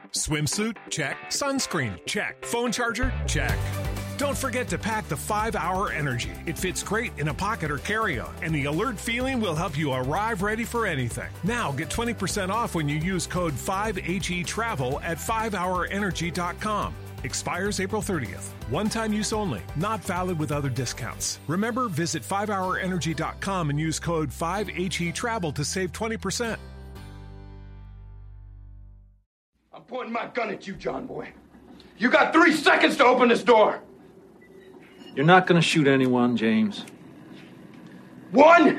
Swimsuit? Check. Sunscreen? Check. Phone charger? Check. Don't forget to pack the 5-Hour Energy. It fits great in a pocket or carry-on, and the alert feeling will help you arrive ready for anything. Now get 20% off when you use code 5HETRAVEL at 5hourenergy.com. Expires April 30th. One-time use only. Not valid with other discounts. Remember, visit 5hourenergy.com and use code 5HETRAVEL to save 20%. I'm pointing my gun at you, John Boy. You got 3 seconds to open this door. You're not going to shoot anyone, James. 1,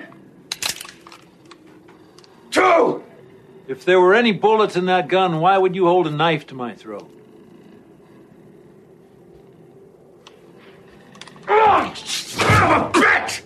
2. If there were any bullets in that gun, why would you hold a knife to my throat? Oh, son of a bitch!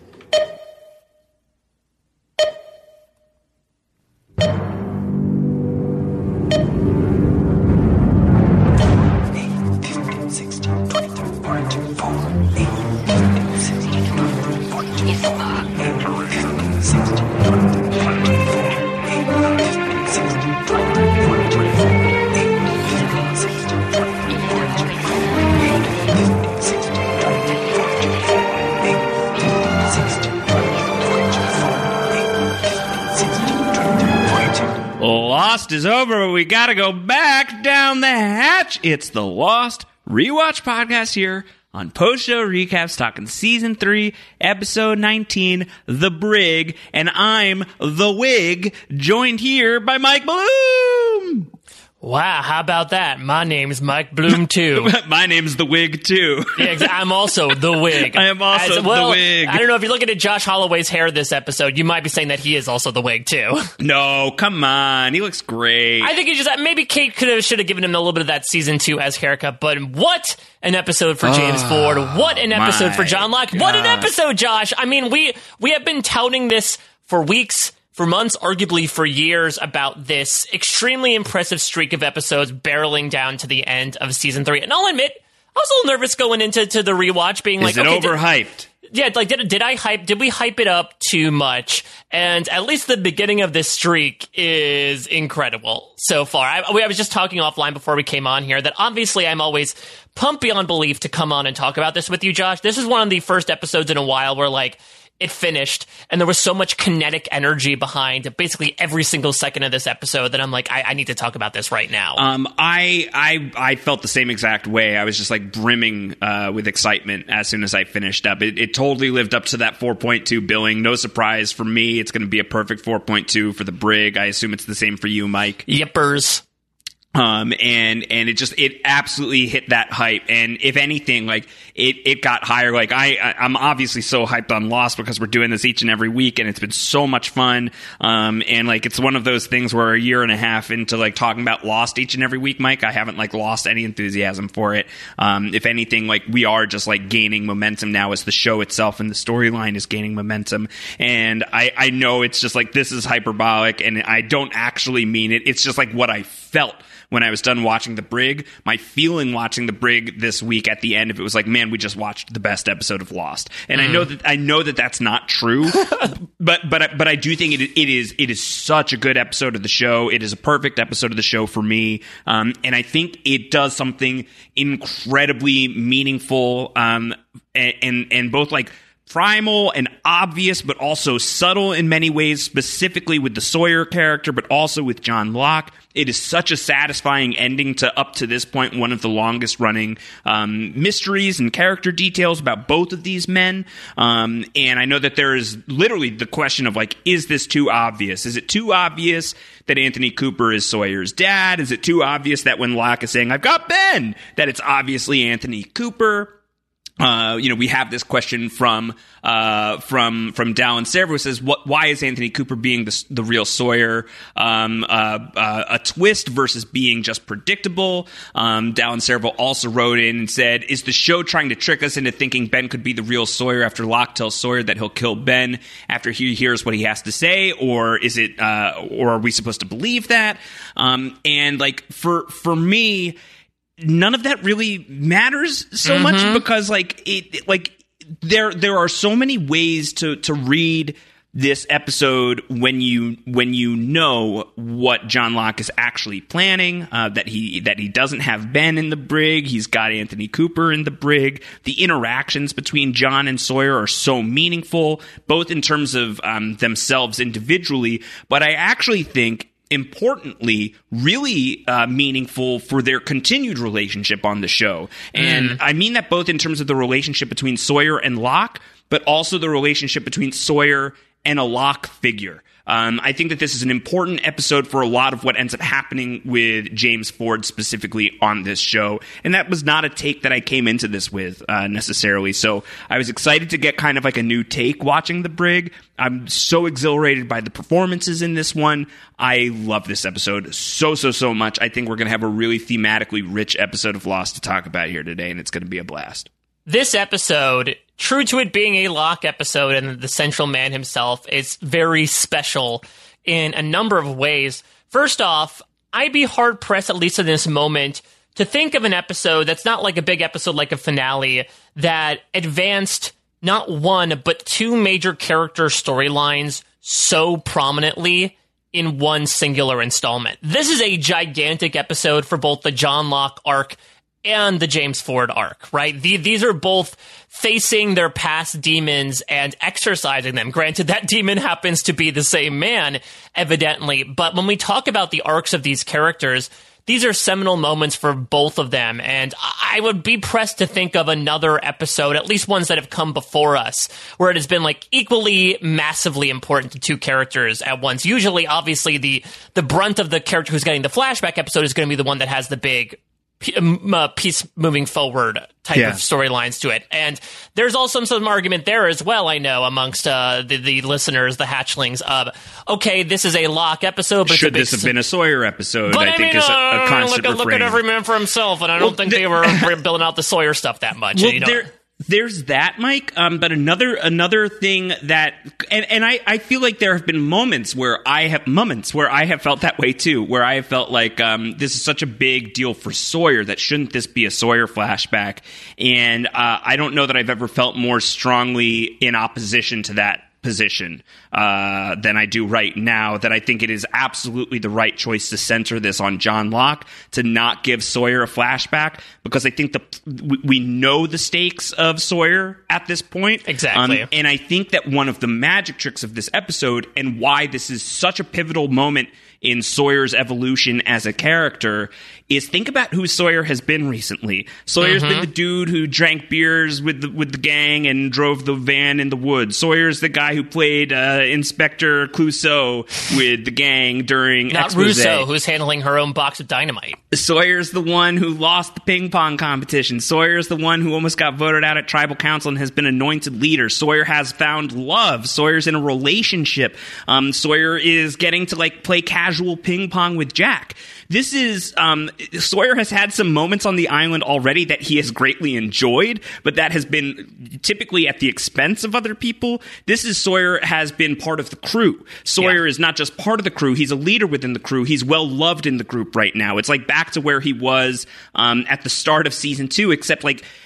Lost is over, but we gotta go back down the hatch. It's the Lost Rewatch Podcast here on Post-Show Recaps, talking Season 3, Episode 19, The Brig, and I'm the Wig, joined here by Mike Bloom! Wow, how about that? My name's Mike Bloom, too. My name's the Wig, too. Yeah, I'm also the Wig. I am also the Wig. I don't know, if you're looking at Josh Holloway's hair this episode, you might be saying that he is also the Wig, too. No, come on. He looks great. I think he just, maybe Kate should have given him a little bit of that Season 2 as haircut, but what an episode for James Ford. What an episode for John Locke. What an episode, Josh. I mean, we have been touting this for weeks, for months, arguably for years, about this extremely impressive streak of episodes barreling down to the end of Season 3. And I'll admit, I was a little nervous going into the rewatch, being like, is it overhyped? Did we hype it up too much? And at least the beginning of this streak is incredible so far. I was just talking offline before we came on here that obviously I'm always pumped beyond belief to come on and talk about this with you, Josh. This is one of the first episodes in a while where, like, it finished, and there was so much kinetic energy behind basically every single second of this episode that I'm like, I need to talk about this right now. I felt the same exact way. I was just like brimming with excitement as soon as I finished up. It totally lived up to that 4.2 billing. No surprise for me. It's going to be a perfect 4.2 for the Brig. I assume it's the same for you, Mike. Yippers. And it absolutely hit that hype. And if anything, like it got higher. Like I'm obviously so hyped on Lost because we're doing this each and every week, and it's been so much fun. And like, it's one of those things where a year and a half into like talking about Lost each and every week, Mike, I haven't like lost any enthusiasm for it. If anything, like we are just like gaining momentum now as the show itself and the storyline is gaining momentum. And I know it's just like, this is hyperbolic and I don't actually mean it. It's just like what I felt when I was done watching The Brig. My feeling watching The Brig this week at the end of it was like, man, we just watched the best episode of Lost. And I know that that's not true, but I do think it is such a good episode of the show. It is a perfect episode of the show for me. And I think it does something incredibly meaningful, and both like primal and obvious, but also subtle in many ways, specifically with the Sawyer character, but also with John Locke. It is such a satisfying ending to, up to this point, one of the longest running mysteries and character details about both of these men. And I know that there is literally the question of like, is this too obvious? Is it too obvious that Anthony Cooper is Sawyer's dad? Is it too obvious that when Locke is saying, I've got Ben, that it's obviously Anthony Cooper? We have this question from Dallin Servo, who says, why is Anthony Cooper being the real Sawyer? A twist versus being just predictable. Dallin Servo also wrote in and said, is the show trying to trick us into thinking Ben could be the real Sawyer after Locke tells Sawyer that he'll kill Ben after he hears what he has to say? Or is it, or are we supposed to believe that? And like, for me, none of that really matters so much, because like there are so many ways to read this episode, when you know what John Locke is actually planning, that he doesn't have Ben in the brig, he's got Anthony Cooper in the brig. The interactions between John and Sawyer are so meaningful, both in terms of themselves individually, but I actually think, importantly, really meaningful for their continued relationship on the show. And I mean that both in terms of the relationship between Sawyer and Locke, but also the relationship between Sawyer and a Locke figure. I think that this is an important episode for a lot of what ends up happening with James Ford specifically on this show. And that was not a take that I came into this with necessarily. So I was excited to get kind of like a new take watching The Brig. I'm so exhilarated by the performances in this one. I love this episode so much. I think we're going to have a really thematically rich episode of Lost to talk about here today, and it's going to be a blast. This episode, true to it being a Locke episode and the central man himself, is very special in a number of ways. First off, I'd be hard-pressed, at least in this moment, to think of an episode that's not like a big episode like a finale that advanced not one, but two major character storylines so prominently in one singular installment. This is a gigantic episode for both the John Locke arc and the James Ford arc, right? These are both facing their past demons and exercising them. Granted, that demon happens to be the same man, evidently. But when we talk about the arcs of these characters, these are seminal moments for both of them. And I would be pressed to think of another episode, at least ones that have come before us, where it has been like equally massively important to two characters at once. Usually, obviously, the brunt of the character who's getting the flashback episode is going to be the one that has the big piece moving forward type of storylines to it. And there's also some argument there as well, I know, amongst the listeners, the hatchlings, of, okay, this is a Locke episode, but should this have been a Sawyer episode? But I think is a constant refrain. Look at every man for himself, and I don't think they were building out the Sawyer stuff that much. Well, there's that, Mike. But another thing that, and I feel like there have been moments where I have felt that way too, where I have felt like this is such a big deal for Sawyer that shouldn't this be a Sawyer flashback? And I don't know that I've ever felt more strongly in opposition to that position than I do right now, that I think it is absolutely the right choice to center this on John Locke, to not give Sawyer a flashback, because I think we know the stakes of Sawyer at this point. Exactly. And I think that one of the magic tricks of this episode, and why this is such a pivotal moment in Sawyer's evolution as a character, is think about who Sawyer has been recently. Sawyer's been the dude who drank beers with the gang and drove the van in the woods. Sawyer's the guy who played Inspector Clouseau with the gang during Not Expose. Russo, who's handling her own box of dynamite. Sawyer's the one who lost the ping pong competition. Sawyer's the one who almost got voted out at tribal council and has been anointed leader. Sawyer has found love. Sawyer's in a relationship. Sawyer is getting to play casual ping pong with Jack. This is Sawyer has had some moments on the island already that he has greatly enjoyed, but that has been typically at the expense of other people. This is Sawyer has been part of the crew. Sawyer is not just part of the crew, he's a leader within the crew. He's well loved in the group right now. It's like back to where he was at the start of season 2, except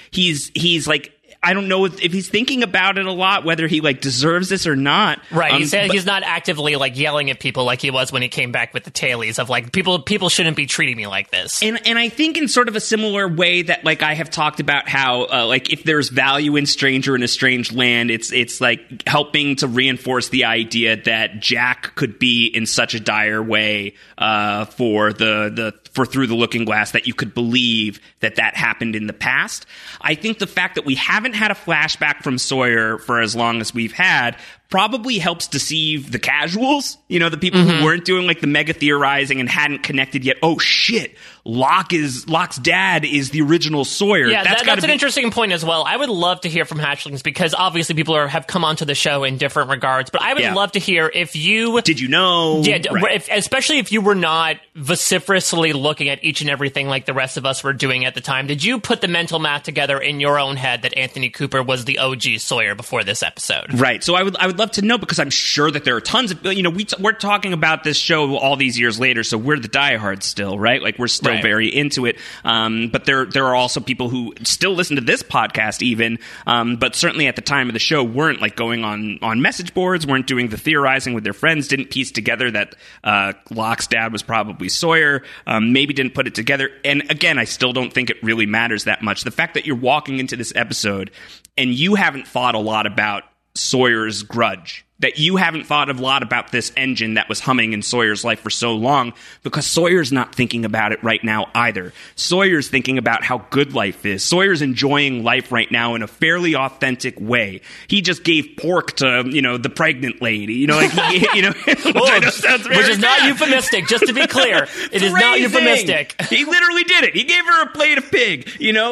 he's like, I don't know if he's thinking about it a lot, whether he deserves this or not. Right. He's not actively yelling at people like he was when he came back with the tailies of people shouldn't be treating me like this. And I think in sort of a similar way that I have talked about how if there's value in Stranger in a Strange Land, it's like helping to reinforce the idea that Jack could be in such a dire way for Through the Looking Glass that you could believe that happened in the past. I think the fact that we haven't had a flashback from Sawyer for as long as we've had probably helps deceive the casuals, the people who weren't doing the mega theorizing and hadn't connected yet. Oh shit, Locke's dad is the original Sawyer. Yeah, that's an interesting point as well. I would love to hear from hatchlings, because obviously people have come onto the show in different regards, but I would love to hear if you... Did you know? Yeah, right. Especially if you were not vociferously looking at each and everything like the rest of us were doing at the time. Did you put the mental math together in your own head that Anthony Cooper was the OG Sawyer before this episode? Right. So I would would love to know, because I'm sure that there are tons of, we're talking about this show all these years later, so we're the diehards still, right? Like, we're still very into it. But there are also people who still listen to this podcast even, but certainly at the time of the show weren't like going on message boards, weren't doing the theorizing with their friends, didn't piece together that Locke's dad was probably Sawyer, maybe didn't put it together. And again, I still don't think it really matters that much. The fact that you're walking into this episode and you haven't thought a lot about Sawyer's grudge, that you haven't thought a lot about this engine that was humming in Sawyer's life for so long, because Sawyer's not thinking about it right now either. Sawyer's thinking about how good life is. Sawyer's enjoying life right now in a fairly authentic way. He just gave pork to, the pregnant lady, which I know sounds very which is not bad. euphemistic, just to be clear. It is not euphemistic. He literally did it. He gave her a plate of pig.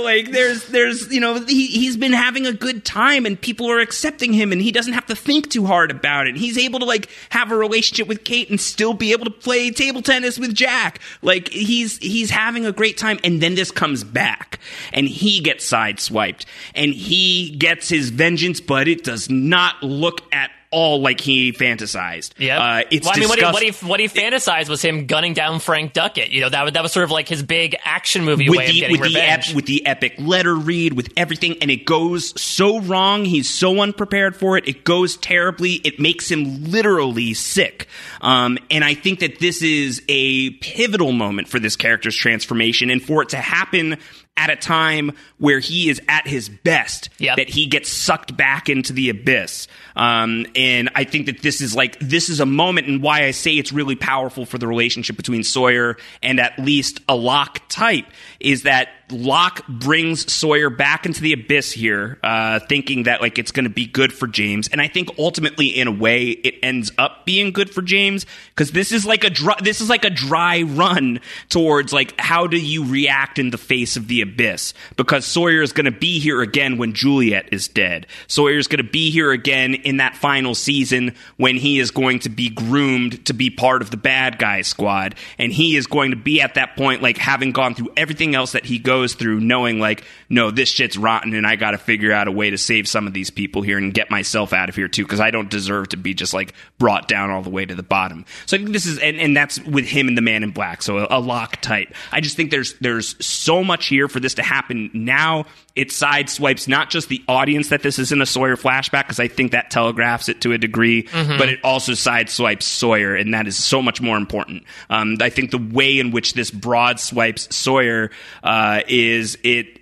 He's been having a good time and people are accepting him and he doesn't have to think too hard about it. He's able to have a relationship with Kate and still be able to play table tennis with Jack. He's having a great time, and then this comes back and he gets sideswiped and he gets his vengeance, but it does not look at all like he fantasized. Yeah, it's what he fantasized was him gunning down Frank Duckett. That was sort of like his big action movie way of getting revenge. With the epic letter read, with everything, and it goes so wrong. He's so unprepared for it. It goes terribly. It makes him literally sick. And I think that this is a pivotal moment for this character's transformation, and for it to happen at a time where he is at his best, that he gets sucked back into the abyss. And I think that this is a moment, and why I say it's really powerful for the relationship between Sawyer and at least a Locke type, is that Locke brings Sawyer back into the abyss here, thinking that it's going to be good for James. And I think ultimately, in a way, it ends up being good for James, because this is like a dry run towards how do you react in the face of the abyss? Because Sawyer is going to be here again when Juliet is dead. Sawyer is going to be here again in that final season when he is going to be groomed to be part of the bad guy squad, and he is going to be at that point having gone through everything else that he goes through, knowing no, this shit's rotten and I gotta figure out a way to save some of these people here and get myself out of here too, because I don't deserve to be just brought down all the way to the bottom. So I think this is, and that's with him and the Man in Black, so a Locke type. I just think there's so much here for this to happen now. It sideswipes not just the audience that this isn't a Sawyer flashback, because I think that telegraphs it to a degree, but it also sideswipes Sawyer, and that is so much more important. I think the way in which this broad swipes Sawyer is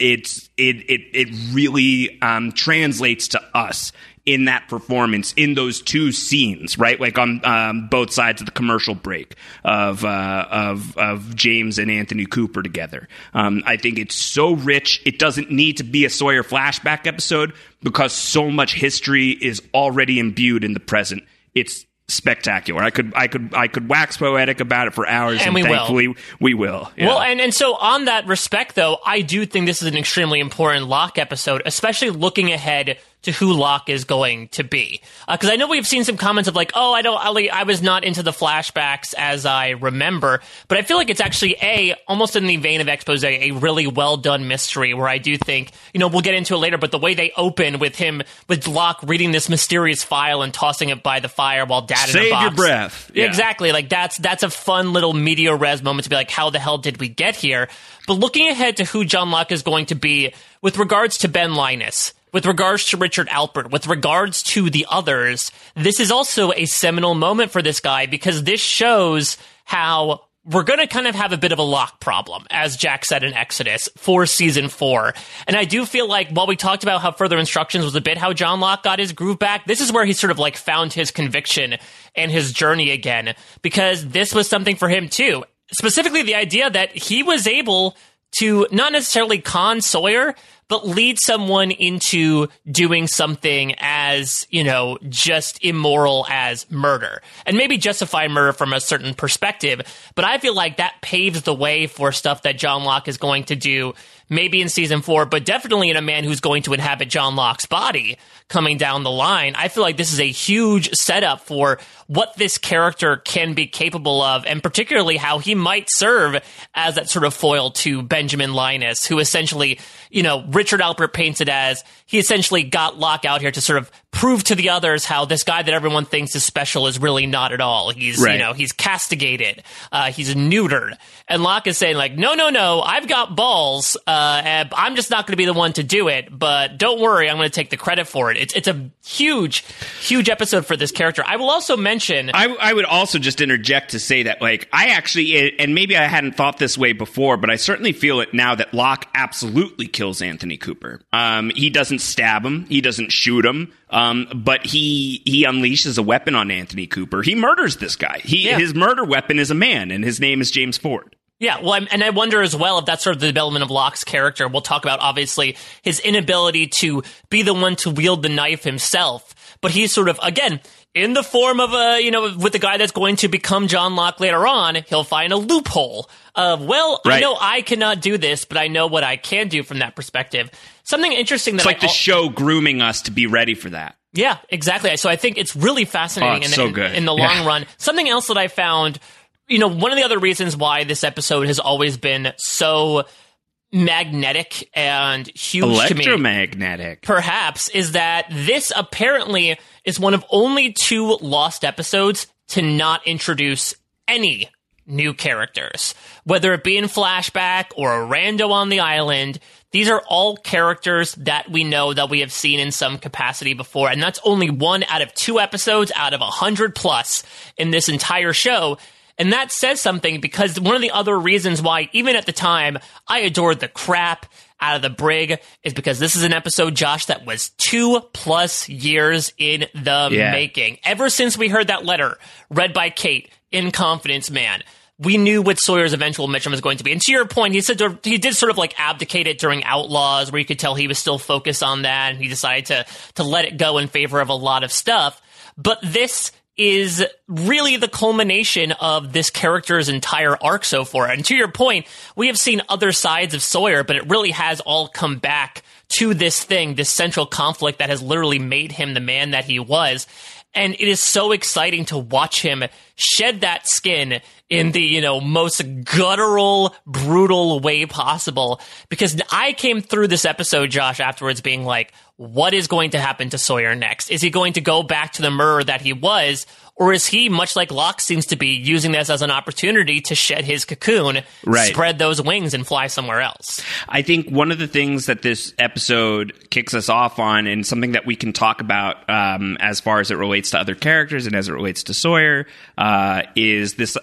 it really translates to us in that performance, in those two scenes, right? On both sides of the commercial break of James and Anthony Cooper together. I think it's so rich. It doesn't need to be a Sawyer flashback episode, because so much history is already imbued in the present. It's spectacular. I could wax poetic about it for hours, and thankfully we will. Yeah. Well, and so on that respect, though, I do think this is an extremely important Locke episode, especially looking ahead to who Locke is going to be. Because I know we've seen some comments of I was not into the flashbacks as I remember, but I feel like it's actually almost in the vein of Expose, a really well done mystery, where I do think, we'll get into it later, but the way they open with Locke reading this mysterious file and tossing it by the fire while Dad in a box. Save your breath. Yeah. Exactly. That's a fun little media res moment to be how the hell did we get here? But looking ahead to who John Locke is going to be with regards to Ben Linus, with regards to Richard Alpert, with regards to the others, this is also a seminal moment for this guy, because this shows how we're going to kind of have a bit of a Locke problem, as Jack said in Exodus, for season 4. And I do feel while we talked about how Further Instructions was a bit how John Locke got his groove back, this is where he sort of found his conviction and his journey again, because this was something for him too. Specifically the idea that he was able to not necessarily con Sawyer, but lead someone into doing something as, just immoral as murder. And maybe justify murder from a certain perspective. But I feel like that paves the way for stuff that John Locke is going to do, maybe in season 4, but definitely in a man who's going to inhabit John Locke's body coming down the line. I feel like this is a huge setup for what this character can be capable of, and particularly how he might serve as that sort of foil to Benjamin Linus, who essentially, Richard Alpert paints it as he essentially got Locke out here to sort of prove to the others how this guy that everyone thinks is special is really not at all. He's, he's castigated. He's neutered. And Locke is saying like, no, I've got balls. And I'm just not going to be the one to do it. But don't worry, I'm going to take the credit for it. It's a huge episode for this character. I will also mention... I would also just interject to say that, like, I actually, and maybe I hadn't thought this way before, but I certainly feel it now that Locke absolutely kills Anthony Cooper. He doesn't stab him. He doesn't shoot him. But he unleashes a weapon on Anthony Cooper. He murders this guy. His murder weapon is a man, and his name is James Ford. Yeah, well, and I wonder as well if that's sort of the development of Locke's character. We'll talk about, obviously, his inability to be the one to wield the knife himself. But he's sort of, again, in the form of with the guy that's going to become John Locke later on, he'll find a loophole of, I know I cannot do this, but I know what I can do from that perspective. Something interesting that it's like the show grooming us to be ready for that. Yeah, exactly. So I think it's really fascinating in the long run. Something else that I found, one of the other reasons why this episode has always been so magnetic and huge to me, electromagnetic, perhaps, is that this apparently is one of only 2 Lost episodes to not introduce any new characters, whether it be in flashback or a rando on the island. These are all characters that we know that we have seen in some capacity before, and that's only 1 out of 2 episodes out of 100 plus in this entire show. And that says something, because one of the other reasons why, even at the time, I adored the crap out of the Brig is because this is an episode, Josh, that was 2+ years in the making. Ever since we heard that letter read by Kate in Confidence Man, we knew what Sawyer's eventual mission was going to be. And to your point, he did sort of like abdicate it during Outlaws, where you could tell he was still focused on that, and he decided to let it go in favor of a lot of stuff. But this is really the culmination of this character's entire arc so far. And to your point, we have seen other sides of Sawyer, but it really has all come back to this thing, this central conflict that has literally made him the man that he was. And it is so exciting to watch him shed that skin in the, most guttural, brutal way possible. Because I came through this episode, Josh, afterwards being like, what is going to happen to Sawyer next? Is he going to go back to the murderer that he was? Or is he, much like Locke seems to be, using this as an opportunity to shed his cocoon, spread those wings, and fly somewhere else? I think one of the things that this episode kicks us off on, and something that we can talk about as far as it relates to other characters and as it relates to Sawyer, is this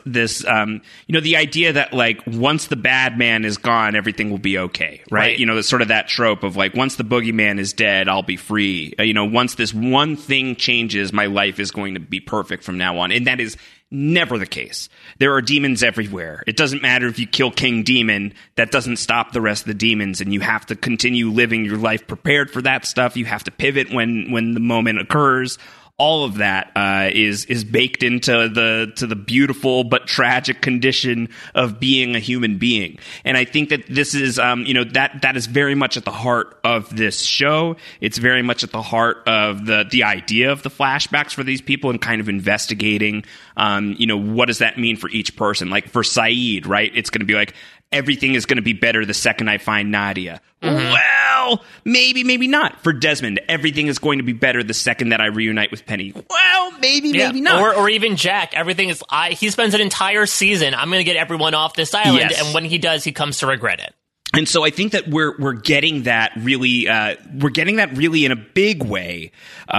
the idea that, like, once the bad man is gone, everything will be okay, right? It's sort of that trope of, like, once the boogeyman is dead, I'll be free. Once this one thing changes, my life is going to be perfect from now on. And that is never the case. There are demons everywhere. It doesn't matter if you kill King Demon. That doesn't stop the rest of the demons, and you have to continue living your life prepared for that stuff. You have to pivot when the moment occurs. All of that is baked into the beautiful but tragic condition of being a human being. And I think that this is that is very much at the heart of this show. It's very much at the heart of the idea of the flashbacks for these people, and kind of investigating what does that mean for each person. Like for Saeed, right? It's going to be like, everything is going to be better the second I find Nadia. Mm-hmm. Well, maybe not. For Desmond, everything is going to be better the second that I reunite with Penny. Well, maybe not. Or even Jack. Everything is. He spends an entire season. I'm going to get everyone off this island, and when he does, he comes to regret it. And so I think that we're getting that really in a big way.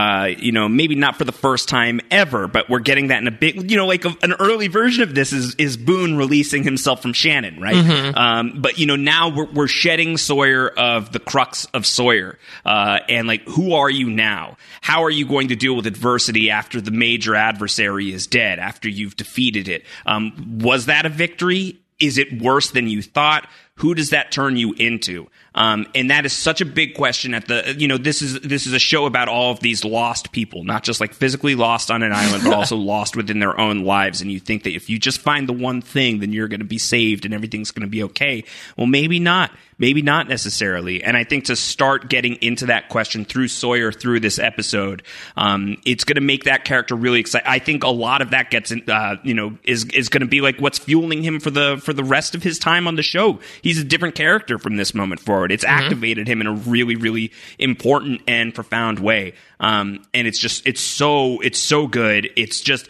Maybe not for the first time ever, but we're getting that in a big, like an early version of this is Boone releasing himself from Shannon, right? Mm-hmm. But now we're shedding Sawyer of the crux of Sawyer, and like, who are you now? How are you going to deal with adversity after the major adversary is dead? After you've defeated it, was that a victory? Is it worse than you thought? Who does that turn you into? And that is such a big question this is a show about all of these lost people, not just like physically lost on an island, but also lost within their own lives. And you think that if you just find the one thing, then you're going to be saved and everything's going to be okay. Well, maybe not necessarily. And I think to start getting into that question through Sawyer, through this episode, it's going to make that character really exciting. I think a lot of that gets, is going to be like what's fueling him for the rest of his time on the show. he's a different character from this moment forward. It's activated him in a really, really important and profound way. And it's so good. It's just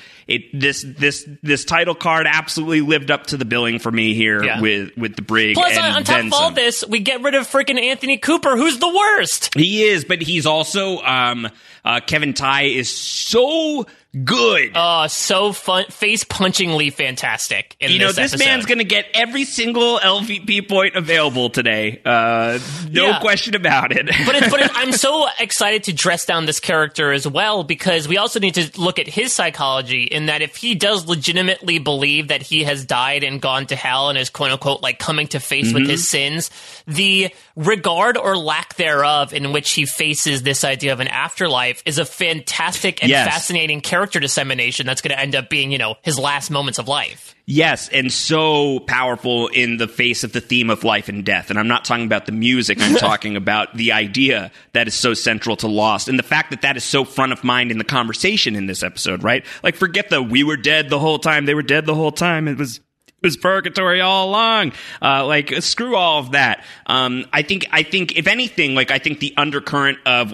this title card absolutely lived up to the billing for me here with the Brig. Plus, and on top of all this, we get rid of freaking Anthony Cooper, who's the worst. He is, but he's also Kevin Tighe is so good. So fun, face-punchingly fantastic in this episode. man's going to get every single LVP point available today. No question about it. but I'm so excited to dress down this character as well, because we also need to look at his psychology, in that if he does legitimately believe that he has died and gone to hell and is quote-unquote like coming to face with his sins, the regard or lack thereof in which he faces this idea of an afterlife is a fantastic and fascinating character dissemination that's going to end up being, his last moments of life. Yes, and so powerful in the face of the theme of life and death. And I'm not talking about the music, I'm talking about the idea that is so central to Lost, and the fact that is so front of mind in the conversation in this episode, right? Like, forget the we were dead the whole time, they were dead the whole time, it was purgatory all along. Screw all of that. I think if anything, I think the undercurrent of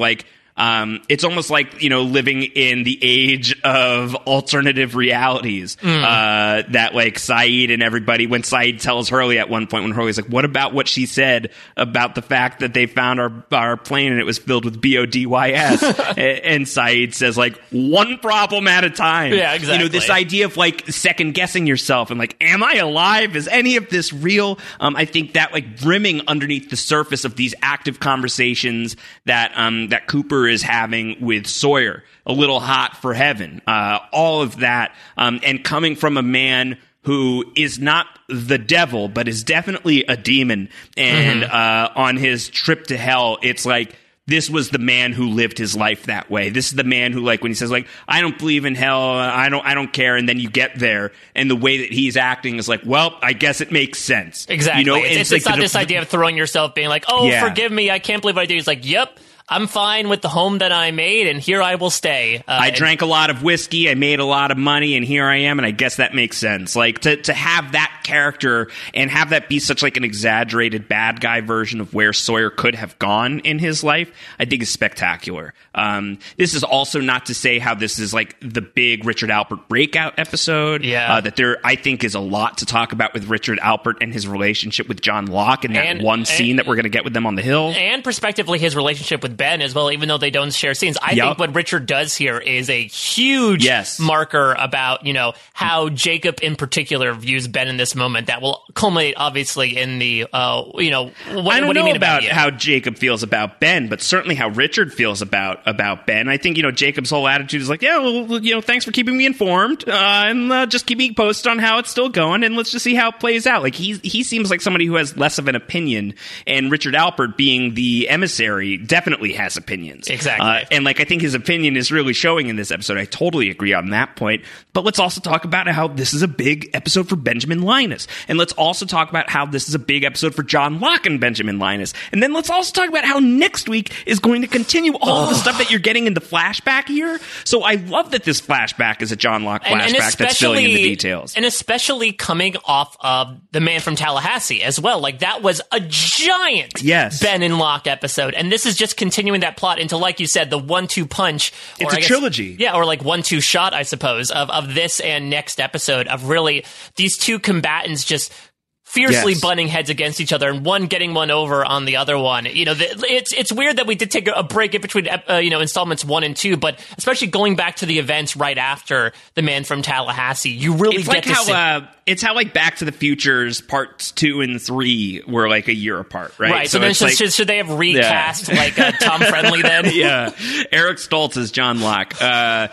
it's almost like, living in the age of alternative realities, that Sayid and everybody, when Sayid tells Hurley at one point, when Hurley's like, what about what she said about the fact that they found our plane and it was filled with BODYS? And Sayid says, one problem at a time. Yeah, exactly. This idea of second guessing yourself and am I alive? Is any of this real? I think that brimming underneath the surface of these active conversations that Cooper is having with Sawyer, a little hot for heaven, all of that, and coming from a man who is not the devil, but is definitely a demon, and on his trip to hell, it's this was the man who lived his life that way. This is the man who, when he says, I don't believe in hell, I don't care, and then you get there, and the way that he's acting is well, I guess it makes sense. Exactly. It's not this idea of throwing yourself, being forgive me, I can't believe what I did. He's yep, I'm fine with the home that I made, and here I will stay. I drank a lot of whiskey, I made a lot of money, and here I am, and I guess that makes sense. To have that character and have that be such an exaggerated bad guy version of where Sawyer could have gone in his life, I think is spectacular. This is also not to say how this is the big Richard Alpert breakout episode. Yeah. That there, I think, is a lot to talk about with Richard Alpert and his relationship with John Locke in that one scene that we're going to get with them on the hill. And prospectively, his relationship with Ben as well, even though they don't share scenes. I think what Richard does here is a huge marker about, how Jacob in particular views Ben in this moment that will culminate obviously in the, I don't know about how Jacob feels about Ben, but certainly how Richard feels about Ben. I think, Jacob's whole attitude is thanks for keeping me informed, and just keep me posted on how it's still going, and let's just see how it plays out. He seems like somebody who has less of an opinion, and Richard Alpert, being the emissary, definitely has opinions. Exactly. And I think his opinion is really showing in this episode. I totally agree on that point. But let's also talk about how this is a big episode for Benjamin Linus. And let's also talk about how this is a big episode for John Locke and Benjamin Linus. And then let's also talk about how next week is going to continue all the stuff that you're getting in the flashback here. So I love that this flashback is a John Locke flashback that's filling in the details. And especially coming off of The Man from Tallahassee as well. That was a giant Ben and Locke episode. And this is just continuing that plot into, like you said, the 1-2 punch. It's a trilogy. Yeah, or 1-2 shot, I suppose, of this and next episode, of really these two combatants just fiercely butting heads against each other, and one getting one over on the other one. It's weird that we did take a break in between, installments 1 and 2, but especially going back to the events right after The Man from Tallahassee, you really get to see. It's how Back to the Future's parts 2 and 3 were a year apart, right? Right. So then should they have recast Tom Friendly then? Yeah. Eric Stoltz as John Locke. I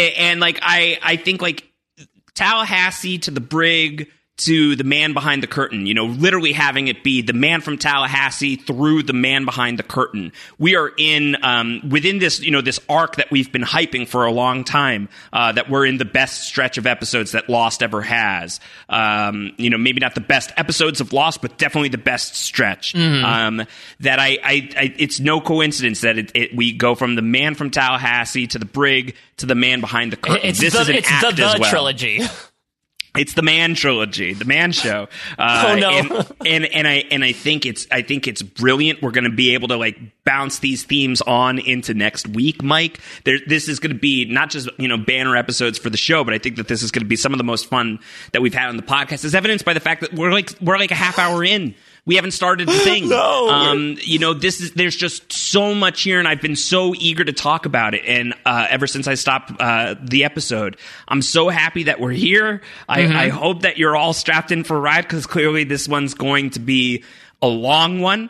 think Tallahassee to the Brig to the man behind the curtain, literally having it be the man from Tallahassee through the man behind the curtain. We are in, within this, this arc that we've been hyping for a long time, that we're in the best stretch of episodes that Lost ever has. Maybe not the best episodes of Lost, but definitely the best stretch. That it's no coincidence that we go from the man from Tallahassee to the Brig to the man behind the curtain. This is an act as well. Trilogy. It's the Man trilogy, the Man Show. Oh no! and I think it's brilliant. We're going to be able to like bounce these themes on into next week, Mike. This is going to be not just banner episodes for the show, but I think that this is going to be some of the most fun that we've had on the podcast, as evidenced by the fact that we're like a half hour in. We haven't started the thing. No. There's just so much here, and I've been so eager to talk about it. And ever since I stopped the episode, I'm so happy that we're here. I hope that you're all strapped in for a ride, because clearly this one's going to be a long one.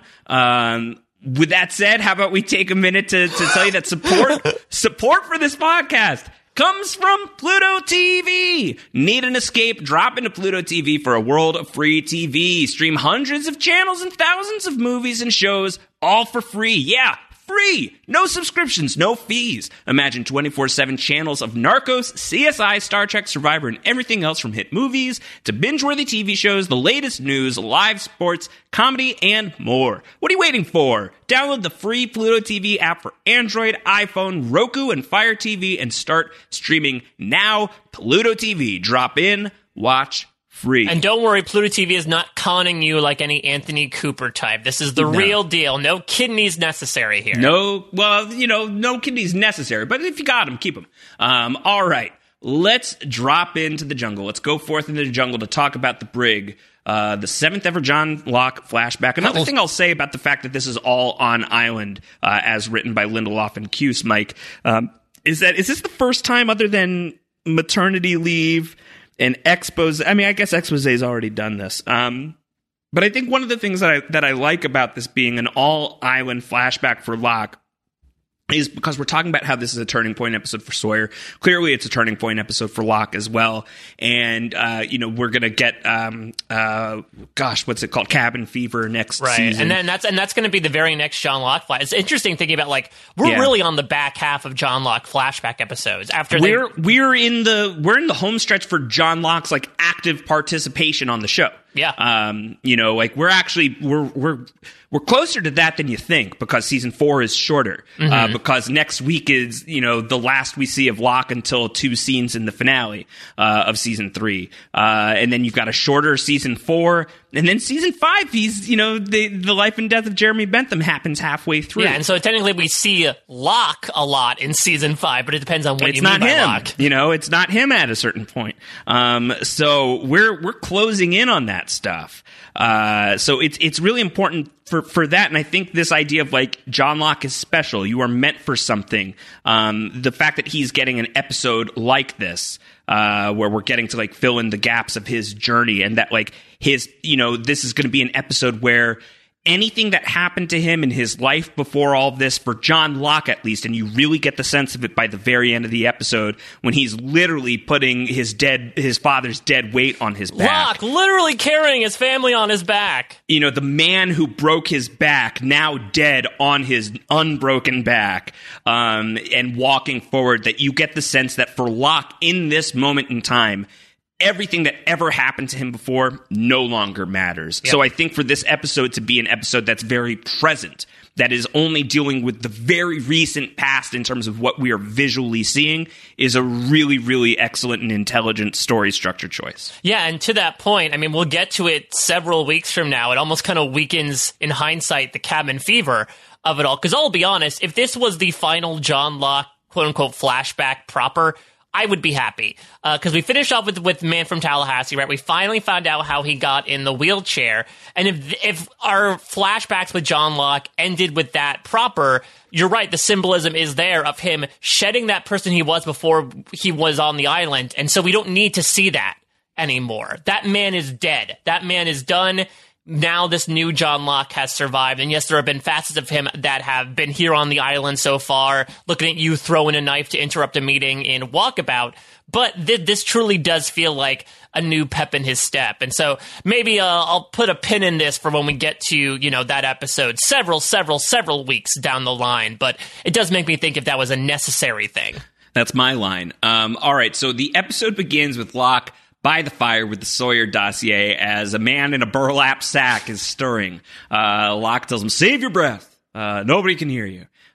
With that said, how about we take a minute to tell you that support for this podcast comes from Pluto TV. Need an escape? Drop into Pluto TV for a world of free TV. Stream hundreds of channels and thousands of movies and shows, all for free. Yeah, free. No subscriptions, no fees. Imagine 24/7 channels of Narcos, CSI, Star Trek, Survivor, and everything else from hit movies to binge-worthy TV shows, the latest news, live sports, comedy, and more. What are you waiting for? Download the free Pluto TV app for Android, iPhone, Roku, and Fire TV and start streaming now. Pluto TV. Drop in, watch free. And don't worry, Pluto TV is not conning you like any Anthony Cooper type. This is the real deal. No kidneys necessary here. No kidneys necessary, but if you got them, keep them. All right, let's drop into the jungle. Let's go forth into the jungle to talk about The Brig, the 7th ever John Locke flashback. Another thing I'll say about the fact that this is all on island, as written by Lindelof and Cuse, Mike, is this the first time, other than maternity leave and expose? I mean, I guess Exposé's already done this. But I think one of the things that I like about this being an all-island flashback for Locke is because we're talking about how this is a turning point episode for Sawyer. Clearly, it's a turning point episode for Locke as well. And, we're going to get, what's it called? Cabin Fever next season. And that's going to be the very next John Locke flash. It's interesting thinking about, we're really on the back half of John Locke flashback episodes. After we're in the home stretch for John Locke's, active participation on the show. Yeah. We're closer to that than you think, because season 4 is shorter. Because next week is, the last we see of Locke until 2 scenes in the finale of season 3. And then you've got a shorter season 4. And then season 5, he's, the life and death of Jeremy Bentham happens halfway through. Yeah, and so technically we see Locke a lot in season 5, but it depends on what it's you mean by him. Locke. It's not him at a certain point. So we're closing in on that stuff. So it's really important for that. And I think this idea of John Locke is special. You are meant for something. The fact that he's getting an episode like this, where we're getting to fill in the gaps of his journey, and that this is going to be an episode where anything that happened to him in his life before all of this, for John Locke at least, and you really get the sense of it by the very end of the episode, when he's literally putting his father's dead weight on his back. Locke literally carrying his family on his back. The man who broke his back, now dead on his unbroken back, and walking forward, that you get the sense that for Locke in this moment in time, everything that ever happened to him before no longer matters. Yep. So I think for this episode to be an episode that's very present, that is only dealing with the very recent past in terms of what we are visually seeing, is a really, really excellent and intelligent story structure choice. Yeah, and to that point, I mean, we'll get to it several weeks from now. It almost kind of weakens, in hindsight, the cabin fever of it all. Because I'll be honest, if this was the final John Locke, quote-unquote, flashback proper, I would be happy, because we finished off with Man from Tallahassee, right? We finally found out how he got in the wheelchair, and if our flashbacks with John Locke ended with that proper, you're right, the symbolism is there of him shedding that person he was before he was on the island, and so we don't need to see that anymore. That man is dead. That man is done. Now this new John Locke has survived, and yes, there have been facets of him that have been here on the island so far, looking at you throwing a knife to interrupt a meeting in Walkabout, but this truly does feel like a new pep in his step, and so maybe I'll put a pin in this for when we get to, that episode several weeks down the line, but it does make me think if that was a necessary thing. That's my line. All right, so the episode begins with Locke by the fire with the Sawyer dossier as a man in a burlap sack is stirring. Locke tells him, "Save your breath. Nobody can hear you."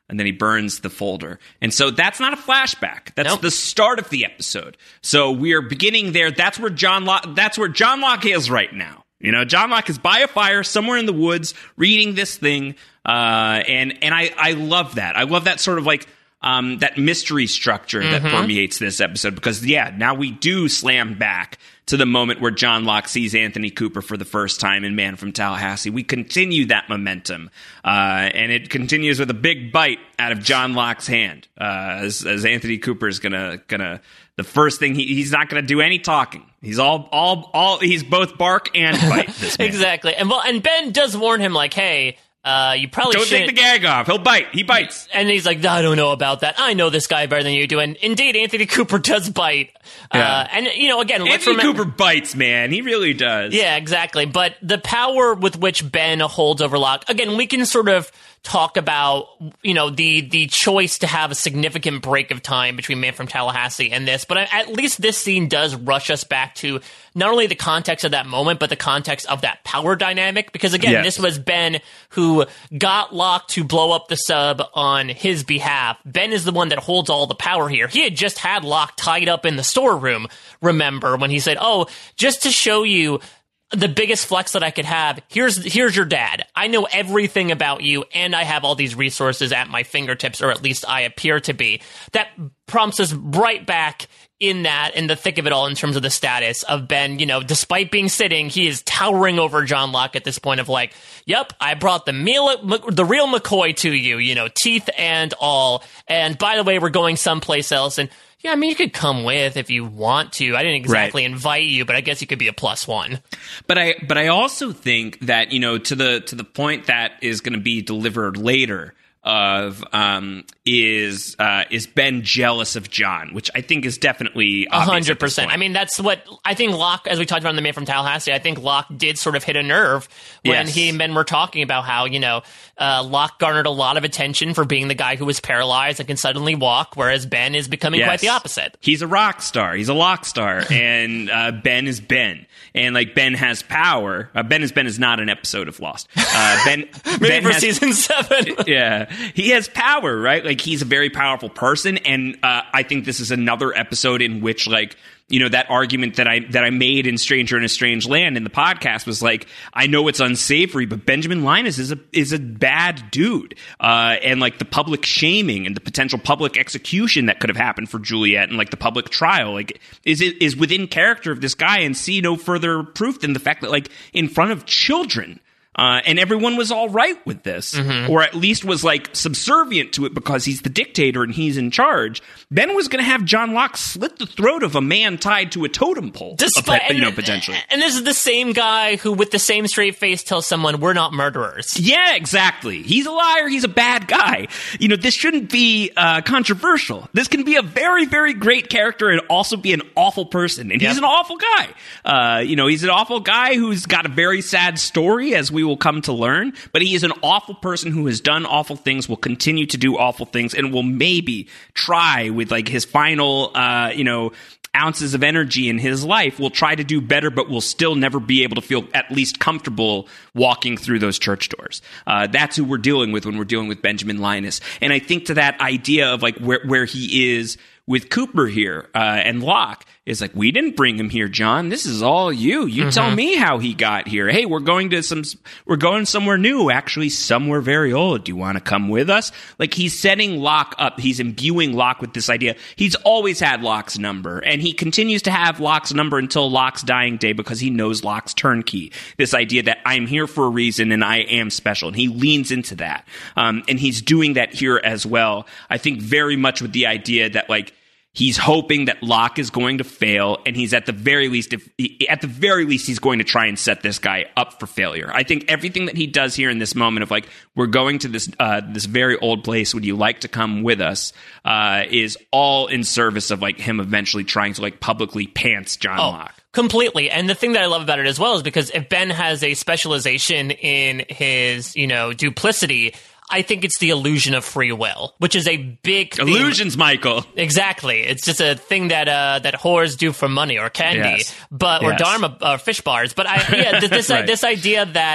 And then he burns the folder. And so that's not a flashback. That's the start of the episode. So we are beginning there. That's where John Locke is right now. You know, John Locke is by a fire somewhere in the woods reading this thing. And I love that. I love that sort of like that mystery structure that permeates this episode because, now we do slam back to the moment where John Locke sees Anthony Cooper for the first time in Man from Tallahassee. We continue that momentum, and it continues with a big bite out of John Locke's hand as Anthony Cooper is gonna. The first thing he's not gonna do any talking. He's he's both bark and bite. This man. Exactly, and Ben does warn him like, hey. You probably don't take the gag off. He'll bite. He bites. And he's like, I don't know about that. I know this guy better than you do. And indeed, Anthony Cooper does bite. Yeah. And, again, Anthony Cooper bites, man. He really does. Yeah, exactly. But the power with which Ben holds over Locke, again, we can sort of talk about, the choice to have a significant break of time between Man from Tallahassee and this. But at least this scene does rush us back to not only the context of that moment, but the context of that power dynamic. Because again, this was Ben who got Locke to blow up the sub on his behalf. Ben is the one that holds all the power here. He had just had Locke tied up in the storeroom, remember, when he said, just to show you the biggest flex that I could have, here's your dad. I know everything about you, and I have all these resources at my fingertips, or at least I appear to be. That prompts us right back in the thick of it all in terms of the status of Ben. Despite being sitting, he is towering over John Locke at this point of like, yep, I brought the real McCoy to you, teeth and all. And by the way, we're going someplace else. And yeah, I mean, you could come with if you want to. I didn't exactly invite you, but I guess you could be a +1. But I also think that, to the point that is going to be delivered later of is Ben jealous of John, which I think is definitely 100%. I mean, that's what I think Locke, as we talked about in The Man from Tallahassee, I think Locke did sort of hit a nerve when he and Ben were talking about how, Locke garnered a lot of attention for being the guy who was paralyzed and can suddenly walk, whereas Ben is becoming quite the opposite. He's a rock star. He's a lock star. And Ben is Ben. And like Ben has power. Ben is not an episode of Lost. Maybe for season 7. Yeah. He has power, right? Like he's a very powerful person. And I think this is another episode in which like, that argument that I made in Stranger in a Strange Land in the podcast was like, I know it's unsavory, but Benjamin Linus is a bad dude. And like the public shaming and the potential public execution that could have happened for Juliet and like the public trial, like is within character of this guy, and see no further proof than the fact that like in front of children, and everyone was all right with this, or at least was like subservient to it because he's the dictator and he's in charge. Ben was going to have John Locke slit the throat of a man tied to a totem pole, potentially. And this is the same guy who, with the same straight face, tells someone, we're not murderers. Yeah, exactly. He's a liar. He's a bad guy. This shouldn't be controversial. This can be a very, very great character and also be an awful person. And he's an awful guy. He's an awful guy who's got a very sad story, as we will come to learn, but he is an awful person who has done awful things, will continue to do awful things, and will maybe try with like his final, ounces of energy in his life, will try to do better, but will still never be able to feel at least comfortable walking through those church doors. That's who we're dealing with when we're dealing with Benjamin Linus. And I think to that idea of like where he is with Cooper here and Locke is like, we didn't bring him here, John. This is all you. You tell me how he got here. Hey, we're going somewhere new, actually somewhere very old. Do you want to come with us? Like he's setting Locke up. He's imbuing Locke with this idea. He's always had Locke's number, and he continues to have Locke's number until Locke's dying day because he knows Locke's turnkey. This idea that I'm here for a reason and I am special. And he leans into that. And he's doing that here as well. I think very much with the idea that like, he's hoping that Locke is going to fail, and he's at the very least, he's going to try and set this guy up for failure. I think everything that he does here in this moment of like, we're going to this very old place, would you like to come with us, is all in service of like him eventually trying to like publicly pants John Locke. Completely. And the thing that I love about it as well is because if Ben has a specialization in his, duplicity, I think it's the illusion of free will, which is a big theme. Illusions, Michael. Exactly. It's just a thing that whores do for money or candy, or Dharma fish bars. But this idea that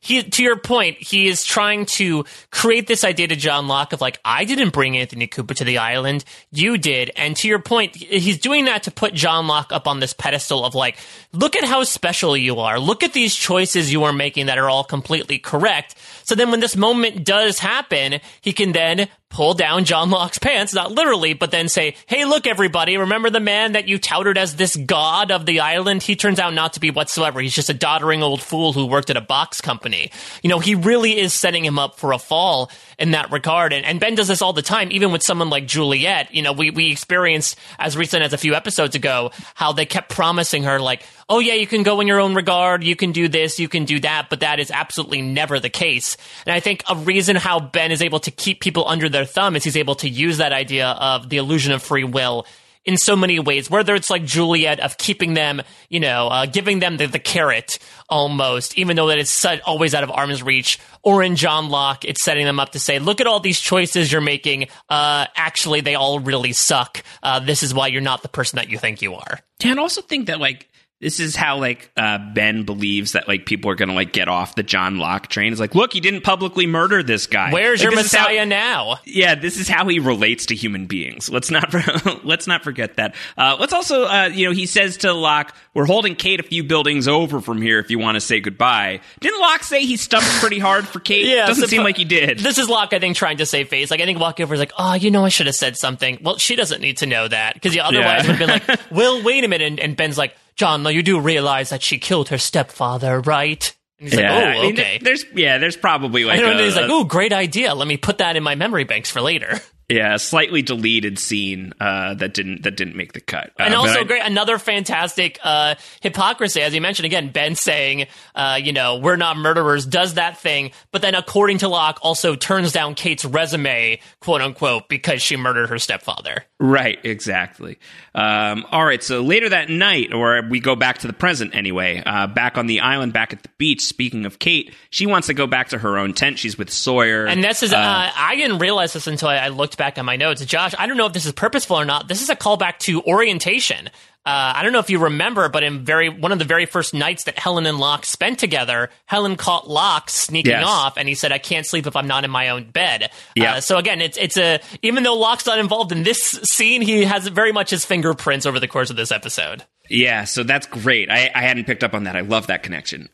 to your point, he is trying to create this idea to John Locke of like, I didn't bring Anthony Cooper to the island, you did. And to your point, he's doing that to put John Locke up on this pedestal of like, look at how special you are. Look at these choices you are making that are all completely correct. So then when this moment does happen, he can then pull down John Locke's pants, not literally, but then say, hey, look, everybody, remember the man that you touted as this god of the island? He turns out not to be whatsoever. He's just a doddering old fool who worked at a box company. You know, he really is setting him up for a fall in that regard. And Ben does this all the time, even with someone like Juliet. You know, we experienced as recent as a few episodes ago how they kept promising her like, oh yeah, you can go in your own regard, you can do this, you can do that, but that is absolutely never the case. And I think a reason how Ben is able to keep people under their thumb is he's able to use that idea of the illusion of free will in so many ways, whether it's like Juliet of keeping them, you know, giving them the carrot almost, even though that it's always out of arm's reach, or in John Locke, it's setting them up to say, look at all these choices you're making. Actually, they all really suck. This is why you're not the person that you think you are. Yeah, and also think that like, this is how, like, Ben believes that, like, people are going to, like, get off the John Locke train. It's like, look, he didn't publicly murder this guy. Where's your Messiah now? Yeah, this is how he relates to human beings. Let's not forget that. Let's also, he says to Locke, we're holding Kate a few buildings over from here if you want to say goodbye. Didn't Locke say he stumped pretty hard for Kate? Yeah, doesn't seem like he did. This is Locke, I think, trying to save face. Like, I think Locke is like, oh, you know, I should have said something. Well, she doesn't need to know that. Because otherwise it would have been like, well, wait a minute. And Ben's like, John, though, you do realize that she killed her stepfather, right? And he's like, oh, okay. There's probably like he's like, oh, great idea. Let me put that in my memory banks for later. Yeah, a slightly deleted scene that didn't make the cut. And also another fantastic hypocrisy, as you mentioned, again, Ben saying, we're not murderers, does that thing, but then according to Locke, also turns down Kate's resume, quote unquote, because she murdered her stepfather. Right, exactly. All right, so later that night, or we go back to the present anyway, back on the island, back at the beach, speaking of Kate, she wants to go back to her own tent. She's with Sawyer. And this is, I didn't realize this until I looked back on my notes. Josh, I don't know if this is purposeful or not. This is a callback to Orientation. I don't know if you remember, but in one of the very first nights that Helen and Locke spent together, Helen caught Locke sneaking off, and he said, I can't sleep if I'm not in my own bed. Yeah. So again, even though Locke's not involved in this scene, he has very much his fingerprints over the course of this episode. Yeah, so that's great. I hadn't picked up on that. I love that connection.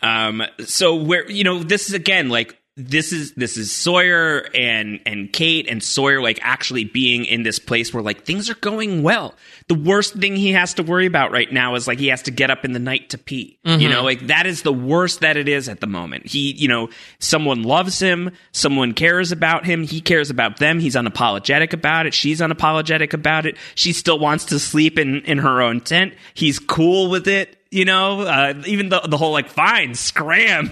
So where, this is again, like, this is Sawyer and Kate and Sawyer like actually being in this place where like things are going well. The worst thing he has to worry about right now is like he has to get up in the night to pee. Mm-hmm. Like that is the worst that it is at the moment. He, someone loves him, someone cares about him, he cares about them, he's unapologetic about it, she's unapologetic about it. She still wants to sleep in her own tent. He's cool with it. Even the whole like fine scram.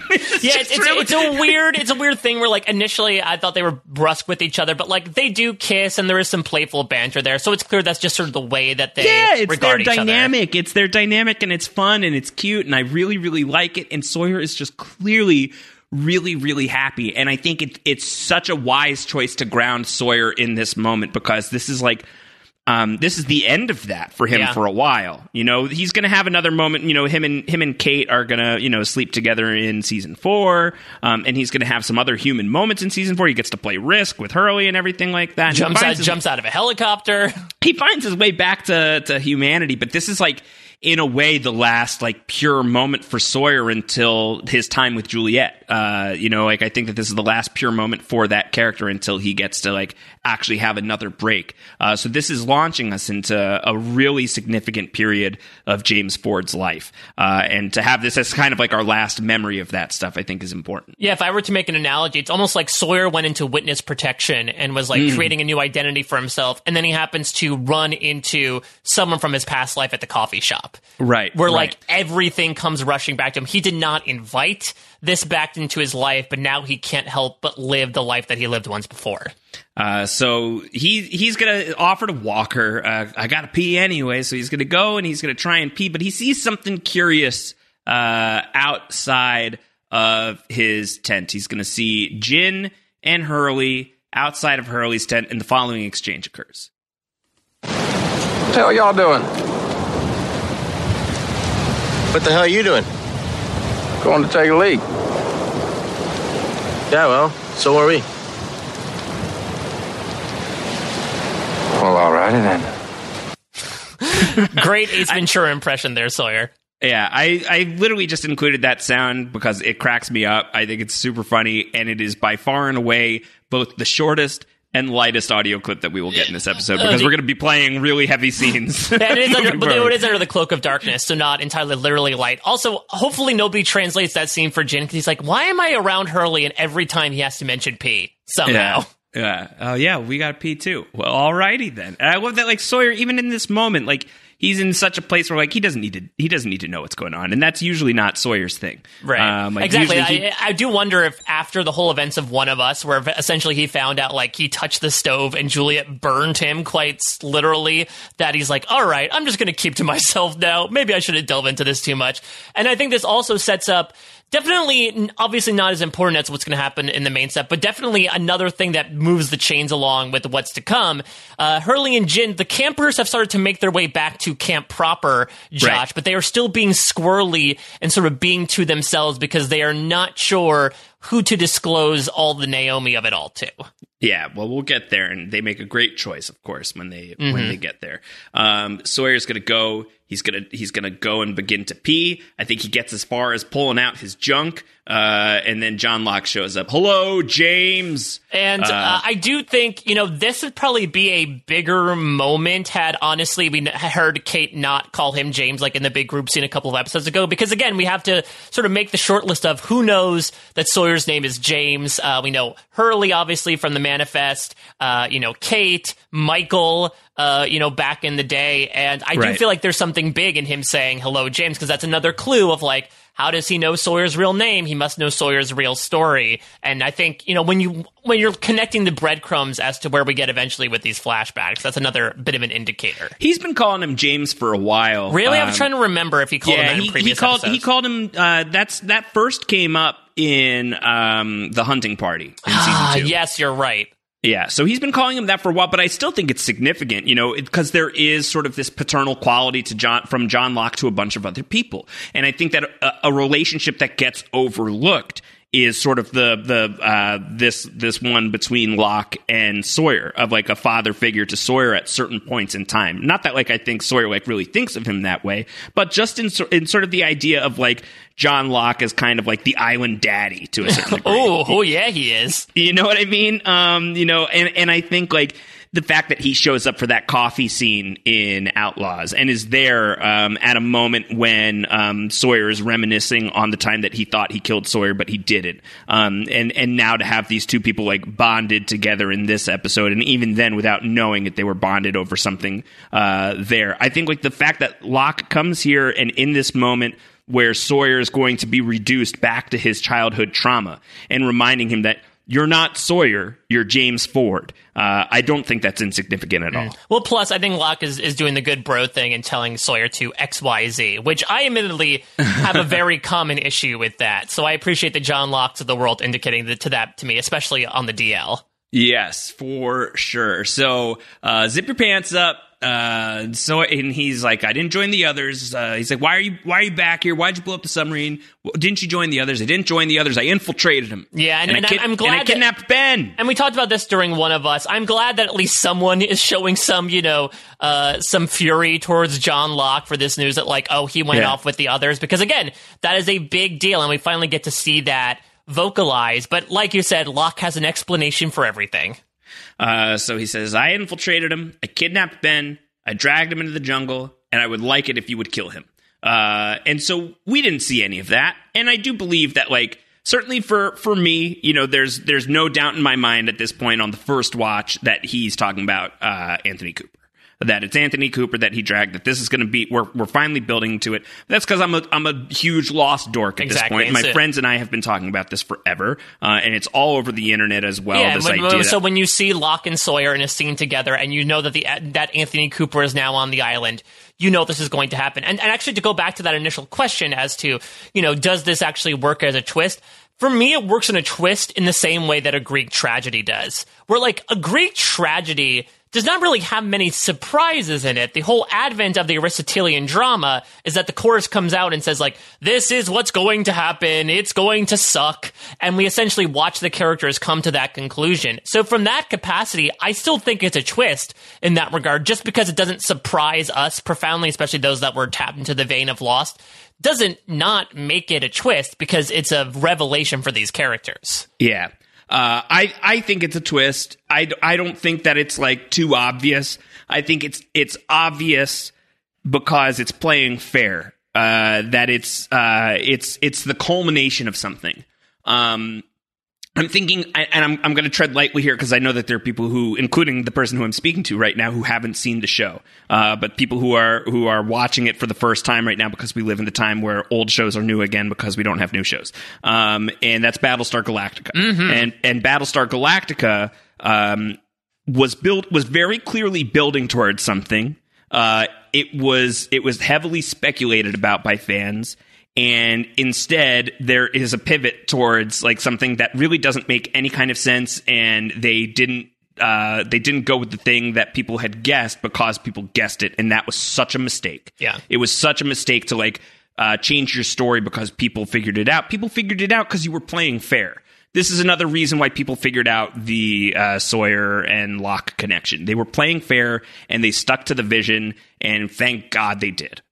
It's a weird thing where like initially I thought they were brusque with each other, but like they do kiss and there is some playful banter there. So it's clear that's just sort of the way that they regard each other. It's their dynamic and it's fun and it's cute and I really, really like it. And Sawyer is just clearly really, really happy. And I think it's such a wise choice to ground Sawyer in this moment because this is like, this is the end of that for him for a while. He's going to have another moment. Him and Kate are going to, sleep together in season 4. And he's going to have some other human moments in season 4. He gets to play Risk with Hurley and everything like that. Jumps out of a helicopter. He finds his way back to humanity. But this is like, in a way, the last like pure moment for Sawyer until his time with Juliet. I think that this is the last pure moment for that character until he gets to like actually have another break. So this is launching us into a really significant period of James Ford's life. And to have this as kind of like our last memory of that stuff, I think is important. Yeah, if I were to make an analogy, it's almost like Sawyer went into witness protection and was like creating a new identity for himself. And then he happens to run into someone from his past life at the coffee shop. Right. Where like everything comes rushing back to him. He did not invite this back into his life, but now he can't help but live the life that he lived once before. So he's going to offer to walk her. I got to pee anyway, so he's going to go and he's going to try and pee, but he sees something curious outside of his tent. He's going to see Jin and Hurley outside of Hurley's tent, and the following exchange occurs. What the hell y'all doing? What the hell are you doing? Going to take a leak. Yeah, well, so are we. Well, all righty then. Great Ace Ventura impression there, Sawyer. Yeah, I literally just included that sound because it cracks me up. I think it's super funny, and it is by far and away both the shortest and lightest audio clip that we will get in this episode because we're going to be playing really heavy scenes. Yeah, it is under the cloak of darkness, so not entirely literally light. Also, hopefully nobody translates that scene for Jin because he's like, why am I around Hurley and every time he has to mention P somehow? Yeah. Oh, yeah, we got P too. Well, alrighty then. And I love that, like, Sawyer, even in this moment, like, he's in such a place where, like, he doesn't need to know what's going on, and that's usually not Sawyer's thing. Right. Exactly. I do wonder if after the whole events of One of Us, where essentially he found out, like, he touched the stove and Juliet burned him quite literally, that he's like, all right, I'm just going to keep to myself now. Maybe I shouldn't delve into this too much. And I think this also sets up definitely, obviously not as important as what's going to happen in the main set, but definitely another thing that moves the chains along with what's to come. Hurley and Jin, the campers have started to make their way back to camp proper, Josh, right, but they are still being squirrely and sort of being to themselves because they are not sure who to disclose all the Naomi of it all to. Yeah, well, we'll get there, and they make a great choice, of course, when they get there. Sawyer's going to go. He's gonna go and begin to pee. I think he gets as far as pulling out his junk, and then John Locke shows up. Hello, James. And I do think, this would probably be a bigger moment had, honestly, we heard Kate not call him James, like in the big group scene a couple of episodes ago. Because, again, we have to sort of make the short list of who knows that Sawyer's name is James. We know Hurley, obviously, from the manifest. Kate, Michael, back in the day. And I do feel like there's something big in him saying, hello, James, because that's another clue of, like, how does he know Sawyer's real name? He must know Sawyer's real story. And I think, when you're connecting the breadcrumbs as to where we get eventually with these flashbacks, that's another bit of an indicator. He's been calling him James for a while. Really? I was trying to remember if he called him that in previous episodes. He called him, that first came up in The Hunting Party in season 2. Yes, you're right. Yeah, so he's been calling him that for a while, but I still think it's significant, because there is sort of this paternal quality from John Locke to a bunch of other people. And I think that a relationship that gets overlooked is sort of this one between Locke and Sawyer, of like a father figure to Sawyer at certain points in time. Not that like I think Sawyer like really thinks of him that way, but just in sort of the idea of like John Locke as kind of like the island daddy to a certain degree. Oh yeah, he is. You know what I mean? And I think like the fact that he shows up for that coffee scene in Outlaws and is there at a moment when Sawyer is reminiscing on the time that he thought he killed Sawyer, but he didn't. And now to have these two people like bonded together in this episode, and even then without knowing that they were bonded over something there. I think like the fact that Locke comes here and in this moment where Sawyer is going to be reduced back to his childhood trauma and reminding him that you're not Sawyer, you're James Ford. I don't think that's insignificant at all. Well, plus, I think Locke is doing the good bro thing and telling Sawyer to XYZ, which I admittedly have a very common issue with that. So I appreciate the John Locke's of the world indicating that to me, especially on the DL. Yes, for sure. So zip your pants up. And he's like, I didn't join the others. He's like, why are you back here? Why'd you blow up the submarine? Didn't you join the others? I didn't join the others. I infiltrated him. Yeah, I'm glad. And I kidnapped Ben. And we talked about this during One of Us. I'm glad that at least someone is showing some fury towards John Locke for this news that like, oh, he went off with the others, because again, that is a big deal, and we finally get to see that vocalized. But like you said, Locke has an explanation for everything. So he says, I infiltrated him, I kidnapped Ben, I dragged him into the jungle, and I would like it if you would kill him. And so we didn't see any of that. And I do believe that, like, certainly for me, there's no doubt in my mind at this point on the first watch that he's talking about Anthony Cooper. That it's Anthony Cooper that he dragged, that this is going to be, we're finally building to it. That's because I'm a huge lost dork at this point. My friends and I have been talking about this forever, and it's all over the internet as well. Yeah, so when you see Locke and Sawyer in a scene together, and you know that that Anthony Cooper is now on the island, you know this is going to happen. And actually, to go back to that initial question as to, does this actually work as a twist? For me, it works in a twist in the same way that a Greek tragedy does. Where, like, a Greek tragedy does not really have many surprises in it. The whole advent of the Aristotelian drama is that the chorus comes out and says, like, this is what's going to happen, it's going to suck, and we essentially watch the characters come to that conclusion. So from that capacity, I still think it's a twist in that regard, just because it doesn't surprise us profoundly, especially those that were tapped into the vein of Lost, doesn't not make it a twist, because it's a revelation for these characters. Yeah. I think it's a twist. I don't think that it's like too obvious. I think it's obvious because it's playing fair. That it's the culmination of something. I'm thinking, and I'm going to tread lightly here because I know that there are people who, including the person who I'm speaking to right now, who haven't seen the show. But people who are watching it for the first time right now, because we live in the time where old shows are new again because we don't have new shows. And that's Battlestar Galactica. Mm-hmm. And Battlestar Galactica was very clearly building towards something. It was heavily speculated about by fans. And instead, there is a pivot towards like something that really doesn't make any kind of sense, and they didn't go with the thing that people had guessed because people guessed it, and that was such a mistake. Yeah, it was such a mistake to like change your story because people figured it out. People figured it out because you were playing fair. This is another reason why people figured out the Sawyer and Locke connection. They were playing fair, and they stuck to the vision, and thank God they did.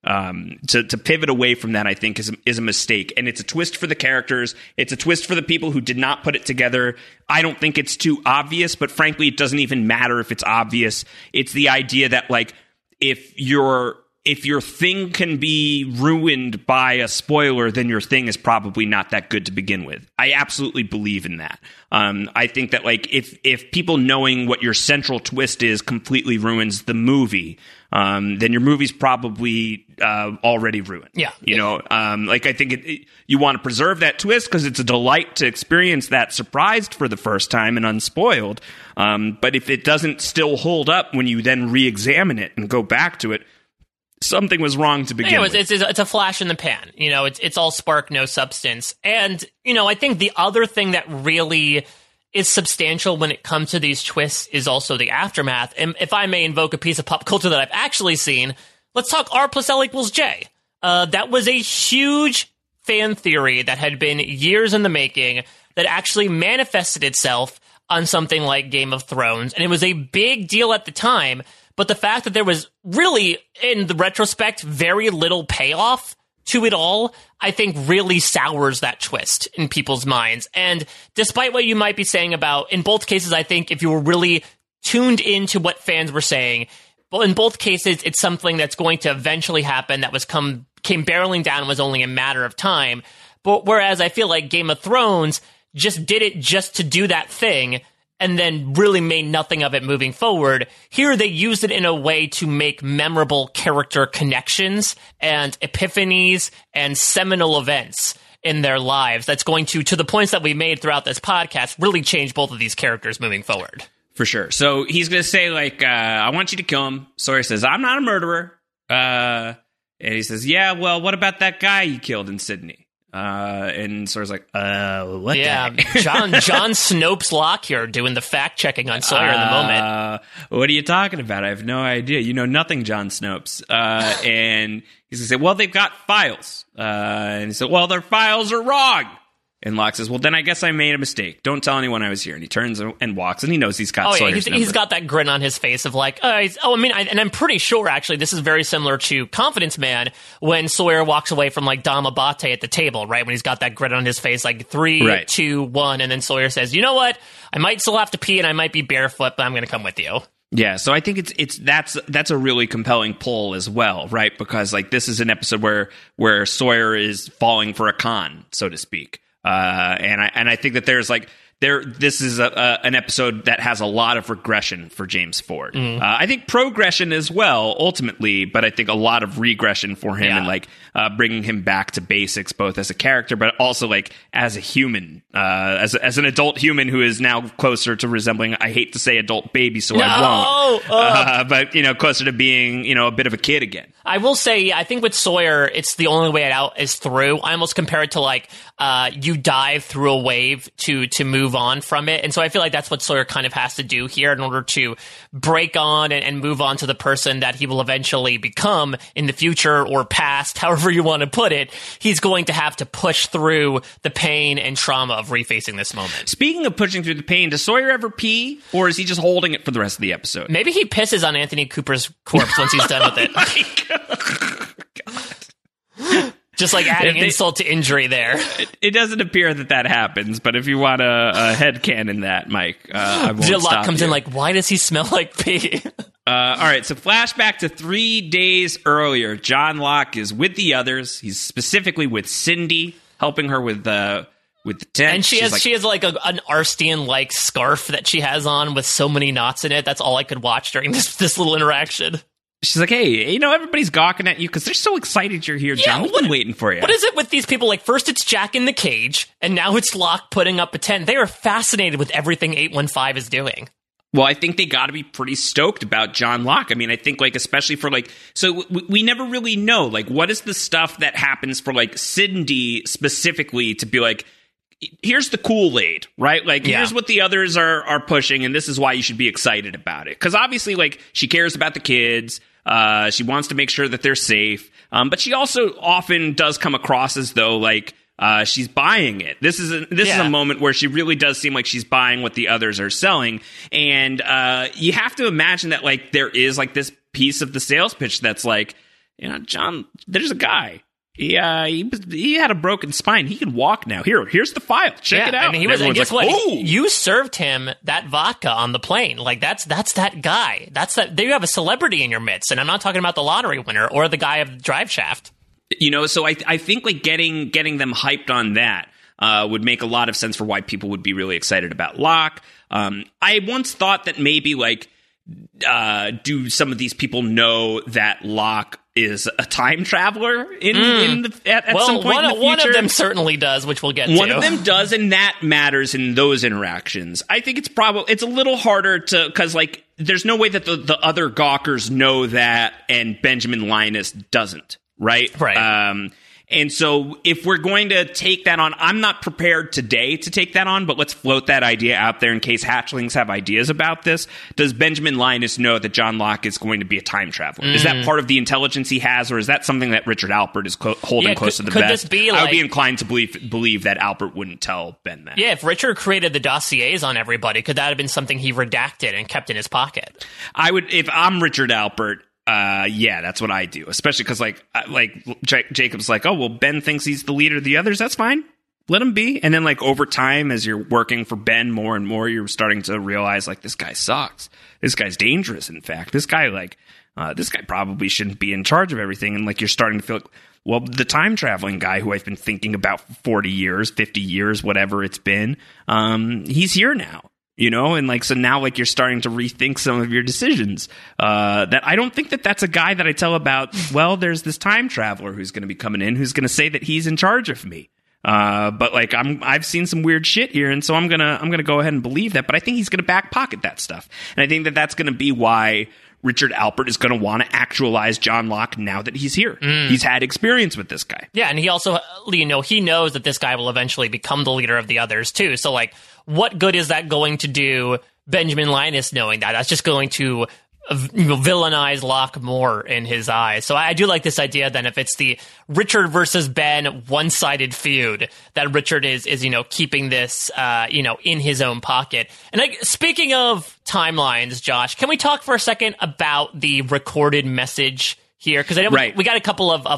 To pivot away from that, I think, is a mistake. And it's a twist for the characters. It's a twist for the people who did not put it together. I don't think it's too obvious, but frankly, it doesn't even matter if it's obvious. It's the idea that, like, if your thing can be ruined by a spoiler, then your thing is probably not that good to begin with. I absolutely believe in that. I think that like if people knowing what your central twist is completely ruins the movie, then your movie's probably already ruined. Yeah, you know, like I think you want to preserve that twist because it's a delight to experience that surprised for the first time and unspoiled. But if it doesn't still hold up when you then re-examine it and go back to it, something was wrong to begin with. It's a flash in the pan. You know, it's all spark, no substance. And, you know, I think the other thing that really is substantial when it comes to these twists is also the aftermath. And if I may invoke a piece of pop culture that I've actually seen, let's talk R + L = J. That was a huge fan theory that had been years in the making that actually manifested itself on something like Game of Thrones. And it was a big deal at the time. But the fact that there was really, in the retrospect, very little payoff to it all, I think really sours that twist in people's minds. And despite what you might be saying about, in both cases, I think if you were really tuned into what fans were saying, well, in both cases, it's something that's going to eventually happen that came barreling down and was only a matter of time. But whereas I feel like Game of Thrones just did it just to do that thing, and then really made nothing of it moving forward. Here, they used it in a way to make memorable character connections and epiphanies and seminal events in their lives. That's going to the points that we made throughout this podcast, really change both of these characters moving forward. For sure. So he's going to say, like, I want you to kill him. Sawyer says, I'm not a murderer. And he says, yeah, well, what about that guy you killed in Sydney? And Sawyer's like, what? Yeah, John Snopes Locke here doing the fact checking on Sawyer in the moment. What are you talking about? I have no idea. You know nothing, John Snopes. And he's gonna say, well, they've got files. And he said, well, their files are wrong. And Locke says, well, then I guess I made a mistake. Don't tell anyone I was here. And he turns and walks, and he knows he's got Sawyer's number. He's got that grin on his face of like, and I'm pretty sure, actually, this is very similar to Confidence Man when Sawyer walks away from, like, Dom Abate at the table, right? When he's got that grin on his face, like, 3, 2, 1, and then Sawyer says, you know what? I might still have to pee, and I might be barefoot, but I'm going to come with you. Yeah, so I think that's a really compelling pull as well, right? Because, like, this is an episode where Sawyer is falling for a con, so to speak. And I think that there's like this is an episode that has a lot of regression for James Ford. I think progression as well, ultimately, but I think a lot of regression for him and like bringing him back to basics, both as a character, but also like as a human, as an adult human who is now closer to resembling, I hate to say adult baby, so I won't, but, you know, closer to being, you know, a bit of a kid again. I will say, I think with Sawyer, it's the only way out is through. I almost compare it to like you dive through a wave to move on from it. And so I feel like that's what Sawyer kind of has to do here in order to break on and move on to the person that he will eventually become in the future or past, however you want to put it. He's going to have to push through the pain and trauma of refacing this moment. Speaking of pushing through the pain, does Sawyer ever pee, or is he just holding it for the rest of the episode? Maybe he pisses on Anthony Cooper's corpse once he's done with it. God. Just like adding insult to injury there. It doesn't appear that happens, but if you want a headcanon that, Mike, I won't stop Locke comes you. in like, why does he smell like pee? All right, so flashback to 3 days earlier. John Locke is with the others. He's specifically with Cindy, helping her with the tent. And she has like an Arstian-like scarf that she has on with so many knots in it. That's all I could watch during this little interaction. She's like, hey, everybody's gawking at you because they're so excited you're here, John. We've been waiting for you. What is it with these people? Like, first it's Jack in the cage, and now it's Locke putting up a tent. They are fascinated with everything 815 is doing. Well, I think they got to be pretty stoked about John Locke. I mean, I think, like, especially for, like, so we never really know, like, what is the stuff that happens for, like, Cindy specifically to be like, here's the Kool-Aid, right? Like, here's what the others are pushing, and this is why you should be excited about it. Because obviously, like, she cares about the kids. She wants to make sure that they're safe. But she also often does come across as though, like, she's buying it. This is a moment where she really does seem like she's buying what the others are selling. And you have to imagine that, like, there is, like, this piece of the sales pitch that's like, John, there's a guy. He had a broken spine. He can walk now. Here's the file. Check it out. And guess what? Oh! You served him that vodka on the plane. Like, that's that guy. There you have a celebrity in your midst. And I'm not talking about the lottery winner or the guy of the drive shaft. So I think, like, getting them hyped on that would make a lot of sense for why people would be really excited about Locke. I once thought that maybe, like, do some of these people know that Locke is a time traveler at some point in the future? One of them certainly does, which we'll get to. One of them does, and that matters in those interactions. I think it's a little harder to, because, like, there's no way that the other gawkers know that, and Benjamin Linus doesn't, right? Right. And so if we're going to take that on, I'm not prepared today to take that on, but let's float that idea out there in case hatchlings have ideas about this. Does Benjamin Linus know that John Locke is going to be a time traveler? Is that part of the intelligence he has, or is that something that Richard Alpert is holding close to the vest? This be I would be inclined to believe that Alpert wouldn't tell Ben that. Yeah, if Richard created the dossiers on everybody, could that have been something he redacted and kept in his pocket? I would, if I'm Richard Alpert. Yeah, that's what I do. Especially because, like Jacob's like, oh, well, Ben thinks he's the leader of the others. That's fine. Let him be. And then, like, over time, as you're working for Ben more and more, you're starting to realize, like, this guy sucks. This guy's dangerous, in fact. This guy, this guy probably shouldn't be in charge of everything. And, like, you're starting to feel like, well, the time traveling guy who I've been thinking about for 40 years, 50 years, whatever it's been, he's here now. And, like, so now, like, you're starting to rethink some of your decisions. That I don't think that's a guy that I tell about, well, there's this time traveler who's going to be coming in who's going to say that he's in charge of me. But, like, I've seen some weird shit here, and so I'm gonna go ahead and believe that. But I think he's going to back pocket that stuff. And I think that's going to be why Richard Alpert is going to want to actualize John Locke now that he's here. He's had experience with this guy. Yeah, and he also, he knows that this guy will eventually become the leader of the others, too. So, like, what good is that going to do Benjamin Linus knowing that? That's just going to villainize Locke more in his eyes. So I do like this idea then if it's the Richard versus Ben one-sided feud, that Richard is keeping this, in his own pocket. And speaking of timelines, Josh, can we talk for a second about the recorded message here? Because I know we got a couple of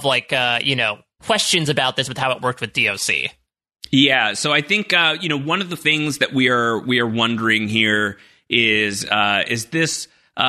questions about this with how it worked with DOC. Yeah, so I think one of the things that we are wondering here is this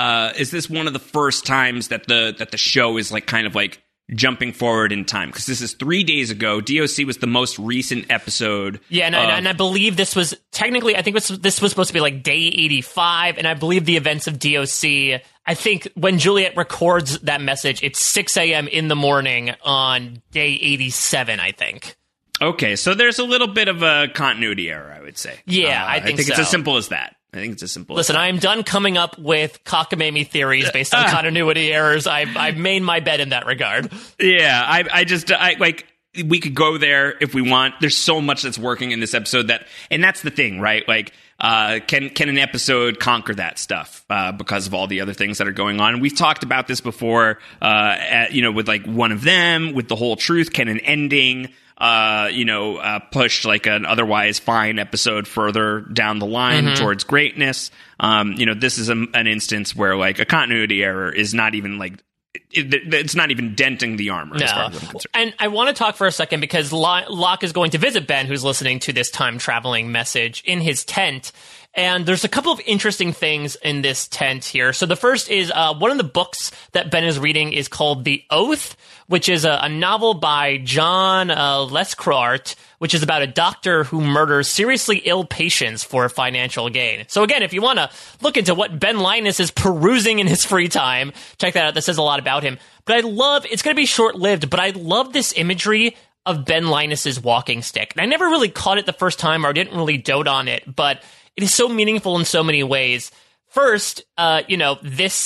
one of the first times that the show is like kind of like jumping forward in time? Because this is 3 days ago. DOC was the most recent episode. Yeah, and I believe this was technically, I think this was supposed to be like day 85, and I believe the events of DOC, I think when Juliet records that message, it's 6 a.m. in the morning on day 87, I think. Okay, so there's a little bit of a continuity error, I would say. Yeah, I think it's as simple as that. I think it's as simple. Listen, I am done coming up with cockamamie theories based on continuity errors. I've made my bed in that regard. Yeah, I like. We could go there if we want. There's so much that's working in this episode and that's the thing, right? Like, can an episode conquer that stuff because of all the other things that are going on? And we've talked about this before, with like One of Them, with The Whole Truth. Can an ending, push like an otherwise fine episode further down the line towards greatness? This is an instance where like a continuity error is not even like. It's not even denting the armor as far as I'm concerned. And I want to talk for a second because Locke is going to visit Ben, who's listening to this time-traveling message in his tent. And there's a couple of interesting things in this tent here. So the first is one of the books that Ben is reading is called The Oath, which is a novel by John Lescroart, which is about a doctor who murders seriously ill patients for financial gain. So again, if you want to look into what Ben Linus is perusing in his free time, check that out. That says a lot about him. But it's going to be short-lived, but I love this imagery of Ben Linus's walking stick. And I never really caught it the first time or didn't really dote on it, but it is so meaningful in so many ways. First, this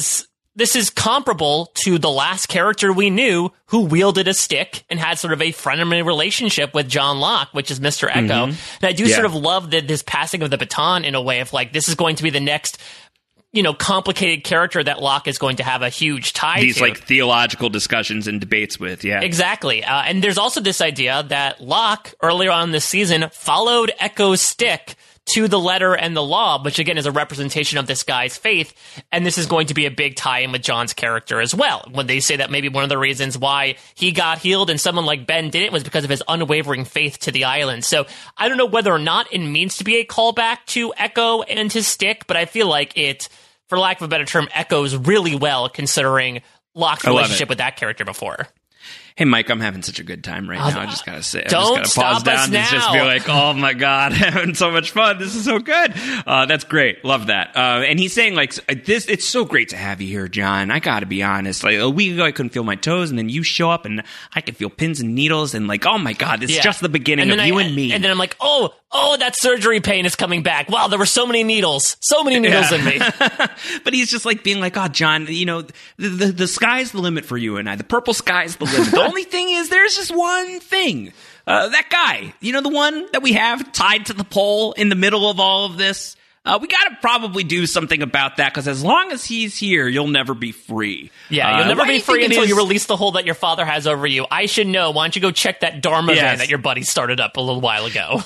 is comparable to the last character we knew who wielded a stick and had sort of a frenemy relationship with John Locke, which is Mr. Echo. And I do sort of love this passing of the baton in a way of like, this is going to be the next, complicated character that Locke is going to have a huge tie to. These like theological discussions and debates with, yeah. Exactly. And there's also this idea that Locke, earlier on this season, followed Echo's stick to the letter and the law, which again is a representation of this guy's faith. And this is going to be a big tie-in with John's character as well. When they say that maybe one of the reasons why he got healed and someone like Ben didn't was because of his unwavering faith to the island. So I don't know whether or not it means to be a callback to Echo and his stick, but I feel like it, for lack of a better term, echoes really well considering Locke's relationship with that character before. Hey, Mike, I'm having such a good time right now. I just gotta say, don't I just gotta pause down and just be like, oh my God, having so much fun. This is so good. That's great. Love that. And he's saying like this, it's so great to have you here, John. I gotta be honest. Like a week ago, I couldn't feel my toes, and then you show up and I can feel pins and needles, and like, oh my God, this is just the beginning of you and me. And then I'm like, oh, that surgery pain is coming back. Wow, there were so many needles in me. But he's just like being like, oh, John, the sky's the limit for you and I. The purple sky's the limit. The only thing is there's just one thing. That guy, the one that we have tied to the pole in the middle of all of this. We got to probably do something about that because as long as he's here, you'll never be free. Yeah, you'll never be free until you release the hold that your father has over you. I should know. Why don't you go check that Dharma van that your buddy started up a little while ago?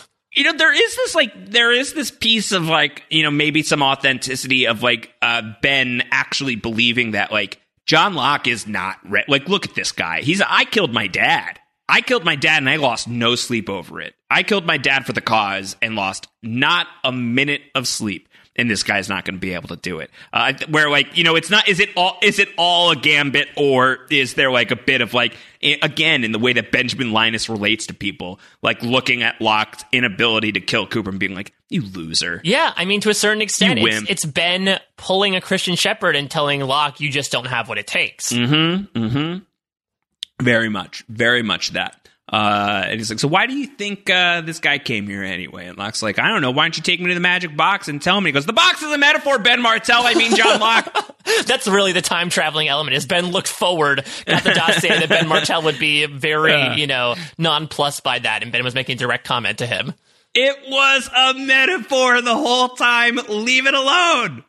There is this piece of like, maybe some authenticity of like Ben actually believing that like John Locke is not like, look at this guy. I killed my dad. And I lost no sleep over it. I killed my dad for the cause and lost not a minute of sleep. And this guy's not going to be able to do it. Where like, it's not, is it all a gambit, or is there like a bit of like, again, in the way that Benjamin Linus relates to people, like looking at Locke's inability to kill Cooper and being like, you loser. Yeah. I mean, to a certain extent, it's Ben pulling a Christian Shepherd and telling Locke, you just don't have what it takes. Very much that. And he's like, so why do you think this guy came here anyway? And Locke's like, I don't know. Why don't you take me to the magic box and tell me? He goes, the box is a metaphor, Ben Martell. I mean, John Locke. That's really the time traveling element. Is Ben looked forward, got the dot saying that Ben Martell would be very, nonplussed by that. And Ben was making a direct comment to him. It was a metaphor the whole time. Leave it alone.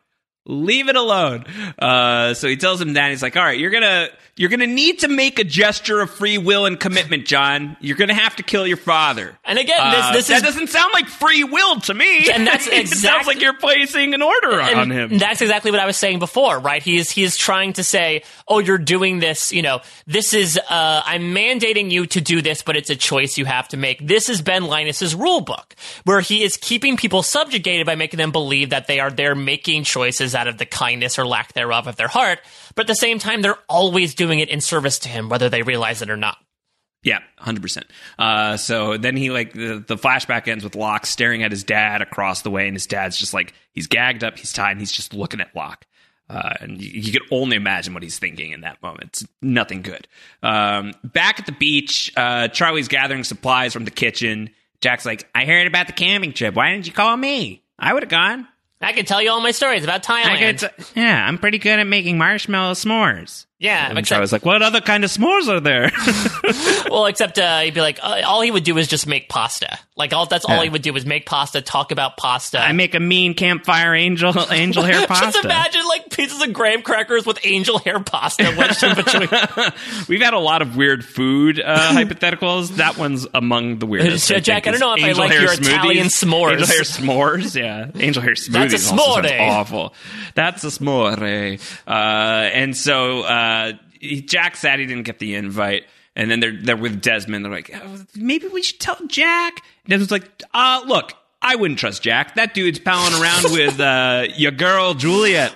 So he tells him that. He's like, all right, you're gonna need to make a gesture of free will and commitment, John. You're gonna have to kill your father. And again, this doesn't sound like free will to me. And that's exactly, it sounds like you're placing an order on him. That's exactly what I was saying before, right? He is trying to say, oh, you're doing this, this is, I'm mandating you to do this, but it's a choice you have to make. This is Ben Linus's rule book, where he is keeping people subjugated by making them believe that they're making choices out of the kindness or lack thereof of their heart, but at the same time, they're always doing it in service to him, whether they realize it or not. Yeah, 100%. So then he the flashback ends with Locke staring at his dad across the way, and his dad's just like, he's gagged up, he's tied, and he's just looking at Locke. And you could only imagine what he's thinking in that moment. It's nothing good. Back at the beach, Charlie's gathering supplies from the kitchen. Jack's like, I heard about the camping trip. Why didn't you call me? I would have gone. I can tell you all my stories about Thailand. I'm pretty good at making marshmallow s'mores. Yeah, and I was like, what other kind of s'mores are there? Well, except he'd be like, all he would do is just make pasta. Like, that's all he would do is make pasta, talk about pasta. I make a mean campfire angel hair pasta. Just imagine, like, pieces of graham crackers with angel hair pasta wedged in between. We've had a lot of weird food hypotheticals. That one's among the weirdest. Jack, I don't know if I like your smoothies. Italian s'mores. Angel hair s'mores, yeah. Angel hair smoothies. That's a s'more. Sounds awful. That's a s'more. And so Jack said he didn't get the invite. And then they're with Desmond. They're like, maybe we should tell Jack. Desmond's like, look, I wouldn't trust Jack. That dude's palling around with your girl, Juliet.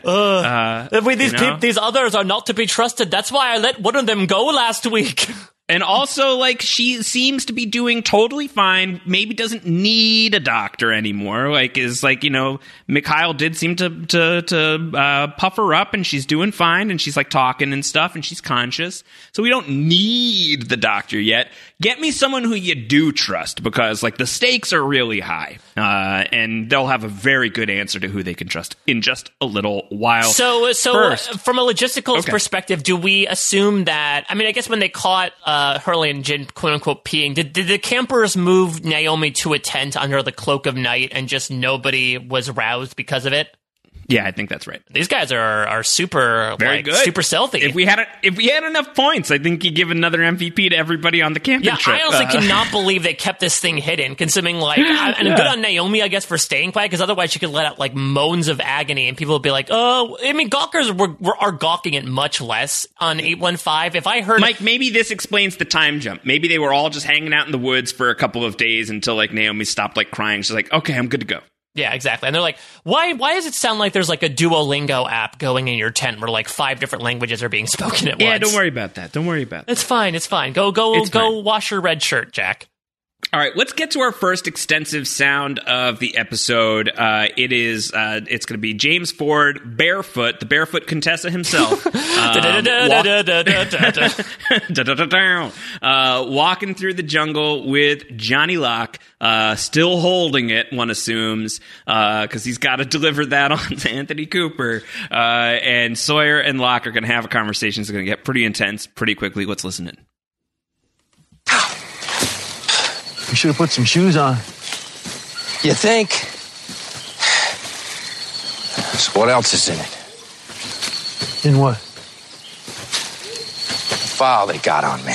These others are not to be trusted. That's why I let one of them go last week. And also, like, she seems to be doing totally fine. Maybe doesn't need a doctor anymore. Like, is like, you know, Mikhail did seem to puff her up, and she's doing fine, and she's like talking and stuff, and she's conscious. So we don't need the doctor yet. Get me someone who you do trust, because like the stakes are really high, and they'll have a very good answer to who they can trust in just a little while. So first, from a logistical perspective, do we assume that? I mean, I guess when they caught Hurley and Jin, quote unquote, peeing, did the campers move Naomi to a tent under the cloak of night, and just nobody was roused because of it? Yeah, I think that's right. These guys are super very good, super stealthy. If we had enough points, I think you give another MVP to everybody on the camping trip. I honestly cannot believe they kept this thing hidden, considering good on Naomi, I guess, for staying quiet, because otherwise she could let out like moans of agony, and people would be like, "Oh, I mean, gawkers are gawking it much less on 815." If I heard Mike, maybe this explains the time jump. Maybe they were all just hanging out in the woods for a couple of days until like Naomi stopped like crying. She's like, "Okay, I'm good to go." Yeah, exactly. And they're like, why does it sound like there's like a Duolingo app going in your tent where like 5 different languages are being spoken at once? Yeah, don't worry about that. It's fine. It's fine. Go wash your red shirt, Jack. All right, let's get to our first extensive sound of the episode. It's going to be James Ford, barefoot, the barefoot Contessa himself, walking through the jungle with Johnny Locke, still holding it, one assumes, because he's got to deliver that on to Anthony Cooper. And Sawyer and Locke are going to have a conversation. It's going to get pretty intense pretty quickly. Let's listen in. You should have put some shoes on. You think? So what else is in it? In what? The file they got on me.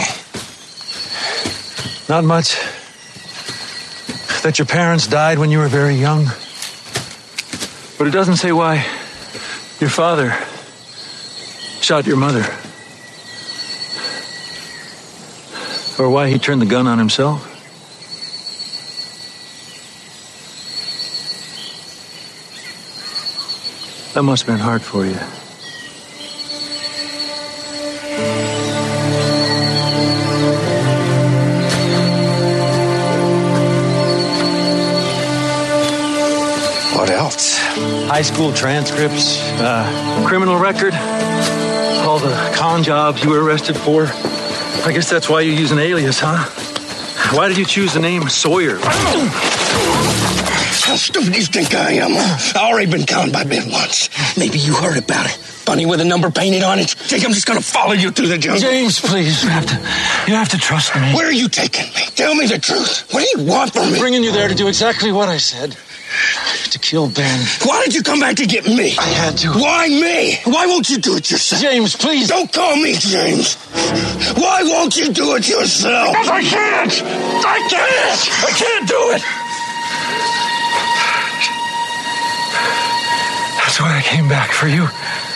Not much. That your parents died when you were very young. But it doesn't say why your father shot your mother. Or why he turned the gun on himself. That must have been hard for you. What else? High school transcripts, criminal record, all the con jobs you were arrested for. I guess that's why you use an alias, huh? Why did you choose the name Sawyer? How stupid do you think I am? I've already been conned by Ben once. Maybe you heard about it. Bunny with a number painted on it. Think I'm just gonna follow you through the jungle? James, please. You have to trust me. Where are you taking me? Tell me the truth. What do you want from me? Bringing you there to do exactly what I said. To kill Ben. Why did you come back to get me? I had to. Why me? Why won't you do it yourself? James, please. Don't call me James. Why won't you do it yourself? Because I can't. I can't do it. That's why I came back for you.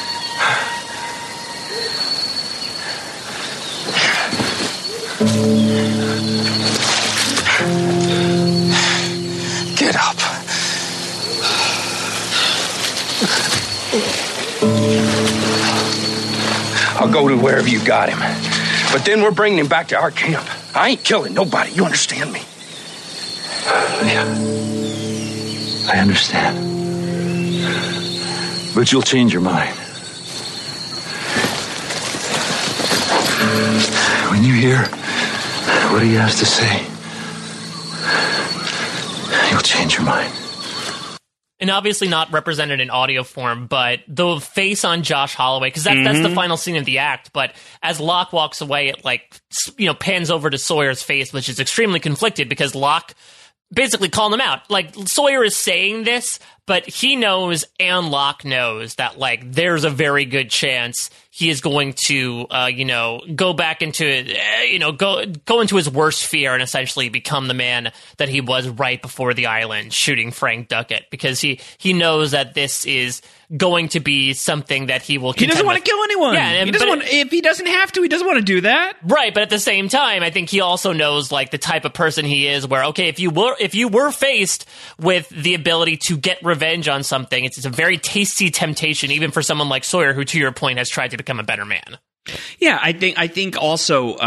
Get up. I'll go to wherever you got him. But then we're bringing him back to our camp. I ain't killing nobody. You understand me? Yeah. I understand. But you'll change your mind. When you hear what he has to say, you'll change your mind. And obviously not represented in audio form, but the face on Josh Holloway, because that's the final scene of the act. But as Locke walks away, it pans over to Sawyer's face, which is extremely conflicted because Locke basically calling him out. Like, Sawyer is saying this, but he knows and Locke knows that, there's a very good chance he is going to, go back into, go into his worst fear and essentially become the man that he was right before the island shooting Frank Duckett, because he knows that this is going to be something that he will He doesn't want to kill anyone. Yeah, if he doesn't have to, he doesn't want to do that. Right, but at the same time, I think he also knows the type of person he is, where if you were faced with the ability to get revenge on something, it's a very tasty temptation, even for someone like Sawyer, who, to your point, has tried to become a better man. Yeah, I think also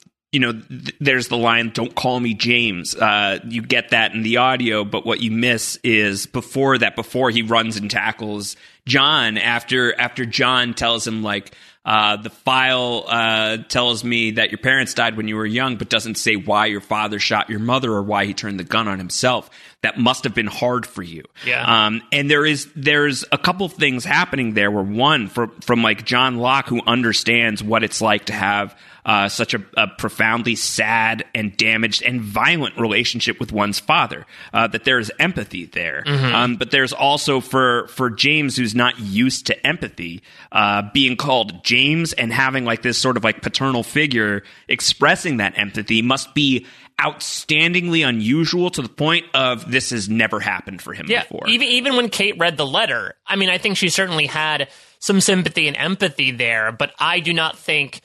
there's the line, "Don't call me James." You get that in the audio, but what you miss is before he runs and tackles John, after John tells him the file tells me that your parents died when you were young, but doesn't say why your father shot your mother or why he turned the gun on himself. That must have been hard for you. Yeah. And there's a couple things happening there, where one from John Locke, who understands what it's like to have such a profoundly sad and damaged and violent relationship with one's father, that there is empathy there. Mm-hmm. But there's also for James, who's not used to empathy, being called James and having this sort of paternal figure expressing that empathy must be outstandingly unusual, to the point of this has never happened for him before. Even when Kate read the letter, I think she certainly had some sympathy and empathy there, but I do not think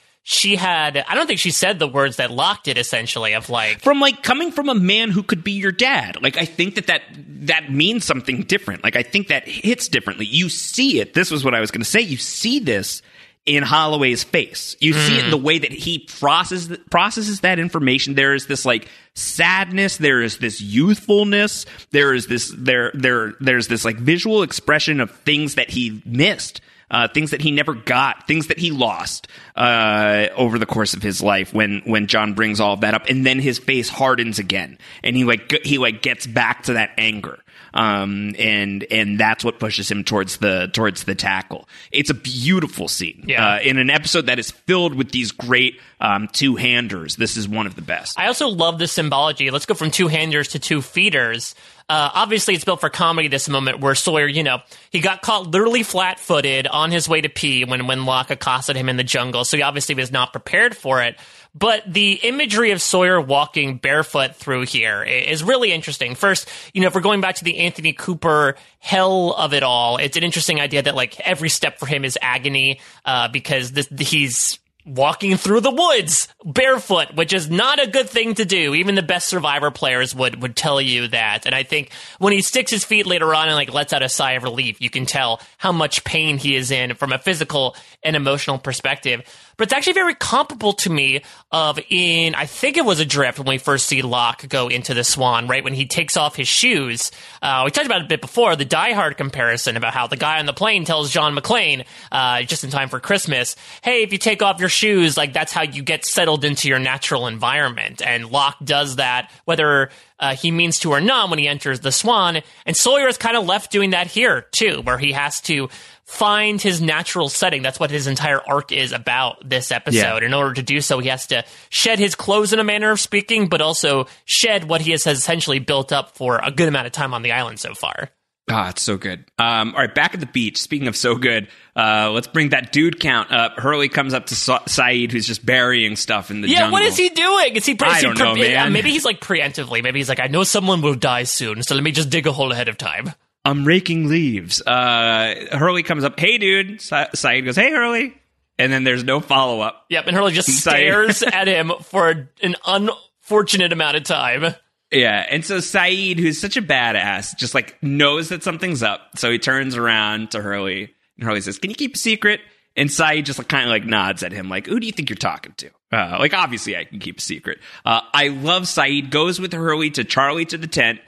I don't think she said the words that Locke did, essentially, of coming from a man who could be your dad. I think that means something different. I think that hits differently. You see it. This was what I was going to say. You see this in Holloway's face. You see it in the way that he processes that information. There is this sadness. There is this youthfulness. There is this there's this visual expression of things that he missed. Things that he never got, things that he lost over the course of his life when John brings all of that up, and then his face hardens again, and he gets back to that anger, and that's what pushes him towards the tackle. It's a beautiful scene. Yeah. In an episode that is filled with these great two-handers. This is one of the best. I also love the symbology. Let's go from two-handers to two-feeders. Obviously, it's built for comedy, this moment where Sawyer, he got caught literally flat-footed on his way to pee when Locke accosted him in the jungle, so he obviously was not prepared for it. But the imagery of Sawyer walking barefoot through here is really interesting. First, if we're going back to the Anthony Cooper hell of it all, it's an interesting idea that, every step for him is agony, because he's walking through the woods barefoot, which is not a good thing to do. Even the best Survivor players would tell you that. And I think when he sticks his feet later on and lets out a sigh of relief, you can tell how much pain he is in from a physical and emotional perspective. But it's actually very comparable to me I think it was Adrift, when we first see Locke go into the Swan, right? When he takes off his shoes. We talked about it a bit before, the Die Hard comparison about how the guy on the plane tells John McClane, just in time for Christmas, hey, if you take off your shoes, that's how you get settled into your natural environment. And Locke does that, whether he means to or not, when he enters the Swan. And Sawyer is kind of left doing that here, too, where he has to find his natural setting. That's what his entire arc is about this episode. Yeah. In order to do so, he has to shed his clothes, in a manner of speaking, but also shed what he has essentially built up for a good amount of time on the island so far. Ah, it's so good. All right, back at the beach. Speaking of so good, let's bring that dude count up. Hurley comes up to Saeed, who's just burying stuff in the jungle. Yeah, what is he doing? Is he? I don't know, man. Maybe he's preemptively. Maybe he's I know someone will die soon, so let me just dig a hole ahead of time. I'm raking leaves. Hurley comes up. Hey, dude. Saeed goes, hey, Hurley. And then there's no follow-up. Yep, and Hurley just stares at him for an unfortunate amount of time. Yeah, and so Saeed, who's such a badass, just knows that something's up. So he turns around to Hurley, and Hurley says, can you keep a secret? And Saeed just kind of nods at him, who do you think you're talking to? Obviously I can keep a secret. I love Saeed, goes with Hurley to Charlie to the tent,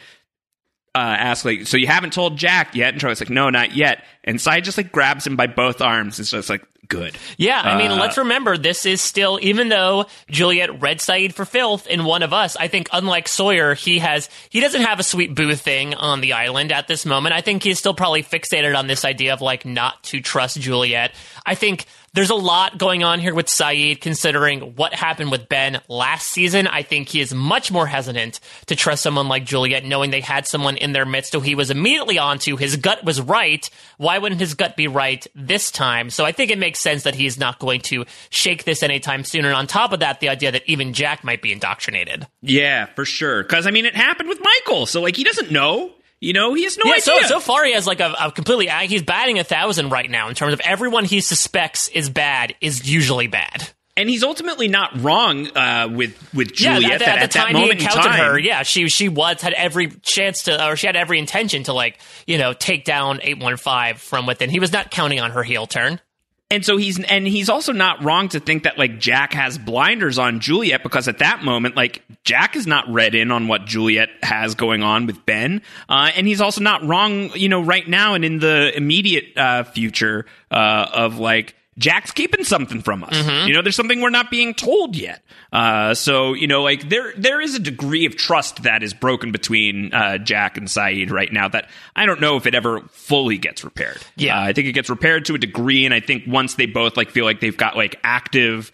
asks, so you haven't told Jack yet? And Charlie's no, not yet. And Saeed just grabs him by both arms. It's just good. Yeah, I mean, let's remember, this is still, even though Juliet read Sayid for filth in One of Us, I think unlike Sawyer, he doesn't have a sweet boo thing on the island at this moment. I think he's still probably fixated on this idea of like not to trust Juliet. I think there's a lot going on here with Sayid, considering what happened with Ben last season. I think he is much more hesitant to trust someone like Juliet, knowing they had someone in their midst who he was immediately onto. His gut was right. Why wouldn't his gut be right this time? So I think it makes sense that he's not going to shake this anytime soon. And on top of that, the idea that even Jack might be indoctrinated. Yeah, for sure. Because, I mean, it happened with Michael. So, like, he doesn't know. You know, he has no idea. So far he has like a completely, he's batting 1,000 right now in terms of everyone he suspects is bad is usually bad. And he's ultimately not wrong with Juliet. At the time he encountered her, she had every chance to, or she had every intention to, like, you know, take down 815 from within. He was not counting on her heel turn. And so he's also not wrong to think that, like, Jack has blinders on Juliet, because at that moment, like, Jack is not read in on what Juliet has going on with Ben. And he's also not wrong, you know, right now and in the immediate future of, like, Jack's keeping something from us. Mm-hmm. You know, there's something we're not being told yet. So, you know, like, there is a degree of trust that is broken between Jack and Sayid right now that I don't know if it ever fully gets repaired. Yeah. I think it gets repaired to a degree, and I think once they both, like, feel like they've got, like, active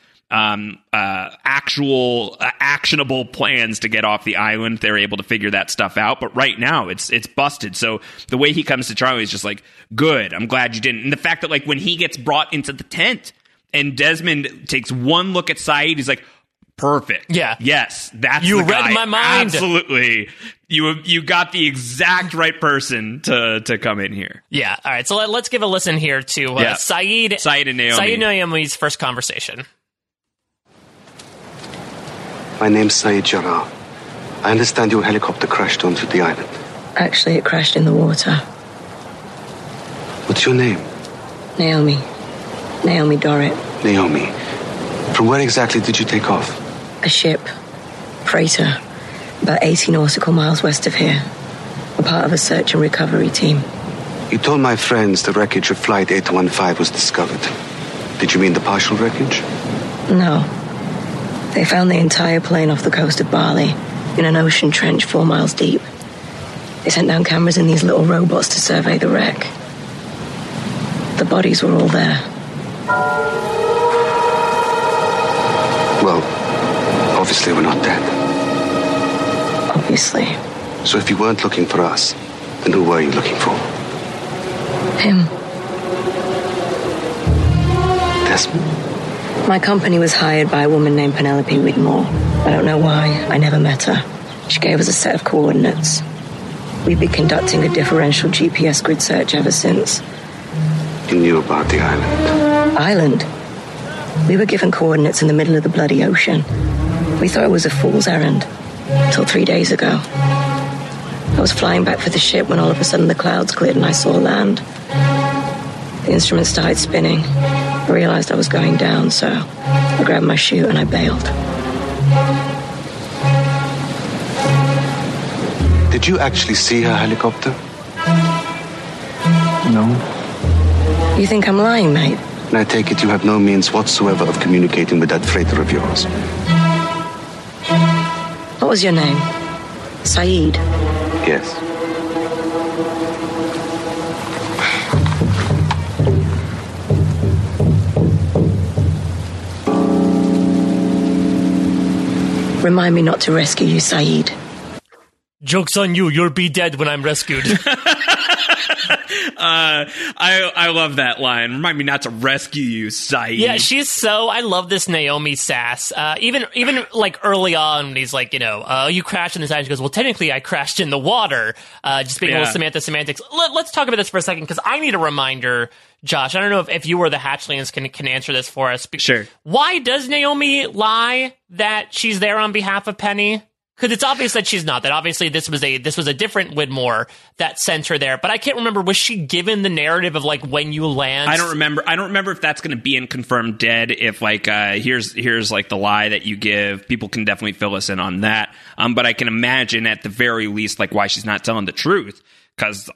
actual actionable plans to get off the island, they're able to figure that stuff out. But right now it's busted. So the way he comes to Charlie is just like, good, I'm glad you didn't. And the fact that, like, when he gets brought into the tent and Desmond takes one look at Sayid, he's like, perfect. Yeah. Yes, that's you the read guy. my mind. Absolutely. You got the exact right person to come in here. Yeah. All right. So let's give a listen here to Sayid and Naomi. Sayid and Naomi's first conversation. My name's Sayid Jarrah. I understand your helicopter crashed onto the island. Actually, it crashed in the water. What's your name? Naomi. Naomi Dorrit. Naomi. From where exactly did you take off? A ship. Freighter. About 80 nautical miles west of here. I'm part of a search and recovery team. You told my friends the wreckage of Flight 815 was discovered. Did you mean the partial wreckage? No. They found the entire plane off the coast of Bali, in an ocean trench 4 miles deep. They sent down cameras in these little robots to survey the wreck. The bodies were all there. Well, obviously we're not dead. Obviously. So if you weren't looking for us, then who were you looking for? Him. Desmond? My company was hired by a woman named Penelope Widmore. I don't know why. I never met her. She gave us a set of coordinates. We've been conducting a differential GPS grid search ever since. You knew about the island? Island? We were given coordinates in the middle of the bloody ocean. We thought it was a fool's errand. Until 3 days ago. I was flying back for the ship when all of a sudden the clouds cleared and I saw land. The instruments started spinning. I realized I was going down, so I grabbed my chute and I bailed. Did you actually see her helicopter? No. You think I'm lying, mate? And I take it you have no means whatsoever of communicating with that freighter of yours. What was your name? Sayid? Yes. Remind me not to rescue you, Sayid. Joke's on you. You'll be dead when I'm rescued. I love that line. Remind me not to rescue you, Sayid. Yeah, I love this Naomi sass. Even like early on, when he's like, you know, you crashed in this island. She goes, well, technically I crashed in the water. Just being a little Samantha semantics. Let's talk about this for a second, because I need a reminder, Josh. I don't know if you or the Hatchlings can answer this for us. Sure. Why does Naomi lie that she's there on behalf of Penny? Because it's obvious that she's not. That obviously this was a different Widmore that sent her there. But I can't remember. Was she given the narrative of like when you land? I don't remember if that's going to be in Confirmed Dead. If like here's like the lie that you give. People can definitely fill us in on that. But I can imagine at the very least like why she's not telling the truth. Because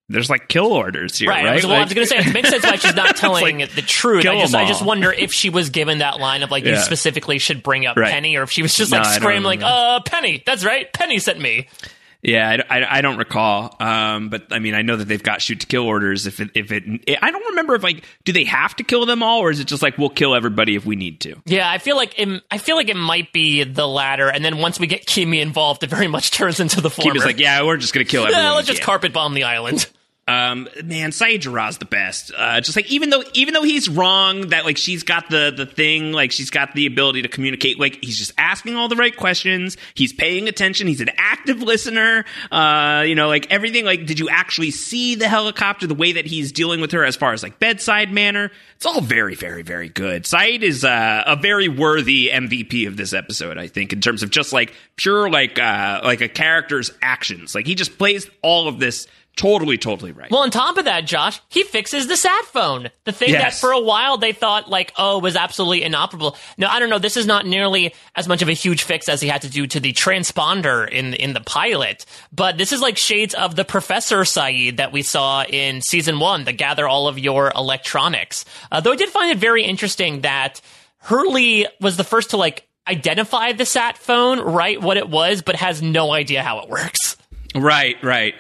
there's like kill orders here, right? Well, I was going to say, it makes sense why she's not telling the truth. I just wonder if she was given that line of like, you specifically should bring up Penny, or if she was just like scrambling, Penny, that's right, Penny sent me. Yeah, I don't recall, but I mean, I know that they've got shoot to kill orders. If it, I don't remember if like, do they have to kill them all, or is it just like we'll kill everybody if we need to? Yeah, I feel like it might be the latter, and then once we get Kimi involved, it very much turns into the former. Kimi's like, yeah, we're just gonna kill everyone. Yeah, let's just carpet bomb the island. Man, Sayid Jarrah's the best. Just like even though he's wrong, that like she's got the thing, like she's got the ability to communicate. Like he's just asking all the right questions. He's paying attention. He's an active listener. Like everything. Like, did you actually see the helicopter? The way that he's dealing with her, as far as like bedside manner, it's all very, very, very good. Sayid is a very worthy MVP of this episode, I think, in terms of just like pure like a character's actions. Like he just plays all of this totally right. Well, on top of that, Josh, he fixes the sat phone. The thing that for a while they thought like, was absolutely inoperable. No, I don't know. This is not nearly as much of a huge fix as he had to do to the transponder in the pilot. But this is like shades of the Professor Sayid that we saw in season 1, that gather all of your electronics. Though I did find it very interesting that Hurley was the first to like identify the sat phone, write what it was, but has no idea how it works. Right.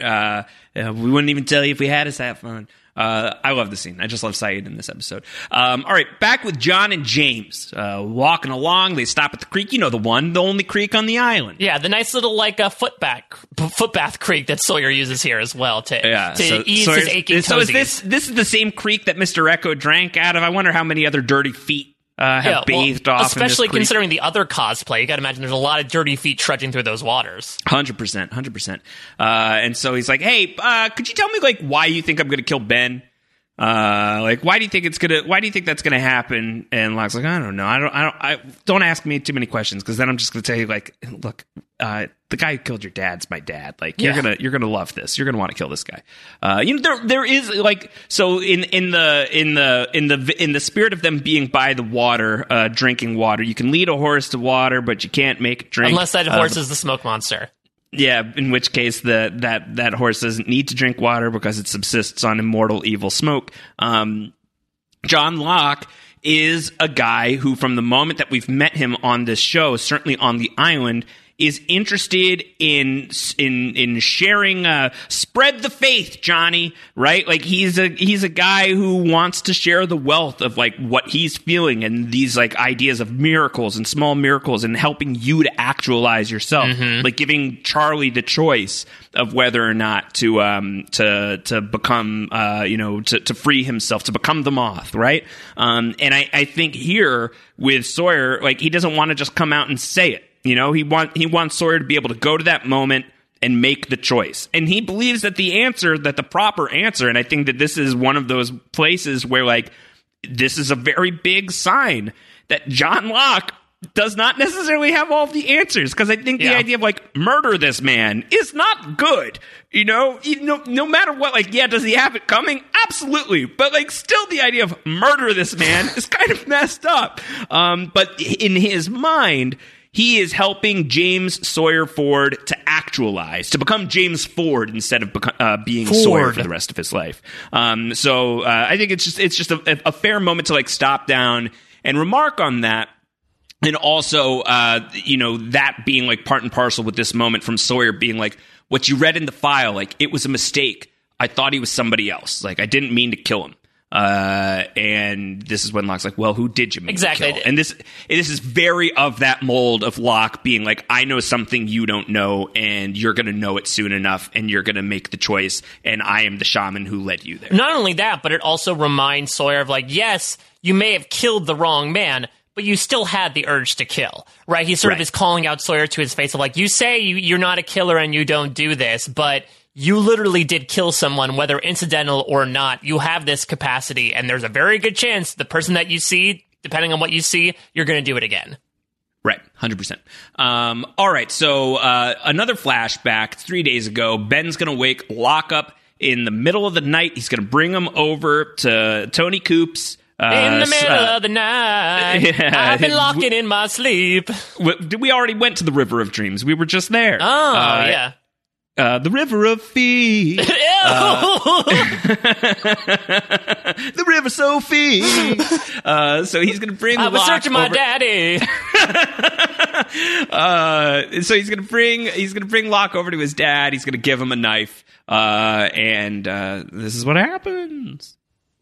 We wouldn't even tell you if we had a sat phone. I love the scene. I just love Sayid in this episode. All right, back with John and James. Walking along, they stop at the creek. You know, the only creek on the island. Yeah, the nice little like footbath creek that Sawyer uses here as well to ease his aching toesies. So is this is the same creek that Mr. Echo drank out of? I wonder how many other dirty feet have bathed off, especially in this considering the other cosplay. You got to imagine there's a lot of dirty feet trudging through those waters. 100%. And so he's like, "Hey, could you tell me like why you think I'm going to kill Ben? Like why do you think that's going to happen?" And Locke's like, "I don't know. I don't ask me too many questions, because then I'm just going to tell you like, look, the guy who killed your dad's my dad. Like you're gonna love this. You're gonna want to kill this guy. There is like, so in the spirit of them being by the water, drinking water. You can lead a horse to water, but you can't make it drink unless that horse is the smoke monster. Yeah, in which case that horse doesn't need to drink water because it subsists on immortal evil smoke. John Locke is a guy who, from the moment that we've met him on this show, certainly on the island, is interested in sharing, spread the faith, Johnny, right? Like he's a guy who wants to share the wealth of like what he's feeling and these like ideas of miracles and small miracles and helping you to actualize yourself, like giving Charlie the choice of whether or not to become, to free himself, to become the Moth, right? And I think here with Sawyer, like he doesn't want to just come out and say it. You know, he wants Sawyer to be able to go to that moment and make the choice. And he believes that the proper answer, and I think that this is one of those places where, like, this is a very big sign that John Locke does not necessarily have all the answers. Because I think the idea of, like, murder this man is not good. No matter what, like, yeah, does he have it coming? Absolutely. But, like, still the idea of murder this man is kind of messed up. But in his mind, he is helping James Sawyer Ford to actualize, to become James Ford instead of being Sawyer for the rest of his life. So I think it's just a fair moment to like stop down and remark on that. And also, that being like part and parcel with this moment from Sawyer being like, what you read in the file, like it was a mistake. I thought he was somebody else. Like I didn't mean to kill him. And this is when Locke's like, well, who did you mean to kill? And this is very of that mold of Locke being like, I know something you don't know, and you're going to know it soon enough, and you're going to make the choice, and I am the shaman who led you there. Not only that, but it also reminds Sawyer of like, yes, you may have killed the wrong man, but you still had the urge to kill, right? He sort of is calling out Sawyer to his face of like, you say you're not a killer and you don't do this, but you literally did kill someone, whether incidental or not. You have this capacity, and there's a very good chance the person that you see, depending on what you see, you're going to do it again. Right, 100%. All right, so another flashback 3 days ago. Ben's going to wake Locke up in the middle of the night. He's going to bring him over to Tony Coop's. In the middle of the night, I've been locking in my sleep. We already went to the River of Dreams. We were just there. Oh, yeah. The River of Fee. The River Sophie. So he's going to bring I was Locke searching my over. daddy. So he's going to bring Locke over to his dad. He's going to give him a knife. And this is what happens.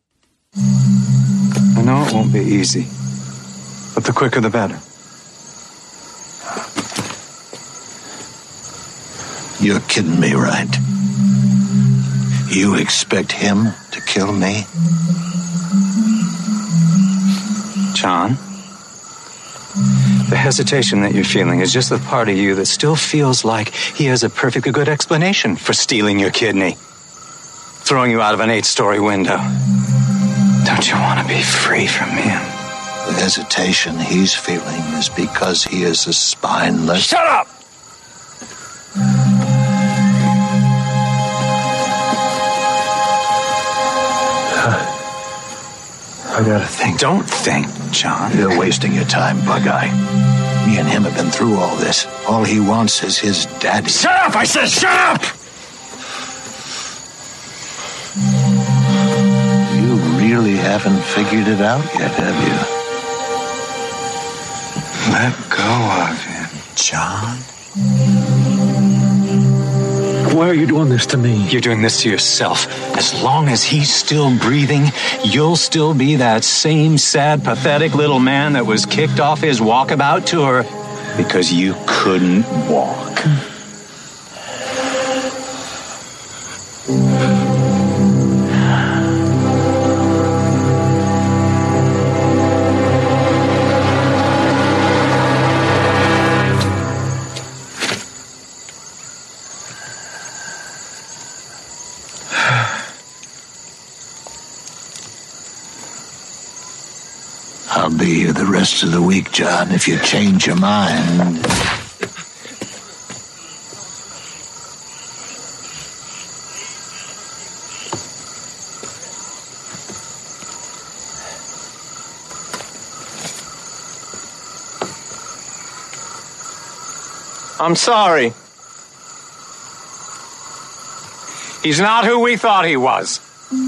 I know it won't be easy, but the quicker the better. You're kidding me, right? You expect him to kill me? John, the hesitation that you're feeling is just the part of you that still feels like he has a perfectly good explanation for stealing your kidney, throwing you out of an 8-story window. Don't you want to be free from him? The hesitation he's feeling is because he is a spineless... Shut up! I gotta think. Don't think, John. You're wasting your time, Bug-Eye. Me and him have been through all this. All he wants is his daddy. Shut up! I said shut up! You really haven't figured it out yet, have you? Let go of him, John. Why are you doing this to me? You're doing this to yourself. As long as he's still breathing, you'll still be that same sad, pathetic little man that was kicked off his walkabout tour because you couldn't walk. I'll be here the rest of the week, John, if you change your mind. I'm sorry. He's not who we thought he was.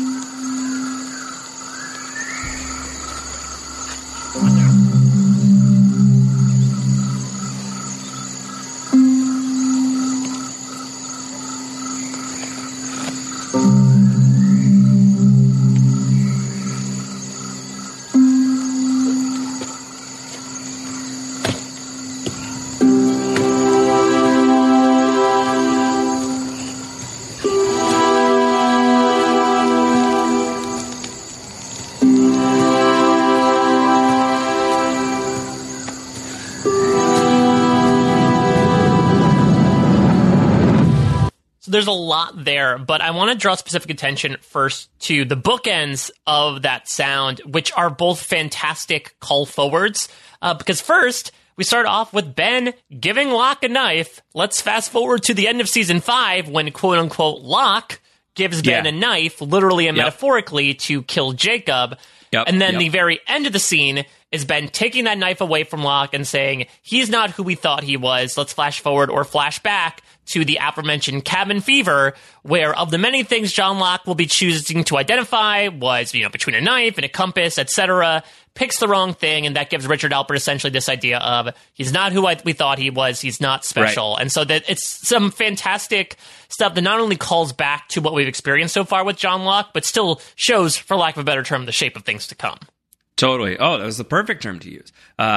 There's a lot there, but I want to draw specific attention first to the bookends of that sound, which are both fantastic call forwards. Because first, we start off with Ben giving Locke a knife. Let's fast forward to the end of season 5 when quote-unquote Locke gives Ben a knife, literally and metaphorically, to kill Jacob. And then the very end of the scene is Ben taking that knife away from Locke and saying, he's not who we thought he was. Let's flash forward or flash back to the aforementioned cabin fever, where of the many things John Locke will be choosing to identify was, between a knife and a compass, etc., picks the wrong thing, and that gives Richard Alpert essentially this idea of he's not who we thought he was, he's not special. Right. And so that it's some fantastic stuff that not only calls back to what we've experienced so far with John Locke, but still shows, for lack of a better term, the shape of things to come. Totally. Oh, that was the perfect term to use.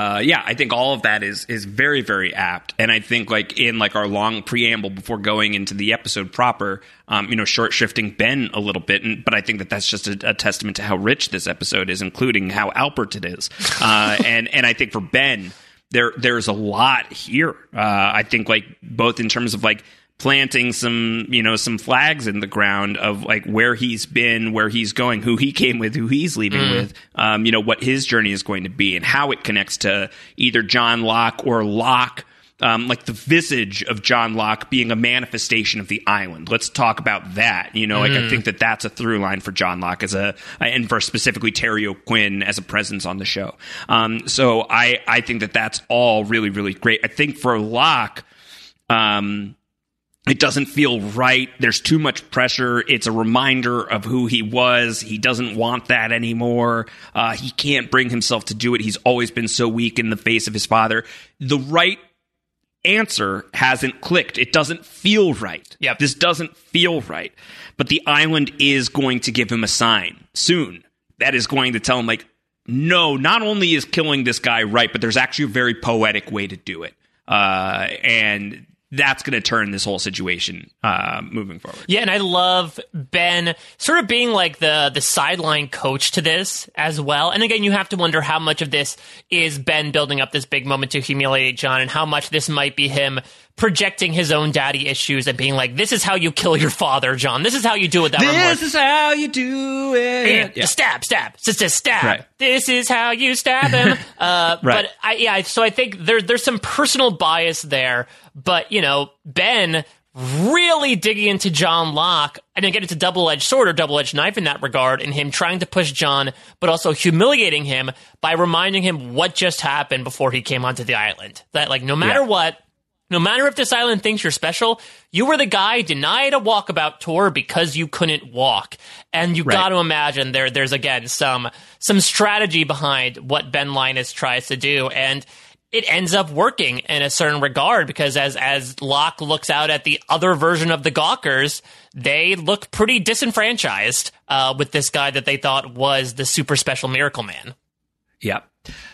I think all of that is very, very apt. And I think in our long preamble before going into the episode proper, short shifting Ben a little bit. But I think that's just a testament to how rich this episode is, including how Alpert it is. And I think for Ben, there's a lot here. I think both in terms of planting some flags in the ground of where he's been, where he's going, who he came with, who he's leaving with, what his journey is going to be and how it connects to either John Locke or Locke, the visage of John Locke being a manifestation of the island. Let's talk about that. I think that's a through line for John Locke and for specifically Terry O'Quinn as a presence on the show. So I think that's all really, really great. I think for Locke, It doesn't feel right. There's too much pressure. It's a reminder of who he was. He doesn't want that anymore. He can't bring himself to do it. He's always been so weak in the face of his father. The right answer hasn't clicked. It doesn't feel right. Yep. This doesn't feel right. But the island is going to give him a sign soon. That is going to tell him, like, no, not only is killing this guy right, but there's actually a very poetic way to do it. And that's going to turn this whole situation moving forward. Yeah, and I love Ben sort of being like the sideline coach to this as well. And again, you have to wonder how much of this is Ben building up this big moment to humiliate John, and how much this might be him projecting his own daddy issues and being like, this is how you kill your father, John. This is how you do it. This is how you do it. Yeah. Stab. Just stab. Right. This is how you stab him. Right. But so I think there's some personal bias there. But, Ben really digging into John Locke, and again, it's a double-edged sword or double-edged knife in that regard, in him trying to push John, but also humiliating him by reminding him what just happened before he came onto the island. That, like, no matter what, no matter if this island thinks you're special, you were the guy denied a walkabout tour because you couldn't walk. And you got to imagine there's again some strategy behind what Ben Linus tries to do, and it ends up working in a certain regard, because as Locke looks out at the other version of the Gawkers, they look pretty disenfranchised with this guy that they thought was the super special miracle man. Yep.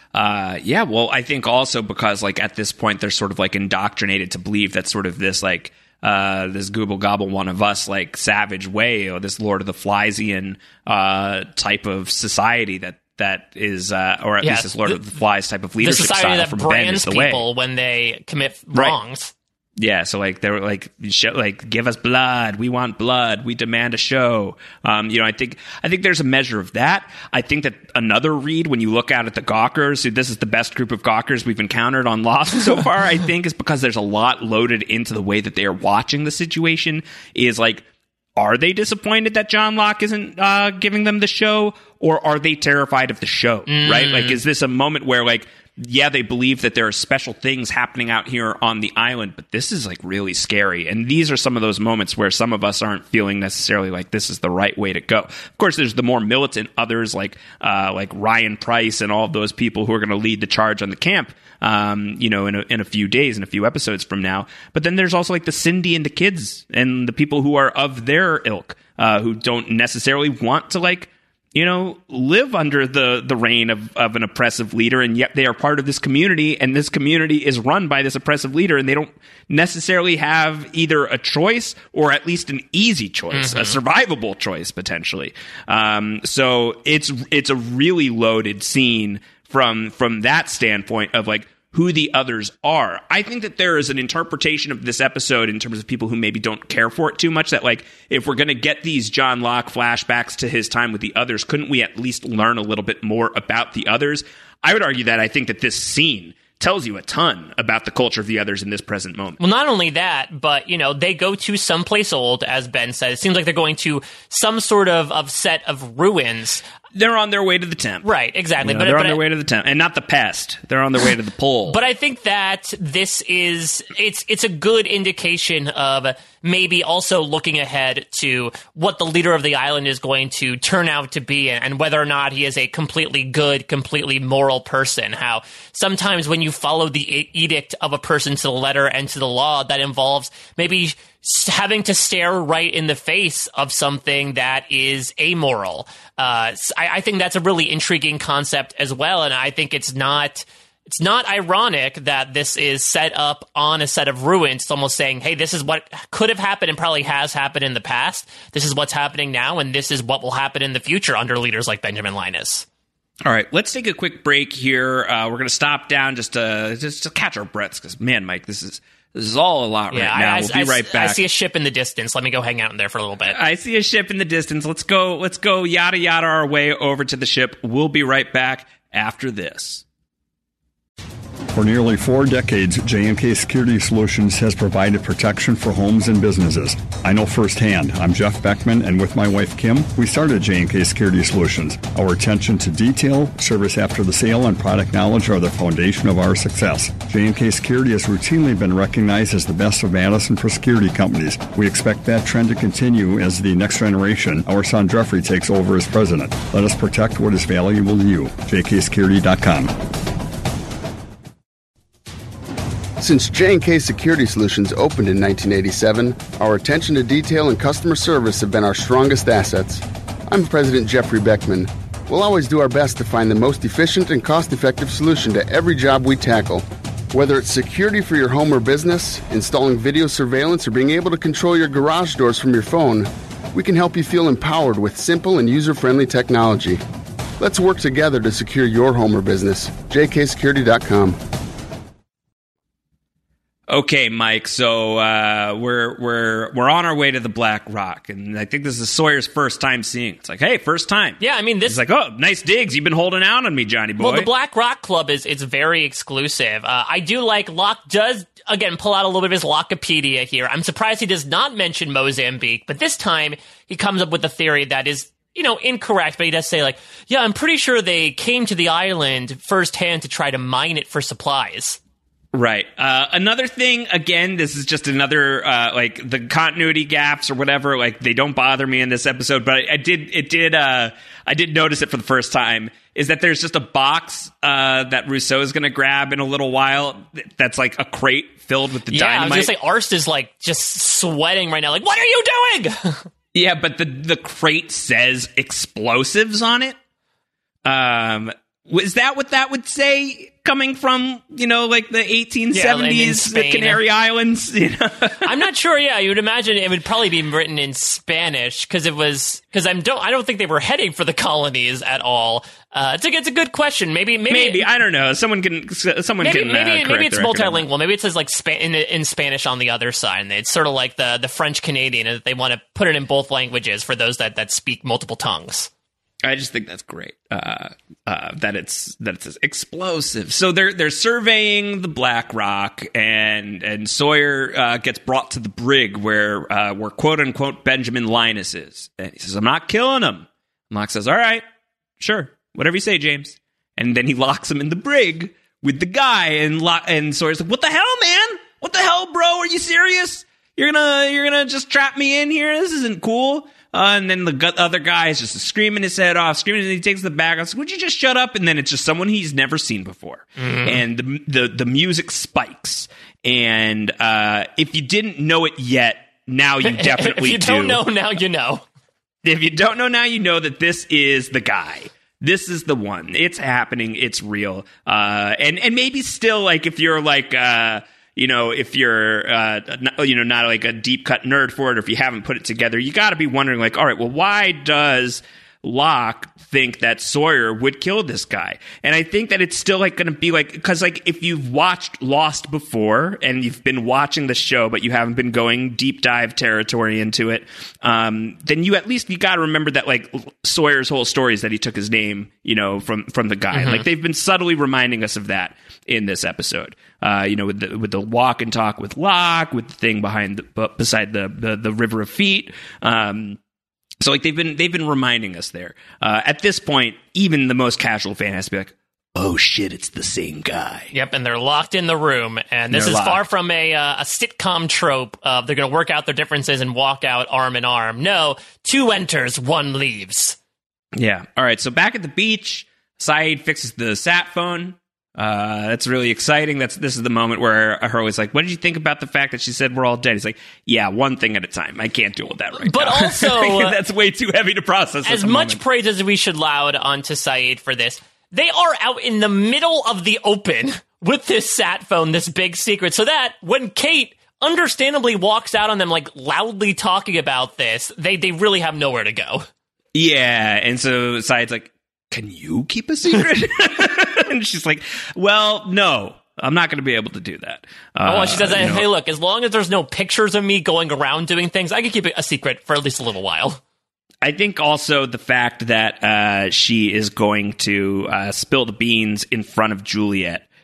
Well, I think also because, like, at this point, they're sort of, like, indoctrinated to believe that sort of this, like, this Gooble Gobble one of us, like, savage way, or this Lord of the Fliesian type of society that is, or at least this Lord of the Flies type of leadership the society style that from Ben is the way. people when they commit wrongs. Yeah, so like they were like, give us blood. We want blood. We demand a show. I think there's a measure of that. I think that another read, when you look out at the Gawkers, this is the best group of Gawkers we've encountered on Lost so far, I think, is because there's a lot loaded into the way that they are watching the situation. Is like, are they disappointed that John Locke isn't giving them the show, or are they terrified of the show? Right? Like, is this a moment where, like, yeah, they believe that there are special things happening out here on the island, but this is, like, really scary. And these are some of those moments where some of us aren't feeling necessarily like this is the right way to go. Of course, there's the more militant others, like Ryan Price and all of those people who are going to lead the charge on the camp, in a few days, in a few episodes from now. But then there's also, like, the Cindy and the kids and the people who are of their ilk, who don't necessarily want to, like, live under the reign of an oppressive leader, and yet they are part of this community, and this community is run by this oppressive leader, and they don't necessarily have either a choice or at least an easy choice, a survivable choice, potentially. So it's a really loaded scene from that standpoint of, like, who the others are. I think that there is an interpretation of this episode in terms of people who maybe don't care for it too much, that, like, if we're going to get these John Locke flashbacks to his time with the others, couldn't we at least learn a little bit more about the others? I would argue that I think that this scene tells you a ton about the culture of the others in this present moment. Well, not only that, but, they go to someplace old, as Ben said. It seems like they're going to some sort of set of ruins. They're on their way to the temp. Right, exactly. They're on their way to the temp. And not the pest. They're on their way to the pole. But I think that this is, it's a good indication of maybe also looking ahead to what the leader of the island is going to turn out to be, and whether or not he is a completely good, completely moral person. How sometimes when you follow the edict of a person to the letter and to the law, that involves maybe having to stare right in the face of something that is amoral. I think that's a really intriguing concept as well, and I think it's not ironic that this is set up on a set of ruins. It's almost saying, hey, this is what could have happened and probably has happened in the past. This is what's happening now, and this is what will happen in the future under leaders like Benjamin Linus. All right, let's take a quick break here. We're going to stop down just to catch our breaths, because, man, Mike, this is all a lot right now. We'll be right back. I see a ship in the distance. Let me go hang out in there for a little bit. I see a ship in the distance. Let's go yada yada our way over to the ship. We'll be right back after this. For nearly 4 decades, J&K Security Solutions has provided protection for homes and businesses. I know firsthand. I'm Jeff Beckman, and with my wife Kim, we started J&K Security Solutions. Our attention to detail, service after the sale, and product knowledge are the foundation of our success. J&K Security has routinely been recognized as the best of Madison for security companies. We expect that trend to continue as the next generation, our son Jeffrey, takes over as president. Let us protect what is valuable to you. jksecurity.com. Since J&K Security Solutions opened in 1987, our attention to detail and customer service have been our strongest assets. I'm President Jeffrey Beckman. We'll always do our best to find the most efficient and cost-effective solution to every job we tackle. Whether it's security for your home or business, installing video surveillance, or being able to control your garage doors from your phone, we can help you feel empowered with simple and user-friendly technology. Let's work together to secure your home or business. jksecurity.com. Okay, Mike. So we're on our way to the Black Rock, and I think this is Sawyer's first time seeing it. It's like, hey, first time. Yeah, I mean, this. It's like, oh, nice digs. You've been holding out on me, Johnny boy. Well, the Black Rock Club it's very exclusive. I do like Locke does again pull out a little bit of his Lockepedia here. I'm surprised he does not mention Mozambique, but this time he comes up with a theory that is, incorrect. But he does say, like, yeah, I'm pretty sure they came to the island firsthand to try to mine it for supplies. Right. Another thing, again, this is just another, like, the continuity gaps or whatever, like, they don't bother me in this episode, but I did notice it for the first time, is that there's just a box that Rousseau is going to grab in a little while that's, like, a crate filled with the dynamite. Yeah, I was going to say, Arst is, like, just sweating right now, like, what are you doing? Yeah, but the crate says explosives on it. Was that what that would say? Coming from, like the 1870s, the Canary Islands, I'm not sure. Yeah, you would imagine it would probably be written in Spanish because I don't think they were heading for the colonies at all. It's a good question. Maybe I don't know. Someone can. Maybe it's multilingual. Maybe it says like in Spanish on the other side. And it's sort of like the French Canadian, and they want to put it in both languages for those that speak multiple tongues. I just think that's great. That it's explosive. So they're surveying the Black Rock, and Sawyer gets brought to the brig where quote unquote Benjamin Linus is. And he says, "I'm not killing him." And Locke says, "All right, sure, whatever you say, James." And then he locks him in the brig with the guy, and Sawyer's like, "What the hell, man? What the hell, bro? Are you serious? You're gonna just trap me in here? This isn't cool." And then the other guy is just screaming his head off, and he takes the bag. I was like, would you just shut up? And then it's just someone he's never seen before. Mm-hmm. And the music spikes. And if you didn't know it yet, now you definitely do. If you don't know, now you know. If you don't know, now you know that this is the guy. This is the one. It's happening. It's real. And maybe still, like, if you're like... if you're, not like a deep cut nerd for it, or if you haven't put it together, you got to be wondering, like, all right, well, why does Locke think that Sawyer would kill this guy? And I think that it's still like going to be like, because like if you've watched Lost before and you've been watching the show, but you haven't been going deep dive territory into it, then you got to remember that like Sawyer's whole story is that he took his name, from the guy. Mm-hmm. Like they've been subtly reminding us of that in this episode. With the walk and talk with Locke, with the thing beside the river of feet. So like they've been reminding us there. At this point, even the most casual fan has to be like, "Oh shit, it's the same guy." Yep, and they're locked in the room, and this is far from a sitcom trope of they're going to work out their differences and walk out arm in arm. No, 2 enters, 1 leaves. Yeah. All right. So back at the beach, Saeed fixes the sat phone. That's really exciting. This is the moment where Hurley's like, "What did you think about the fact that she said we're all dead?" He's like, "Yeah, one thing at a time. I can't deal with that right now." But also, that's way too heavy to process. As much praise as we should laud onto Saeed for this, they are out in the middle of the open with this sat phone, this big secret, so that when Kate understandably walks out on them, like loudly talking about this, they really have nowhere to go. Yeah, and so Saeed's like, "Can you keep a secret?" And she's like, "Well, no, I'm not going to be able to do that." She says, "Hey, look, as long as there's no pictures of me going around doing things, I can keep it a secret for at least a little while." I think also the fact that she is going to spill the beans in front of Juliet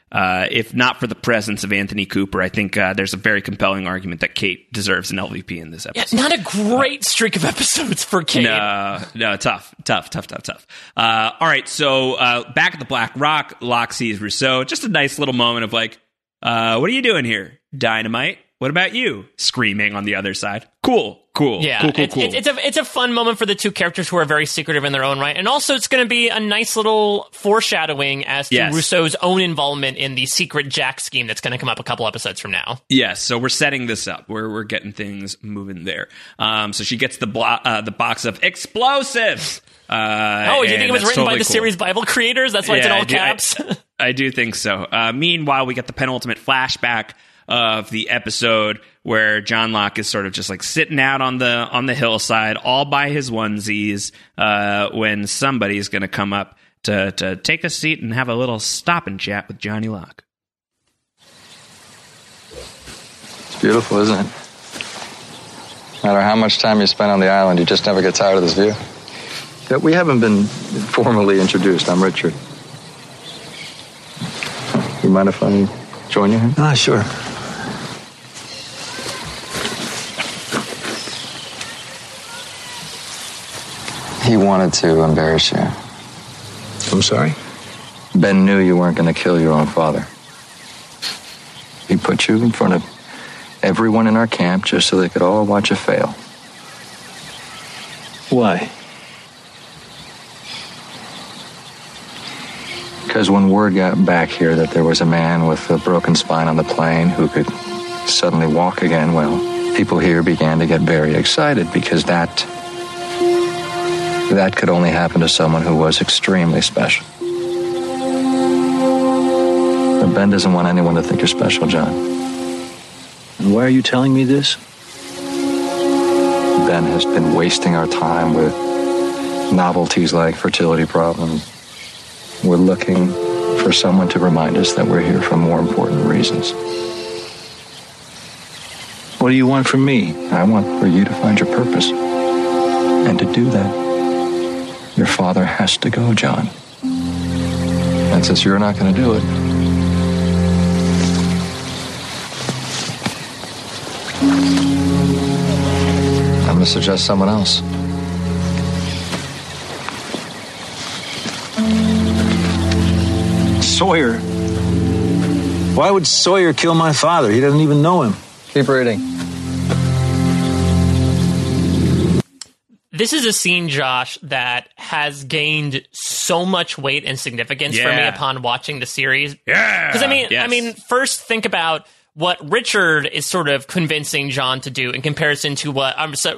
if not for the presence of Anthony Cooper, I think there's a very compelling argument that Kate deserves an LVP in this episode. Yeah, not a great streak of episodes for Kate. No, tough. All right, so back at the Black Rock, Locke sees Rousseau. Just a nice little moment of like, what are you doing here? Dynamite? What about you? Screaming on the other side. Cool. Yeah, cool. It's a fun moment for the two characters who are very secretive in their own right. And also it's going to be a nice little foreshadowing as to Rousseau's own involvement in the secret Jack scheme that's going to come up a couple episodes from now. Yes, so we're setting this up. We're getting things moving there. So she gets the box of explosives. Do you think it was written by the series Bible creators? That's why it's in all caps? I do think so. Meanwhile, we get the penultimate flashback of the episode where John Locke is sort of just like sitting out on the hillside all by his onesies when somebody's going to come up to take a seat and have a little stop and chat with Johnny Locke. It's beautiful, isn't it? No matter how much time you spend on the island, you just never get tired of this view. Yeah, we haven't been formally introduced. I'm Richard. You mind if I join you here? Sure. He wanted to embarrass you. I'm sorry? Ben knew you weren't going to kill your own father. He put you in front of everyone in our camp just so they could all watch you fail. Why? Because when word got back here that there was a man with a broken spine on the plane who could suddenly walk again, well, people here began to get very excited because that could only happen to someone who was extremely special. But Ben doesn't want anyone to think you're special, John. And why are you telling me this? Ben has been wasting our time with novelties like fertility problems. We're looking for someone to remind us that we're here for more important reasons. What do you want from me? I want for you to find your purpose. And to do that, your father has to go, John. And since you're not going to do it, I'm going to suggest someone else. Sawyer. Why would Sawyer kill my father? He doesn't even know him. Keep reading. This is a scene, Josh, that has gained so much weight and significance for me upon watching the series. Yeah. Because I mean, first think about what Richard is sort of convincing John to do in comparison to what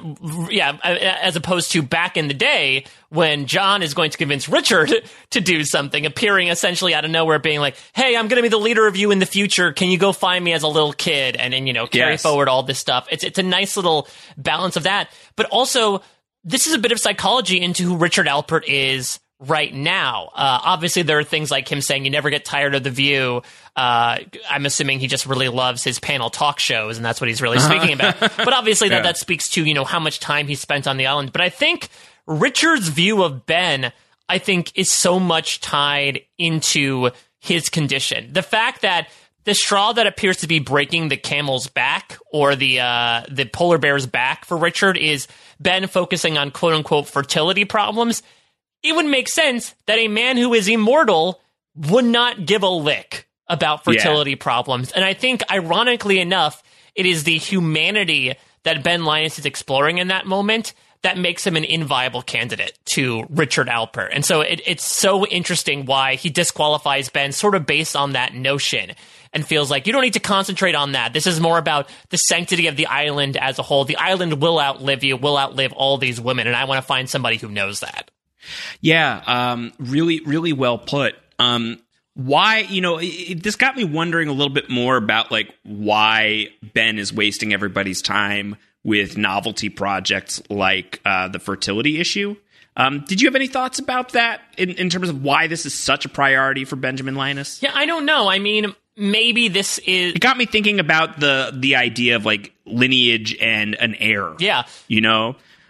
as opposed to back in the day when John is going to convince Richard to do something, appearing essentially out of nowhere, being like, "Hey, I'm going to be the leader of you in the future. Can you go find me as a little kid?" And carry forward all this stuff. It's a nice little balance of that, but also this is a bit of psychology into who Richard Alpert is right now. Obviously, there are things like him saying you never get tired of The View. I'm assuming he just really loves his panel talk shows, and that's what he's really speaking about. But obviously, that speaks to how much time he spent on the island. But I think Richard's view of Ben, I think, is so much tied into his condition. The fact that the straw that appears to be breaking the camel's back or the polar bear's back for Richard is Ben focusing on quote-unquote fertility problems. It would make sense that a man who is immortal would not give a lick about fertility problems. And I think, ironically enough, it is the humanity that Ben Linus is exploring in that moment that makes him an inviolable candidate to Richard Alpert. And so it's so interesting why he disqualifies Ben sort of based on that notion and feels like you don't need to concentrate on that. This is more about the sanctity of the island as a whole. The island will outlive you, will outlive all these women, and I want to find somebody who knows that. Yeah, really, really well put. Why, this got me wondering a little bit more about like why Ben is wasting everybody's time with novelty projects like the fertility issue. Did you have any thoughts about that in terms of why this is such a priority for Benjamin Linus? Yeah, I don't know. I mean, maybe this is... It got me thinking about the idea of like lineage and an heir. Yeah.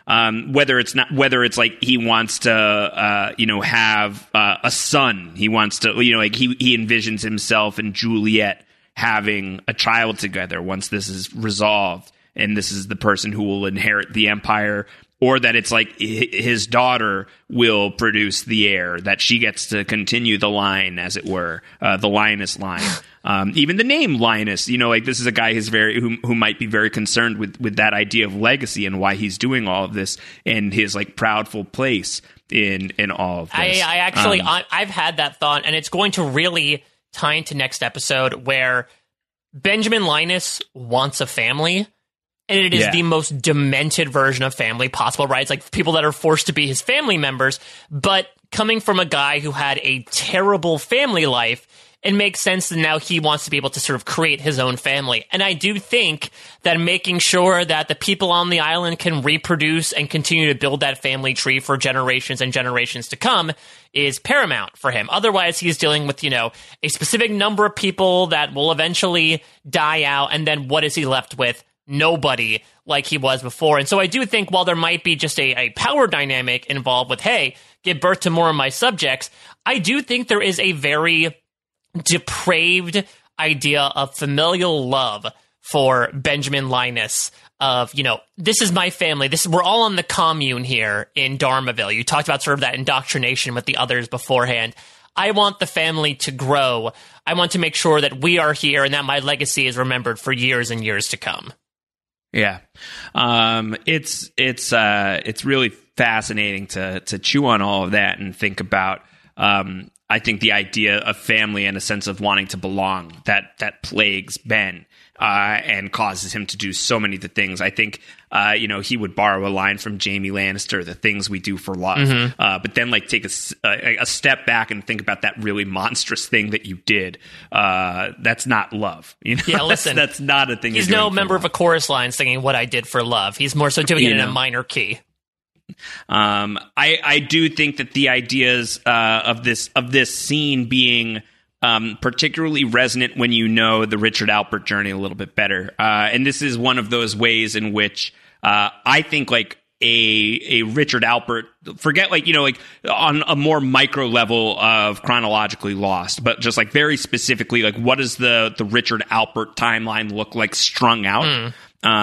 whether it's like he wants to, have a son. He wants to, like he envisions himself and Juliet having a child together once this is resolved, and this is the person who will inherit the empire. Or that it's like his daughter will produce the heir, that she gets to continue the line, as it were, the Linus line. Even the name Linus, this is a guy who might be very concerned with that idea of legacy and why he's doing all of this and his like proudful place in all of this. I've had that thought, and it's going to really tie into next episode where Benjamin Linus wants a family. And it is the most demented version of family possible, right? It's like people that are forced to be his family members, but coming from a guy who had a terrible family life, it makes sense that now he wants to be able to sort of create his own family. And I do think that making sure that the people on the island can reproduce and continue to build that family tree for generations and generations to come is paramount for him. Otherwise, he's dealing with, a specific number of people that will eventually die out. And then what is he left with? Nobody like he was before. And so I do think while there might be just a power dynamic involved with, hey, give birth to more of my subjects, I do think there is a very depraved idea of familial love for Benjamin Linus of, this is my family. We're all on the commune here in Dharmaville. You talked about sort of that indoctrination with the others beforehand. I want the family to grow. I want to make sure that we are here and that my legacy is remembered for years and years to come. Yeah. It's really fascinating to chew on all of that and think about, I think the idea of family and a sense of wanting to belong that plagues Ben, and causes him to do so many of the things. I think, he would borrow a line from Jaime Lannister, the things we do for love, but then like take a step back and think about that really monstrous thing that you did. That's not love. Yeah, listen, that's not a thing. He's no member of a chorus line singing what I did for love. He's more so doing it in a minor key. I do think that the ideas of this scene being particularly resonant when you know the Richard Alpert journey a little bit better, and this is one of those ways in which I think like a Richard Alpert, forget like on a more micro level of Chronologically Lost, but just like very specifically, like what does the Richard Alpert timeline look like strung out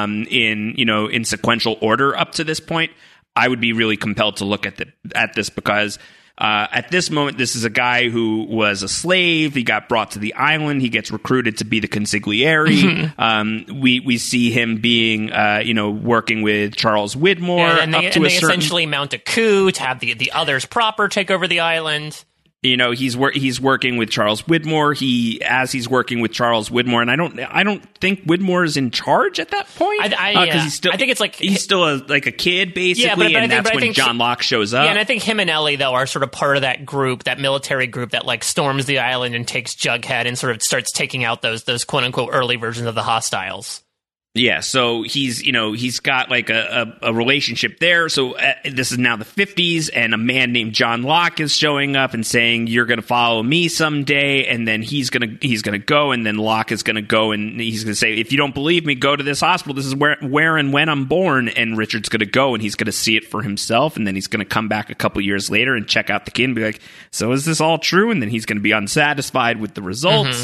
in sequential order up to this point? I would be really compelled to look at this because at this moment, this is a guy who was a slave. He got brought to the island. He gets recruited to be the consigliere. We see him being, working with Charles Widmore. And they essentially mount a coup to have the others proper take over the island. He's working with Charles Widmore. He's working with Charles Widmore, and I don't think Widmore is in charge at that point. I think it's like he's still a kid basically, and that's when John Locke shows up. Yeah, and I think him and Ellie though are sort of part of that group, that military group that like storms the island and takes Jughead and sort of starts taking out those quote unquote early versions of the hostiles. Yeah, so he's got like a relationship there. So this is now the 50s, and a man named John Locke is showing up and saying, "You're going to follow me someday." And then he's gonna go, and then Locke is going to go, and he's going to say, "If you don't believe me, go to this hospital. This is where and when I'm born." And Richard's going to go, and he's going to see it for himself, and then he's going to come back a couple years later and check out the kid and be like, "So is this all true?" And then he's going to be unsatisfied with the results.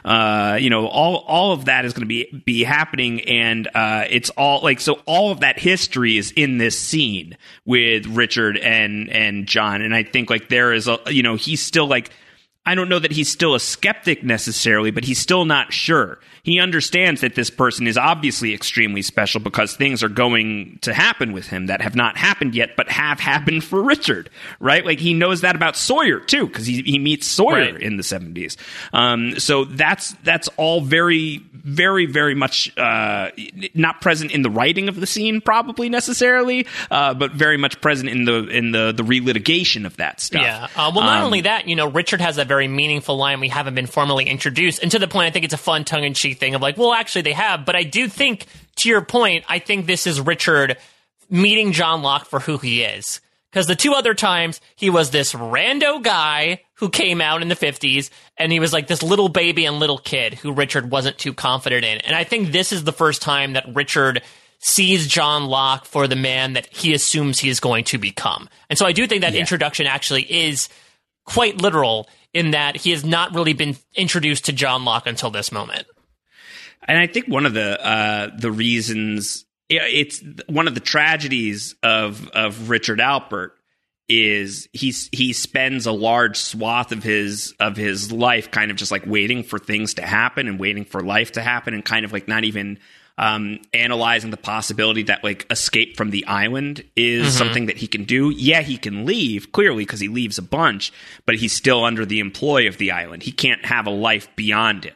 All of that is going to be happening. And it's all like, so all of that history is in this scene with Richard and John. And I think like there is he's still like, I don't know that he's still a skeptic necessarily, but he's still not sure. He understands that this person is obviously extremely special because things are going to happen with him that have not happened yet, but have happened for Richard, right? Like he knows that about Sawyer too, because he meets Sawyer in the 70s. So that's all very, very, very much not present in the writing of the scene, probably necessarily, but very much present in the relitigation of that stuff. Yeah. Well, not only that, Richard has a very meaningful line we haven't been formally introduced, and to the point, I think it's a fun tongue-in-cheek thing of like, well, actually they have, but I do think, to your point, I think this is Richard meeting John Locke for who he is. Because the two other times, he was this rando guy who came out in the 50s, and he was like this little baby and little kid who Richard wasn't too confident in. And I think this is the first time that Richard sees John Locke for the man that he assumes he is going to become. And so I do think that introduction actually is quite literal in that he has not really been introduced to John Locke until this moment. And I think one of the reasons, it's one of the tragedies of Richard Alpert is he spends a large swath of his life kind of just like waiting for things to happen and waiting for life to happen and kind of like not even analyzing the possibility that like escape from the island is something that he can do. Yeah, he can leave, clearly, because he leaves a bunch, but he's still under the employ of the island. He can't have a life beyond it.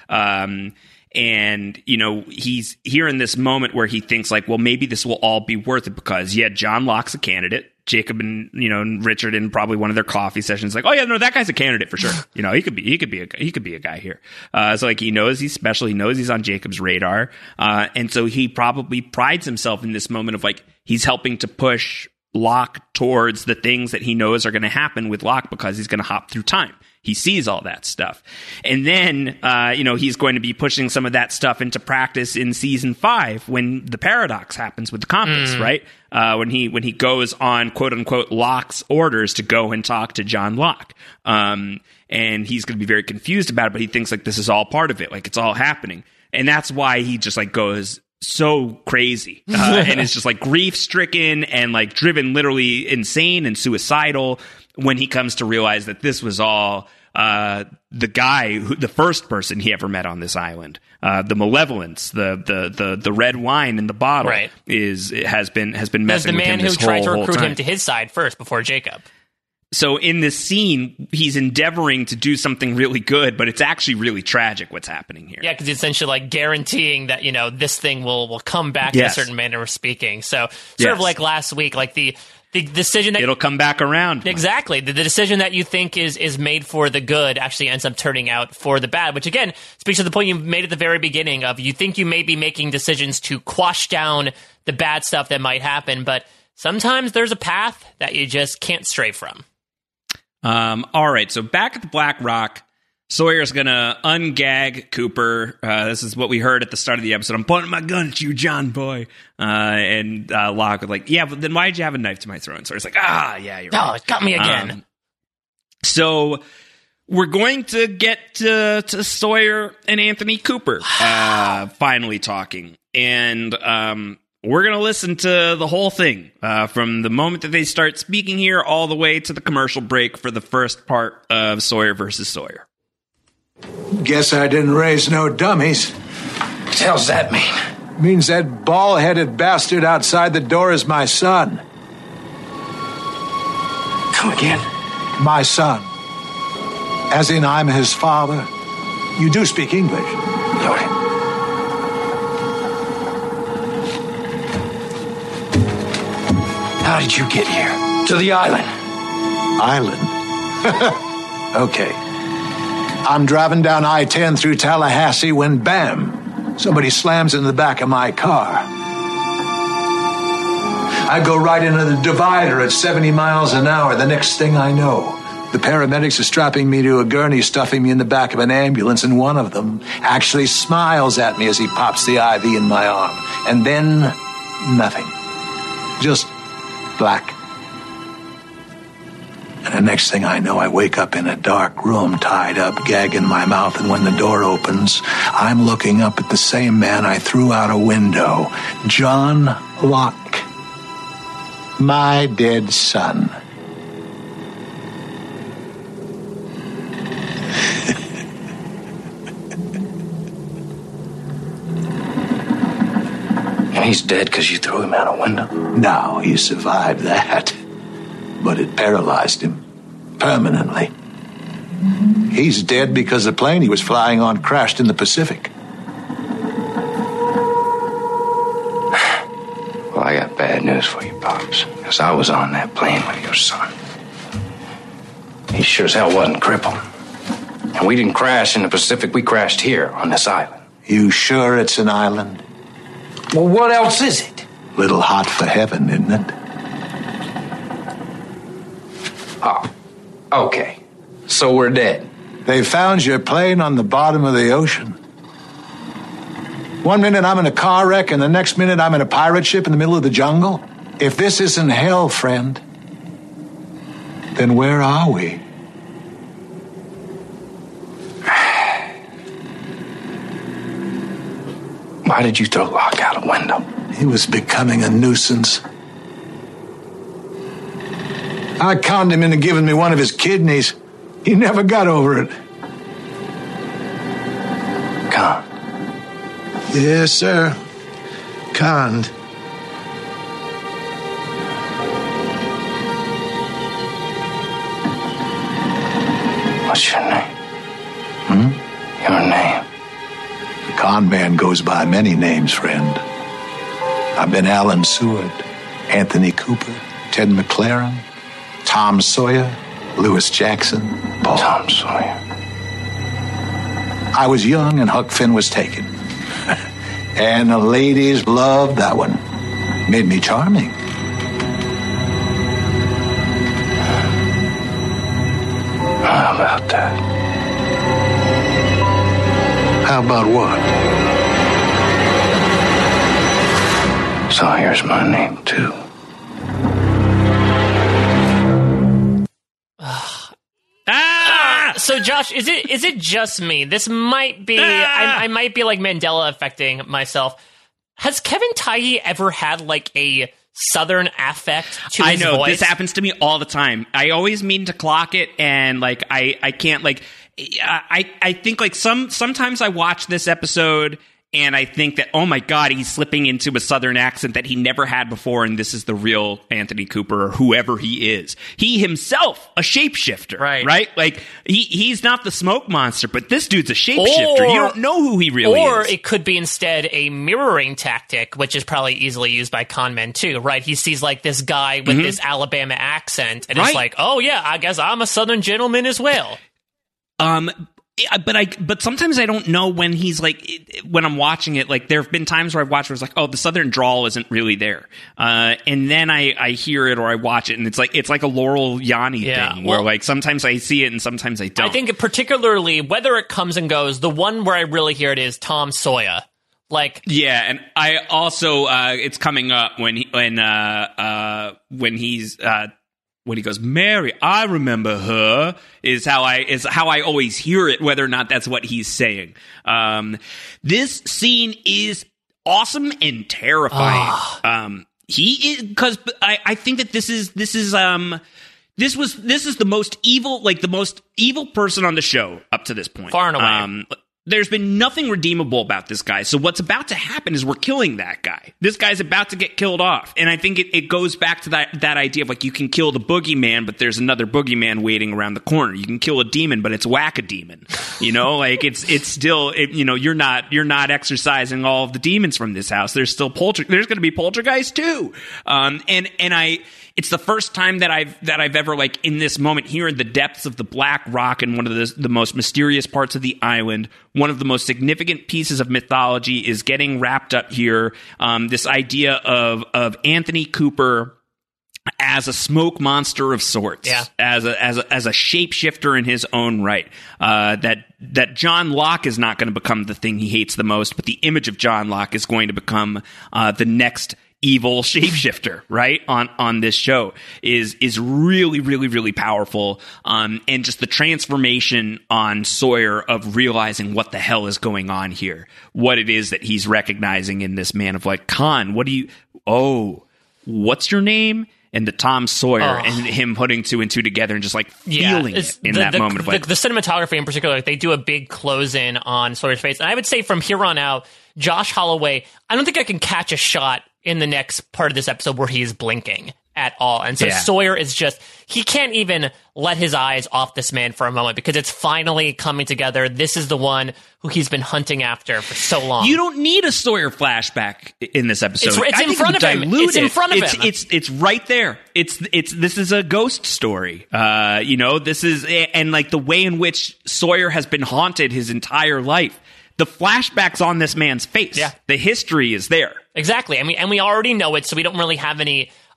And, you know, he's here in this moment where he thinks like, well, maybe this will all be worth it because, yeah, John Locke's a candidate. Jacob and, you know, and Richard in probably one of their coffee sessions, like, oh yeah, no, that guy's a candidate for sure. You know, he could be a guy here. So like he knows he's special. He knows he's on Jacob's radar. And so he probably prides himself in this moment of like, he's helping to push Locke towards the things that he knows are going to happen with Locke because he's going to hop through time. He sees all that stuff. And then, you know, he's going to be pushing some of that stuff into practice in season 5 when the paradox happens with the compass, right? When he goes on quote unquote Locke's orders to go and talk to John Locke. And he's going to be very confused about it, but he thinks like this is all part of it. Like it's all happening. And that's why he just like goes so crazy and is just like grief stricken and like driven literally insane and suicidal when he comes to realize that this was all the guy, the first person he ever met on this island, the malevolence, the red wine in the bottle, right, has been messing with him this whole time. The man who tried to recruit him to his side first before Jacob. So in this scene, he's endeavoring to do something really good, but it's actually really tragic what's happening here. Yeah, because he's essentially like guaranteeing that, you know, this thing will come back in a certain manner of speaking. So sort of like last week, like the decision that it'll come back around. Exactly. The decision that you think is made for the good actually ends up turning out for the bad, which again speaks to the point you made at the very beginning of you think you may be making decisions to quash down the bad stuff that might happen, but sometimes there's a path that you just can't stray from. All right. So back at the Black Rock, Sawyer's going to ungag Cooper. This is what we heard at the start of the episode. I'm pointing my gun at you, John boy. And Locke was like, yeah, but then why'd you have a knife to my throat? And Sawyer's like, yeah, you're right. Oh, it got me again. So we're going to get to Sawyer and Anthony Cooper finally talking. And we're going to listen to the whole thing from the moment that they start speaking here all the way to the commercial break for the first part of Sawyer versus Sawyer. Guess I didn't raise no dummies. What the hell's that mean? Means that bald-headed bastard outside the door is my son. Come again? My son. As in, I'm his father. You do speak English. Right. How did you get here? To the island. Island? Okay. I'm driving down I-10 through Tallahassee when, bam, somebody slams in the back of my car. I go right into the divider at 70 miles an hour. The next thing I know, the paramedics are strapping me to a gurney, stuffing me in the back of an ambulance, and one of them actually smiles at me as he pops the IV in my arm. And then, nothing. Just black. And the next thing I know, I wake up in a dark room, tied up, gag in my mouth, and when the door opens, I'm looking up at the same man I threw out a window, John Locke, my dead son. And he's dead because you threw him out a window? No, he survived that. But it paralyzed him permanently. He's dead because the plane he was flying on crashed in the Pacific. Well, I got bad news for you, Pops, because I was on that plane with your son. He sure as hell wasn't crippled. And we didn't crash in the Pacific, we crashed here on this island. You sure it's an island? Well, what else is it? Little hot for heaven, isn't it? Oh, okay. So we're dead. They found your plane on the bottom of the ocean. 1 minute I'm in a car wreck, and the next minute I'm in a pirate ship in the middle of the jungle? If this isn't hell, friend, then where are we? Why did you throw Locke out a window? He was becoming a nuisance. I conned him into giving me one of his kidneys. He never got over it. Con. Yes, sir. Conned. What's your name? Your name? The con man goes by many names, friend. I've been Alan Seward, Anthony Cooper, Ted McLaren, Tom Sawyer, Lewis Jackson, Paul. Tom Sawyer. I was young and Huck Finn was taken. And the ladies loved that one. Made me charming. How about that? How about what? Sawyer's my name, too. So Josh, is it just me? This might be I might be like Mandela affecting myself. Has Kevin Feige ever had like a Southern affect to his voice? This happens to me all the time. I always mean to clock it, and like I can't. Like I think like sometimes I watch this episode and I think that, oh my God, he's slipping into a Southern accent that he never had before, and this is the real Anthony Cooper or whoever he is. He himself, a shapeshifter, right? Like he's not the smoke monster, but this dude's a shapeshifter. You don't know who he really is. Or it could be instead a mirroring tactic, which is probably easily used by con men too, right? He sees like this guy with this Alabama accent, and it's like, oh yeah, I guess I'm a Southern gentleman as well. But sometimes I don't know when he's like, when I'm watching it, like there have been times where I've watched where it's like, oh, the Southern drawl isn't really there. And then I hear it or I watch it and it's like a Laurel Yanni thing where like sometimes I see it and sometimes I don't. I think particularly whether it comes and goes, the one where I really hear it is Tom Sawyer. Like, yeah, and I also it's coming up when he goes, Mary, I remember her, is how I always hear it, whether or not that's what he's saying. This scene is awesome and terrifying. Because I think that this is the most evil, like the most evil person on the show up to this point. Far and away. There's been nothing redeemable about this guy. So what's about to happen is we're killing that guy. This guy's about to get killed off. And I think it goes back to that idea of like you can kill the boogeyman, but there's another boogeyman waiting around the corner. You can kill a demon, but it's whack-a-demon. You know, like it's still, you're not exorcising all of the demons from this house. There's still there's going to be poltergeist too. It's the first time that I've ever, like, in this moment here in the depths of the Black Rock and one of the most mysterious parts of the island, one of the most significant pieces of mythology is getting wrapped up here. This idea of Anthony Cooper as a smoke monster of sorts, as a shapeshifter in his own right. That John Locke is not going to become the thing he hates the most, but the image of John Locke is going to become the next evil shapeshifter, right? On this show is really, really, really powerful. And just the transformation on Sawyer of realizing what the hell is going on here, what it is that he's recognizing in this man of like, Khan, what's your name? And the Tom Sawyer and him putting two and two together and just like feeling it in that moment of like the cinematography in particular, like they do a big close in on Sawyer's face. And I would say from here on out, Josh Holloway, I don't think I can catch a shot in the next part of this episode where he is blinking at all. And so Sawyer is just, he can't even let his eyes off this man for a moment because it's finally coming together. This is the one who he's been hunting after for so long. You don't need a Sawyer flashback in this episode. It's in front of him. It's in front of him. It's right there. This is a ghost story. This is, and like the way in which Sawyer has been haunted his entire life. The flashback's on this man's face. Yeah. The history is there. Exactly. I mean, and we already know it, so we don't really have any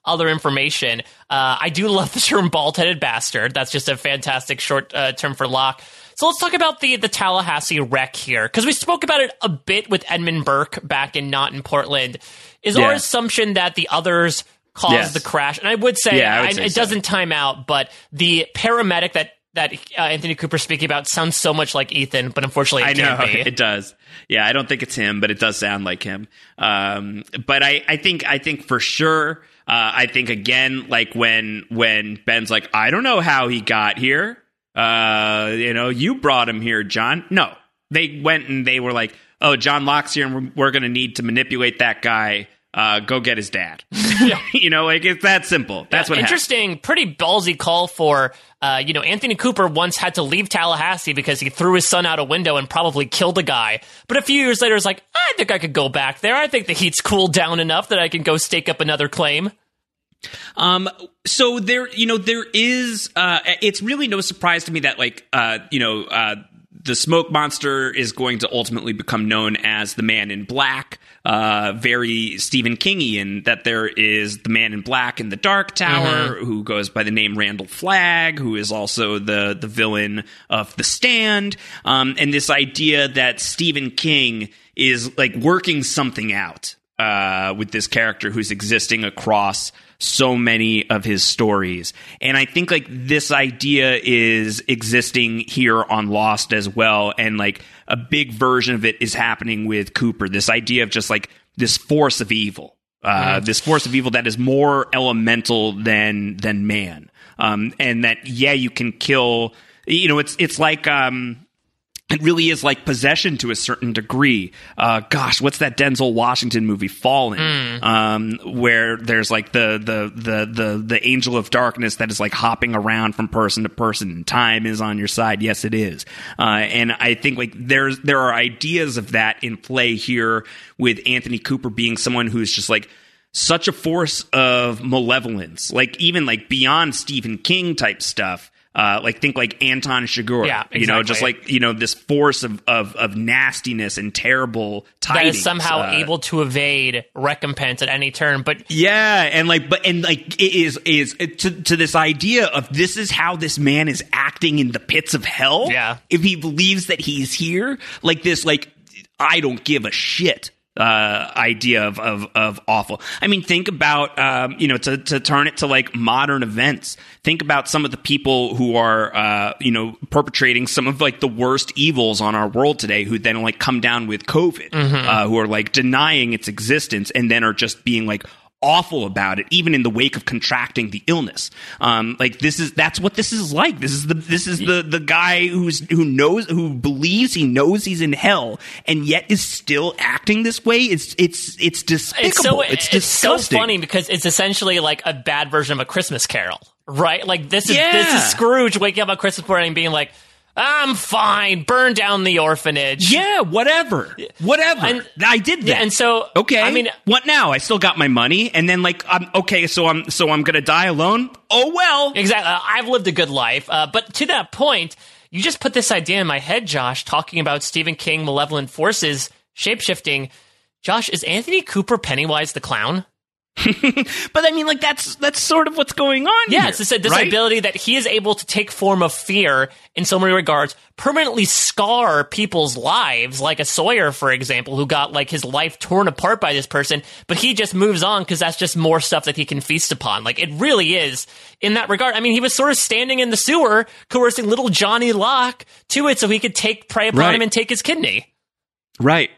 other information. I do love the term bald-headed bastard. That's just a fantastic short term for Locke. So let's talk about the Tallahassee wreck here, because we spoke about it a bit with Edmund Burke back in Not in Portland. Is our assumption that the others caused the crash? And I would say, it doesn't time out, but the paramedic that Anthony Cooper speaking about sounds so much like Ethan, but unfortunately it can't be. It does. Yeah, I don't think it's him, but it does sound like him. But I think for sure, I think again, like when Ben's like, I don't know how he got here. You brought him here, John. No, they went and they were like, oh, John Locke's here and we're going to need to manipulate that guy. Go get his dad. It's that simple. That's what interesting, happened. Pretty ballsy call for, Anthony Cooper once had to leave Tallahassee because he threw his son out a window and probably killed a guy. But a few years later, it's like, I think I could go back there. I think the heat's cooled down enough that I can go stake up another claim. So there is, it's really no surprise to me that the smoke monster is going to ultimately become known as the Man in Black, very Stephen Kingian, that there is the Man in Black in the Dark Tower, who goes by the name Randall Flagg, who is also the villain of The Stand, and this idea that Stephen King is like working something out with this character who's existing across so many of his stories. And I think like this idea is existing here on Lost as well. And like a big version of it is happening with Cooper. This idea of just like this force of evil, this force of evil that is more elemental than man. And that, you can kill, it's like, it really is like Possession to a certain degree. What's that Denzel Washington movie, Fallen, where there's like the angel of darkness that is like hopping around from person to person, and time is on your side. Yes, it is. And I think like there are ideas of that in play here with Anthony Cooper being someone who's just like such a force of malevolence, like even like beyond Stephen King type stuff. Think like Anton Chigurh, just like, this force of nastiness and terrible tidings. That is somehow able to evade recompense at any turn. But it is to this idea of this is how this man is acting in the pits of hell. Yeah. If he believes that he's here, like this, like, I don't give a shit. Idea of awful. I mean, think about, to turn it to like modern events. Think about some of the people who are, perpetrating some of like the worst evils on our world today, who then like come down with COVID, who are like denying its existence and then are just being like awful about it, even in the wake of contracting the illness. That's what this is like. This is the guy who believes he knows he's in hell and yet is still acting this way. It's despicable. It's disgusting. It's so funny because it's essentially like a bad version of A Christmas Carol, right? Like this is Scrooge waking up on Christmas morning and being like, I'm fine. Burn down the orphanage. Yeah, whatever. And I did that. Yeah, and so, okay. I mean, what now? I still got my money, and then like, I'm gonna die alone. Oh well. Exactly. I've lived a good life. But to that point, you just put this idea in my head, Josh, talking about Stephen King, malevolent forces, shapeshifting. Josh, is Anthony Cooper Pennywise the Clown? But I mean, like, that's sort of what's going on here. Yeah, it's this ability that he is able to take form of fear in so many regards, permanently scar people's lives, like a Sawyer, for example, who got like his life torn apart by this person, but he just moves on because that's just more stuff that he can feast upon. Like, it really is in that regard. I mean, he was sort of standing in the sewer, coercing little Johnny Locke to it so he could take prey upon him and take his kidney. Right.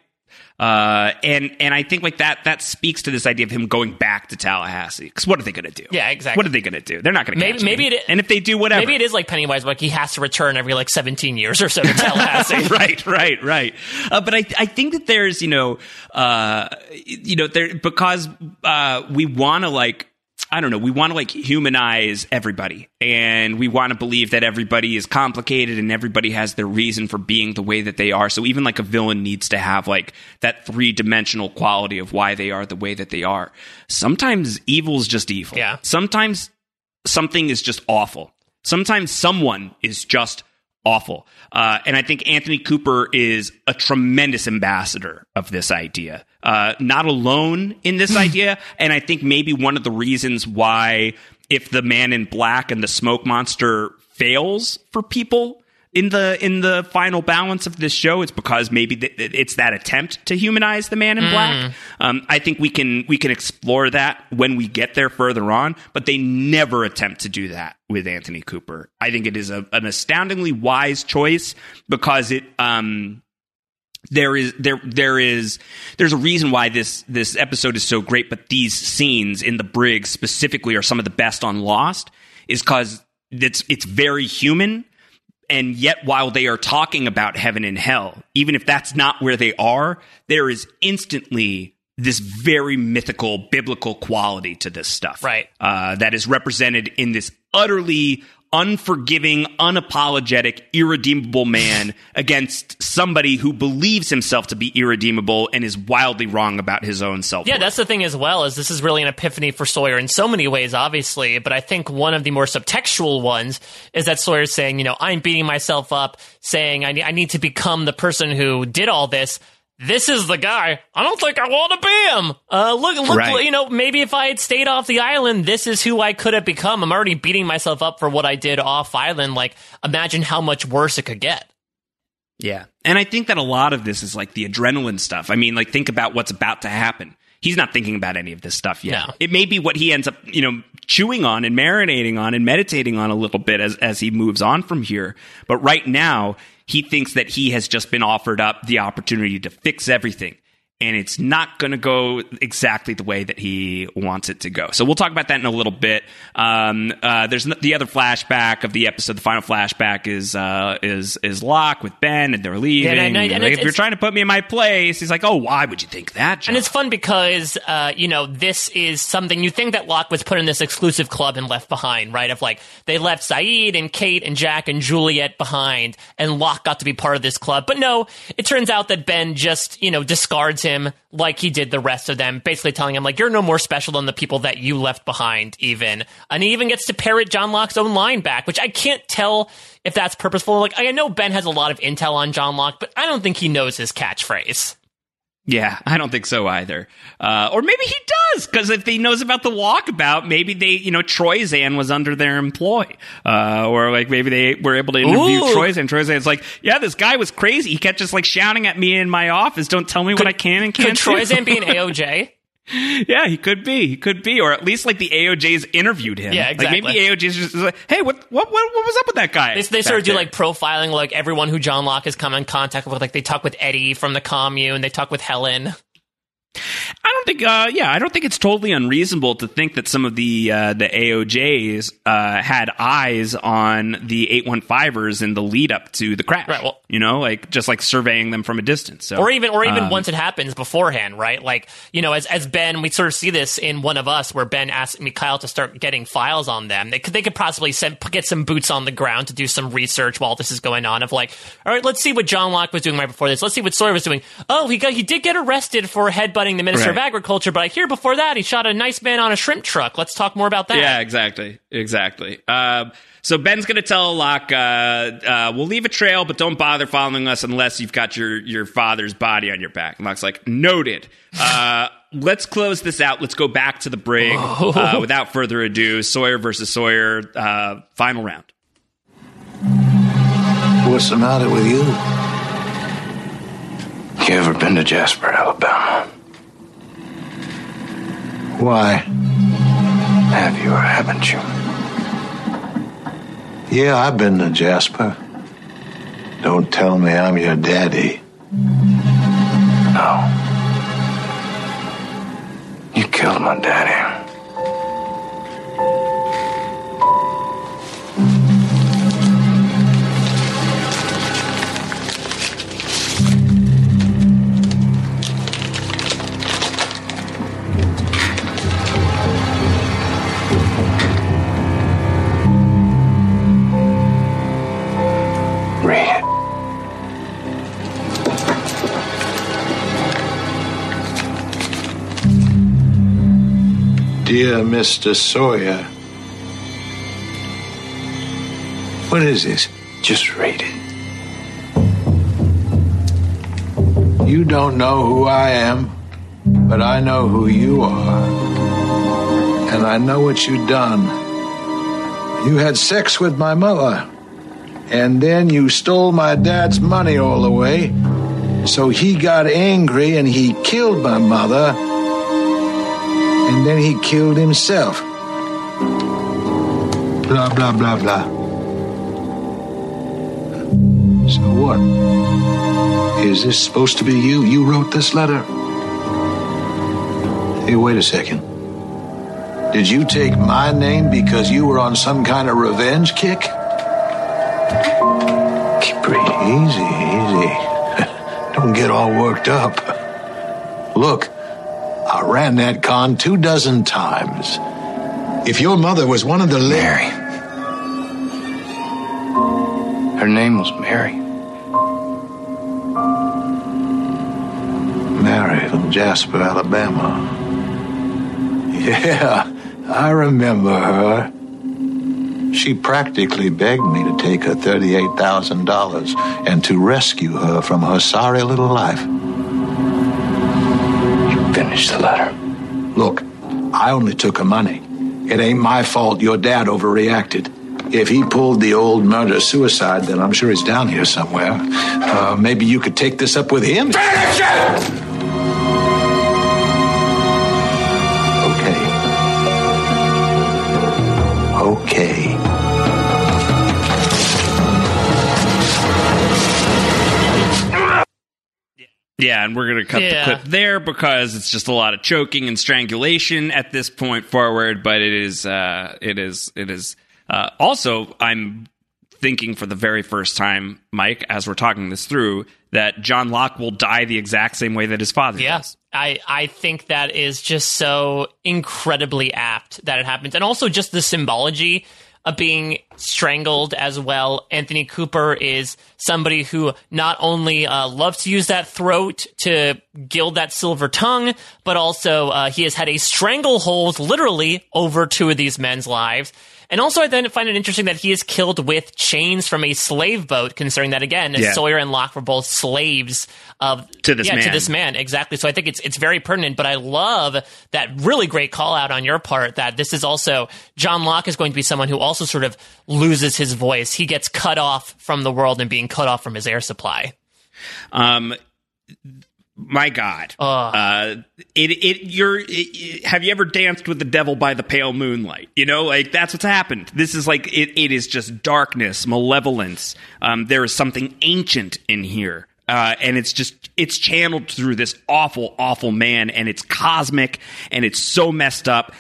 And I think like that speaks to this idea of him going back to Tallahassee. Because what are they going to do? Yeah, exactly. What are they going to do? They're not going to catch me. And if they do, whatever. Maybe it is like Pennywise, like he has to return every like 17 years or so to Tallahassee. Right. But I think that there's, because we want to like, I don't know, we want to like humanize everybody, and we want to believe that everybody is complicated and everybody has their reason for being the way that they are. So even like a villain needs to have like that 3-dimensional quality of why they are the way that they are. Sometimes evil is just evil. Yeah. Sometimes something is just awful. Sometimes someone is just awful. And I think Anthony Cooper is a tremendous ambassador of this idea. not alone in this idea. And I think maybe one of the reasons why, if the Man in Black and the smoke monster fails for people in the final balance of this show, it's because maybe it's that attempt to humanize the Man in Black. I think we can explore that when we get there further on, but they never attempt to do that with Anthony Cooper. I think it is an astoundingly wise choice because it there's a reason why this episode is so great, but these scenes in the brig specifically are some of the best on Lost, is because it's very human. And yet, while they are talking about heaven and hell, even if that's not where they are, there is instantly this very mythical, biblical quality to this stuff. Right. That is represented in this utterly unforgiving, unapologetic, irredeemable man against somebody who believes himself to be irredeemable and is wildly wrong about his own self-worth. Yeah, that's the thing as well, is this is really an epiphany for Sawyer in so many ways, obviously, but I think one of the more subtextual ones is that Sawyer's saying, I'm beating myself up, saying I need to become the person who did all this. This is the guy. I don't think I want to be him. Look, right. Maybe if I had stayed off the island, this is who I could have become. I'm already beating myself up for what I did off island. Like, imagine how much worse it could get. Yeah. And I think that a lot of this is like the adrenaline stuff. I mean, like, think about what's about to happen. He's not thinking about any of this stuff yet. No. It may be what he ends up, chewing on and marinating on and meditating on a little bit as he moves on from here. But right now, he thinks that he has just been offered up the opportunity to fix everything. And it's not going to go exactly the way that he wants it to go. So we'll talk about that in a little bit. There's the other flashback of the episode. The final flashback is Locke with Ben, and they're leaving. Yeah, and if you're trying to put me in my place, he's like, "Oh, why would you think that, John?" And it's fun because, this is something you think that Locke was put in this exclusive club and left behind, right? Of like, they left Saeed and Kate and Jack and Juliet behind, and Locke got to be part of this club. But no, it turns out that Ben just, discards him like he did the rest of them, basically telling him, like, you're no more special than the people that you left behind, even. And he even gets to parrot John Locke's own line back, which I can't tell if that's purposeful. Like, I know Ben has a lot of intel on John Locke, but I don't think he knows his catchphrase. Yeah, I don't think so either. Or maybe he does, because if he knows about the walkabout, maybe they, Troyzan was under their employ. Or like maybe they were able to interview Troyzan. Troyzan's like, yeah, this guy was crazy. He kept just like shouting at me in my office. Don't tell me what I can and can't do. Could Troyzan be an AOJ? Yeah, he could be, or at least like the AOJs interviewed him. Yeah, exactly. Like maybe the AOJs just like, hey, what was up with that guy? They sort of do like profiling, like everyone who John Locke has come in contact with. Like they talk with Eddie from the commune, they talk with Helen. I don't think it's totally unreasonable to think that some of the AOJs had eyes on the 815ers in the lead up to the crash. Right. Well, just like surveying them from a distance. So, or even once it happens beforehand, right? Like, as Ben, we sort of see this in One of Us, where Ben asked Mikhail to start getting files on them. They could possibly get some boots on the ground to do some research while this is going on. Of like, all right, let's see what John Locke was doing right before this. Let's see what Sawyer was doing. Oh, he did get arrested for headbutting the Minister of Agriculture, but I hear before that he shot a nice man on a shrimp truck. Let's talk more about that. Yeah, exactly. So Ben's going to tell Locke, we'll leave a trail, but don't bother following us unless you've got your father's body on your back. And Locke's like, noted. Let's close this out. Let's go back to the brig. Without further ado, Sawyer versus Sawyer, final round. What's the matter with you? You ever been to Jasper, Alabama? Why? Have you or haven't you? Yeah, I've been to Jasper. Don't tell me I'm your daddy. No. You killed my daddy. Dear Mr. Sawyer. What is this? Just read it. You don't know who I am? but I know who you are. And I know what you've done. You had sex with my mother. And then you stole my dad's money all the way. So he got angry and he killed my mother. And then he killed himself. Blah, blah, blah, blah. So what? Is this supposed to be you? You wrote this letter? Hey, wait a second. Did you take my name because you were on some kind of revenge kick? Easy. Don't get all worked up. Look, I ran that con 24 times. If your mother was one of the... Mary. Her name was Mary. Mary from Jasper, Alabama. Yeah, I remember her. She practically begged me to take her $38,000 and to rescue her from her sorry little life. You finished the letter. Look, I only took her money. It ain't my fault your dad overreacted. If he pulled the old murder-suicide, then I'm sure he's down here somewhere. Maybe you could take this up with him? Finish it! Okay. Yeah, and we're going to cut the clip there because it's just a lot of choking and strangulation at this point forward. But it is also, I'm thinking for the very first time, Mike, as we're talking this through, that John Locke will die the exact same way that his father does. I think that is just so incredibly apt that it happens. And also just the symbology of being strangled as well. Anthony Cooper is somebody who not only loves to use that throat to gild that silver tongue, but also he has had a stranglehold literally over 2 of these men's lives. And also, I then find it interesting that he is killed with chains from a slave boat, considering that, again, Sawyer and Locke were both slaves to this man. Exactly. So I think it's very pertinent, but I love that really great call out on your part that this is also, John Locke is going to be someone who also sort of loses his voice. He gets cut off from the world and being cut off from his air supply. My God. Have you ever danced with the devil by the pale moonlight? You know, like that's what's happened. This is like, it is just darkness, malevolence. There is something ancient in here. And it's channeled through this awful, awful man, and it's cosmic and it's so messed up.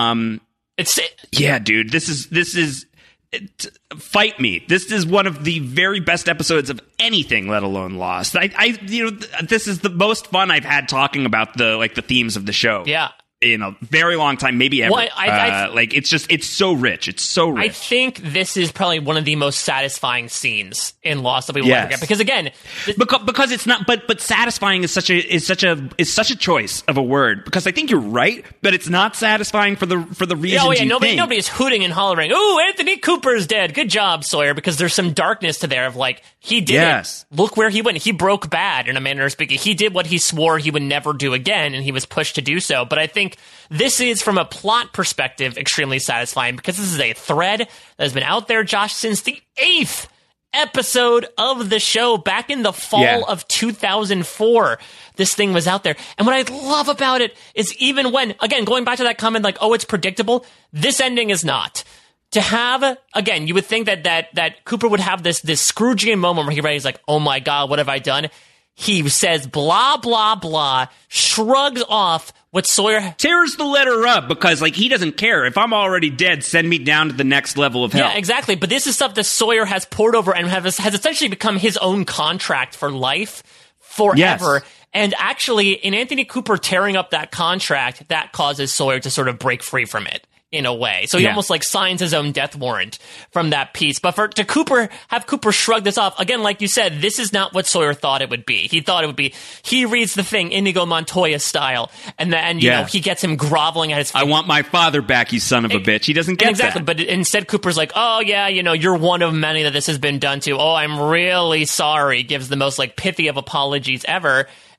Yeah, dude, this is fight me. This is one of the very best episodes of anything, let alone Lost. This is the most fun I've had talking about the themes of the show. Yeah. In a very long time, maybe ever. Well, it's so rich. It's so rich. I think this is probably one of the most satisfying scenes in Lost that we will ever get. Because again, because it's not, but satisfying is such a choice of a word. Because I think you're right, but it's not satisfying for the reasons you think. Nobody's hooting and hollering, "Ooh, Anthony Cooper's dead. Good job, Sawyer." Because there's some darkness to there of like, he did it. Look where he went. He broke bad, in a manner of speaking. He did what he swore he would never do again, and he was pushed to do so. But I think this is, from a plot perspective, extremely satisfying because this is a thread that has been out there, Josh, since the 8th episode of the show back in the fall of 2004. This thing was out there. And what I love about it is even when, again, going back to that comment like, oh, it's predictable, this ending is not. To have, again, you would think that Cooper would have this Scroogian moment where he's like, oh my God, what have I done? He says blah, blah, blah, shrugs off what Sawyer tears the letter up because he doesn't care. If I'm already dead, send me down to the next level of hell. Yeah, exactly. But this is stuff that Sawyer has poured over and has essentially become his own contract for life forever. Yes. And actually, in Anthony Cooper tearing up that contract, that causes Sawyer to sort of break free from it. In a way. So he almost signs his own death warrant from that piece. But have Cooper shrug this off, again, like you said, this is not what Sawyer thought it would be. He thought it would be, he reads the thing Inigo Montoya style, and then, you know, he gets him groveling at his feet. I want my father back, you son of a bitch. He doesn't get that. But instead Cooper's like, oh yeah, you're one of many that this has been done to. Oh, I'm really sorry. Gives the most pithy of apologies ever.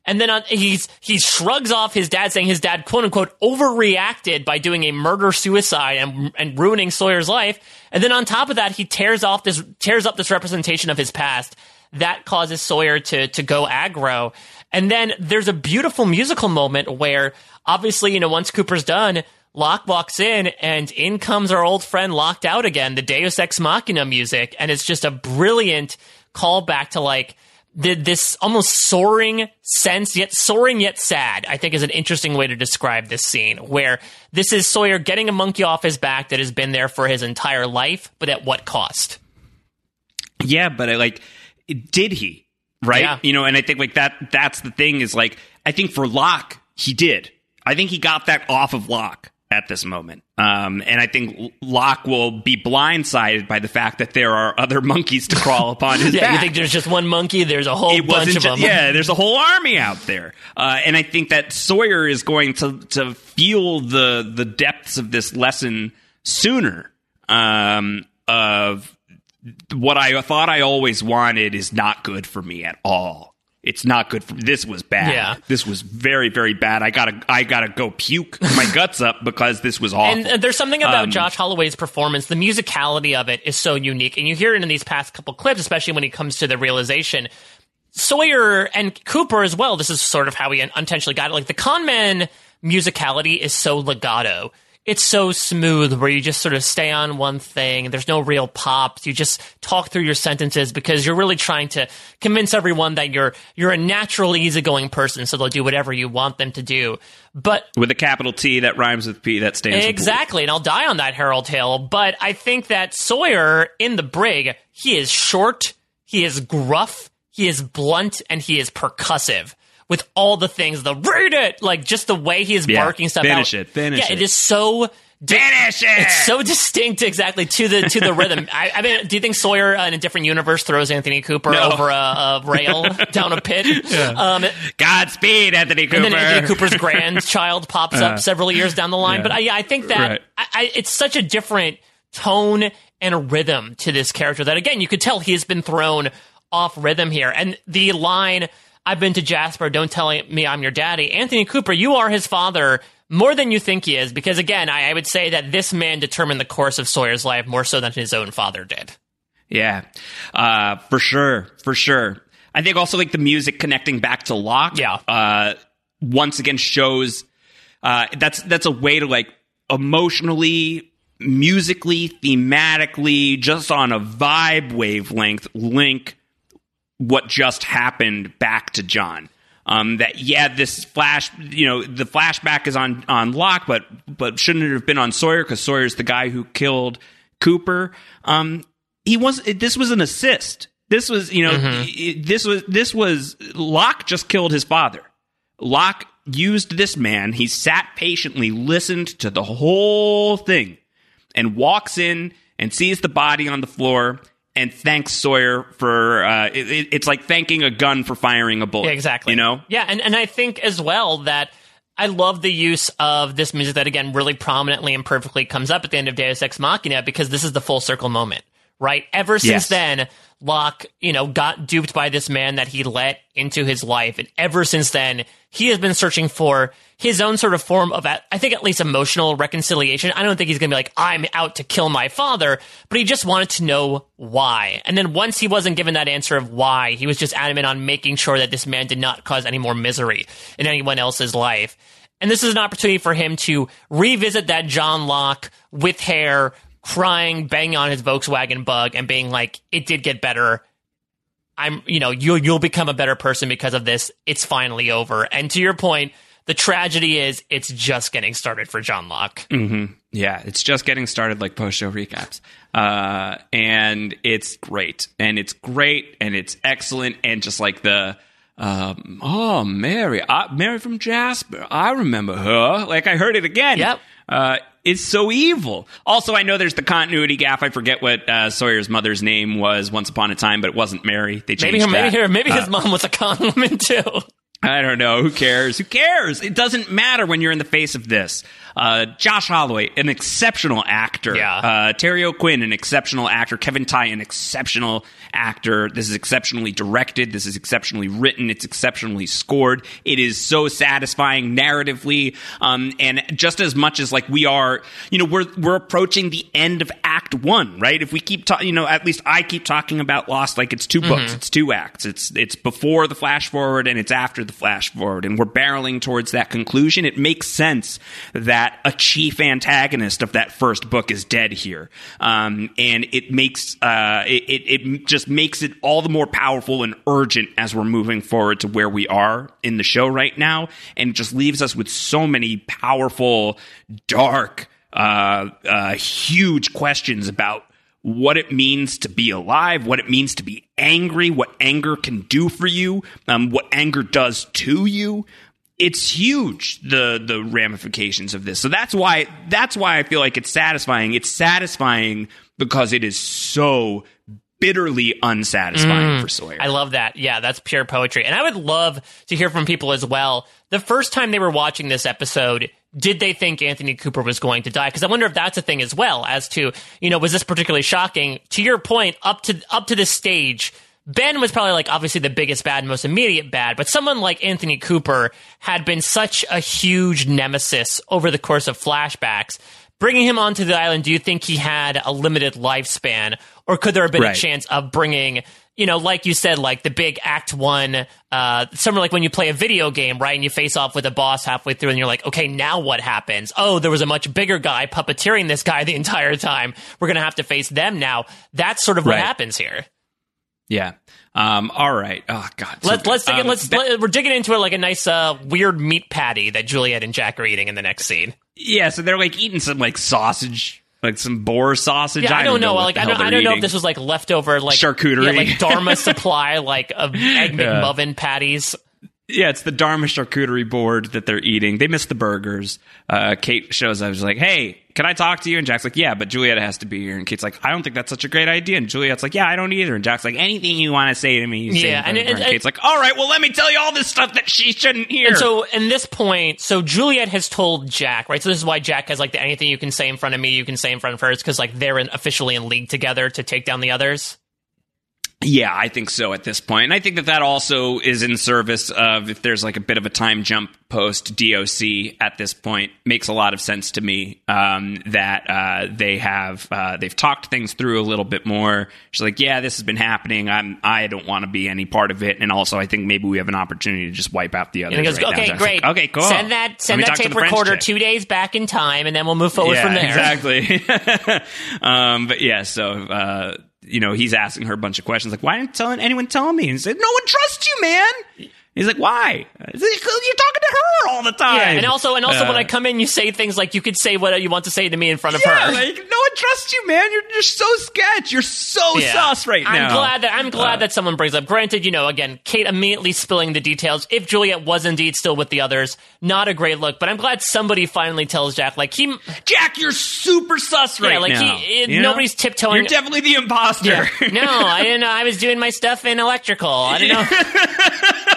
And then he shrugs off his dad, saying his dad, quote unquote, overreacted by doing a murder-suicide and ruining Sawyer's life. And then on top of that, he tears up this representation of his past. That causes Sawyer to go aggro. And then there's a beautiful musical moment where, obviously, once Cooper's done, Locke walks in comes our old friend Locked Out again, the Deus Ex Machina music. And it's just a brilliant callback to, like, this almost soaring sense, yet soaring yet sad, I think is an interesting way to describe this scene, where this is Sawyer getting a monkey off his back that has been there for his entire life, but at what cost? Yeah, but did he? Right? Yeah. And I think that's the thing is I think for Locke, he did. I think he got that off of Locke at this moment. And I think Locke will be blindsided by the fact that there are other monkeys to crawl upon his back. You think there's just one monkey? There's a whole bunch of them. Yeah, there's a whole army out there. And I think that Sawyer is going to feel the depths of this lesson sooner, of what I thought I always wanted is not good for me at all. It's not good for this was bad. Yeah. This was very, very bad. I gotta go puke my guts up because this was awful. And there's something about Josh Holloway's performance. The musicality of it is so unique. And you hear it in these past couple clips, especially when he comes to the realization. Sawyer and Cooper as well, this is sort of how he unintentionally got it. Like, the con man musicality is so legato. It's so smooth where you just sort of stay on one thing. There's no real pops. You just talk through your sentences because you're really trying to convince everyone that you're a natural, easygoing person, so they'll do whatever you want them to do. But with a capital T that rhymes with P that stands exactly, and I'll die on that, Harold Hill. But I think that Sawyer in The Brig, he is short, he is gruff, he is blunt, and he is percussive. With all the things, read it, like just the way he is barking stuff finish out. Finish it. Yeah, it is so finish it. It's so distinct, exactly to the rhythm. I mean, do you think Sawyer in a different universe throws Anthony Cooper over a rail down a pit? Yeah. Godspeed, Anthony Cooper. And then Anthony Cooper's grandchild pops up several years down the line. Yeah. But I think that it's such a different tone and rhythm to this character that, again, you could tell he has been thrown off rhythm here. And the line, "I've been to Jasper, don't tell me I'm your daddy." Anthony Cooper, you are his father more than you think he is, because, again, I would say that this man determined the course of Sawyer's life more so than his own father did. Yeah, for sure. I think also, like, the music connecting back to Locke, once again shows that's a way to, like, emotionally, musically, thematically, just on a vibe wavelength, link what just happened back to John. This the flashback is on Locke, but shouldn't it have been on Sawyer, because Sawyer's the guy who killed Cooper. This was an assist. This was, this was Locke just killed his father. Locke used this man. He sat patiently, listened to the whole thing, and walks in and sees the body on the floor and thanks Sawyer for, it's like thanking a gun for firing a bullet. Yeah, exactly. Yeah, and I think as well that I love the use of this music that, again, really prominently and perfectly comes up at the end of Deus Ex Machina, because this is the full circle moment, right? Ever since then, Locke, got duped by this man that he let into his life. And ever since then, he has been searching for his own sort of form of, I think, at least emotional reconciliation. I don't think he's going to be like, I'm out to kill my father, but he just wanted to know why. And then once he wasn't given that answer of why, he was just adamant on making sure that this man did not cause any more misery in anyone else's life. And this is an opportunity for him to revisit that John Locke with hair, crying, banging on his Volkswagen Bug, and being like, it did get better. You'll become a better person because of this. It's finally over. And to your point, the tragedy is it's just getting started for John Locke. Mm-hmm. Yeah, it's just getting started, like post-show recaps. And it's great. And it's great. And it's excellent. And just like the, Mary from Jasper. I remember her. Like, I heard it again. Yep. It's so evil. Also, I know there's the continuity gaffe. I forget what Sawyer's mother's name was once upon a time, but it wasn't Mary. They changed maybe his mom was a con woman too. I don't know. Who cares? Who cares? It doesn't matter when you're in the face of this. Josh Holloway, an exceptional actor. Yeah. Terry O'Quinn, an exceptional actor. Kevin Tighe, an exceptional actor. This is exceptionally directed. This is exceptionally written. It's exceptionally scored. It is so satisfying narratively. And just as much as like we are, we're approaching the end of Act 1, right? If we keep talking, at least I keep talking about Lost like it's 2 books. It's 2 acts. It's before the flash forward and it's after the flash forward. And we're barreling towards that conclusion. It makes sense that a chief antagonist of that first book is dead here. And it makes, it just makes it all the more powerful and urgent as we're moving forward to where we are in the show right now. And it just leaves us with so many powerful, dark, huge questions about what it means to be alive, what it means to be angry, what anger can do for you, what anger does to you. It's huge, the ramifications of this. So that's why I feel like it's satisfying. It's satisfying because it is so bitterly unsatisfying for Sawyer. I love that. Yeah, that's pure poetry. And I would love to hear from people as well. The first time they were watching this episode, did they think Anthony Cooper was going to die? Because I wonder if that's a thing as well, as to, was this particularly shocking? To your point, up to this stage, Ben was probably obviously the biggest bad, most immediate bad, but someone like Anthony Cooper had been such a huge nemesis over the course of flashbacks. Bringing him onto the island, do you think he had a limited lifespan, or could there have been a chance of bringing, like you said, like the big Act 1, somewhere like when you play a video game, right, and you face off with a boss halfway through, and you're like, okay, now what happens? Oh, there was a much bigger guy puppeteering this guy the entire time. We're going to have to face them now. That's sort of what happens here. Yeah. All right. Oh God. We're digging into it like a nice weird meat patty that Juliet and Jack are eating in the next scene. Yeah. So they're eating some sausaage, some boar sausage. Yeah, I don't know. I don't know if this was leftover charcuterie, Dharma supply of egg McMuffin patties. Yeah, it's the Dharma charcuterie board that they're eating. They miss the burgers. Kate shows up. She's like, hey, can I talk to you? And Jack's like, yeah, but Juliet has to be here. And Kate's like, I don't think that's such a great idea. And Juliet's like, yeah, I don't either. And Jack's like, anything you want to say to me, you say. Yeah, and Kate's like, all right, well, let me tell you all this stuff that she shouldn't hear. And so, in this point, Juliet has told Jack, right? So this is why Jack has the anything you can say in front of me, you can say in front of her, because they're officially in league together to take down the others. Yeah, I think so at this point. And I think that also is in service of, if there's a bit of a time jump post DOC at this point, makes a lot of sense to me, that they've talked things through a little bit more. She's like, yeah, this has been happening. I don't want to be any part of it. And also I think maybe we have an opportunity to just wipe out the others. And he goes, right okay, now. great. Like, okay, cool. Send that tape recorder 2 days back in time, and then we'll move forward from there. Exactly. But yeah, so, he's asking her a bunch of questions like, why didn't anyone tell me? And he said, no one trusts you, man. He's like, why? He's like, 'cause you're talking to her all the time. Yeah, and also when I come in, you say things like, you could say what you want to say to me in front of her. No one trusts you, man. You're so sketch. You're so sus right now. I'm glad that someone brings up. Granted, again, Kate immediately spilling the details. If Juliet was indeed still with the others, not a great look. But I'm glad somebody finally tells Jack, Jack, you're super sus right now. Nobody's tiptoeing. You're definitely the imposter. Yeah. No, I didn't know. I was doing my stuff in electrical. I didn't know.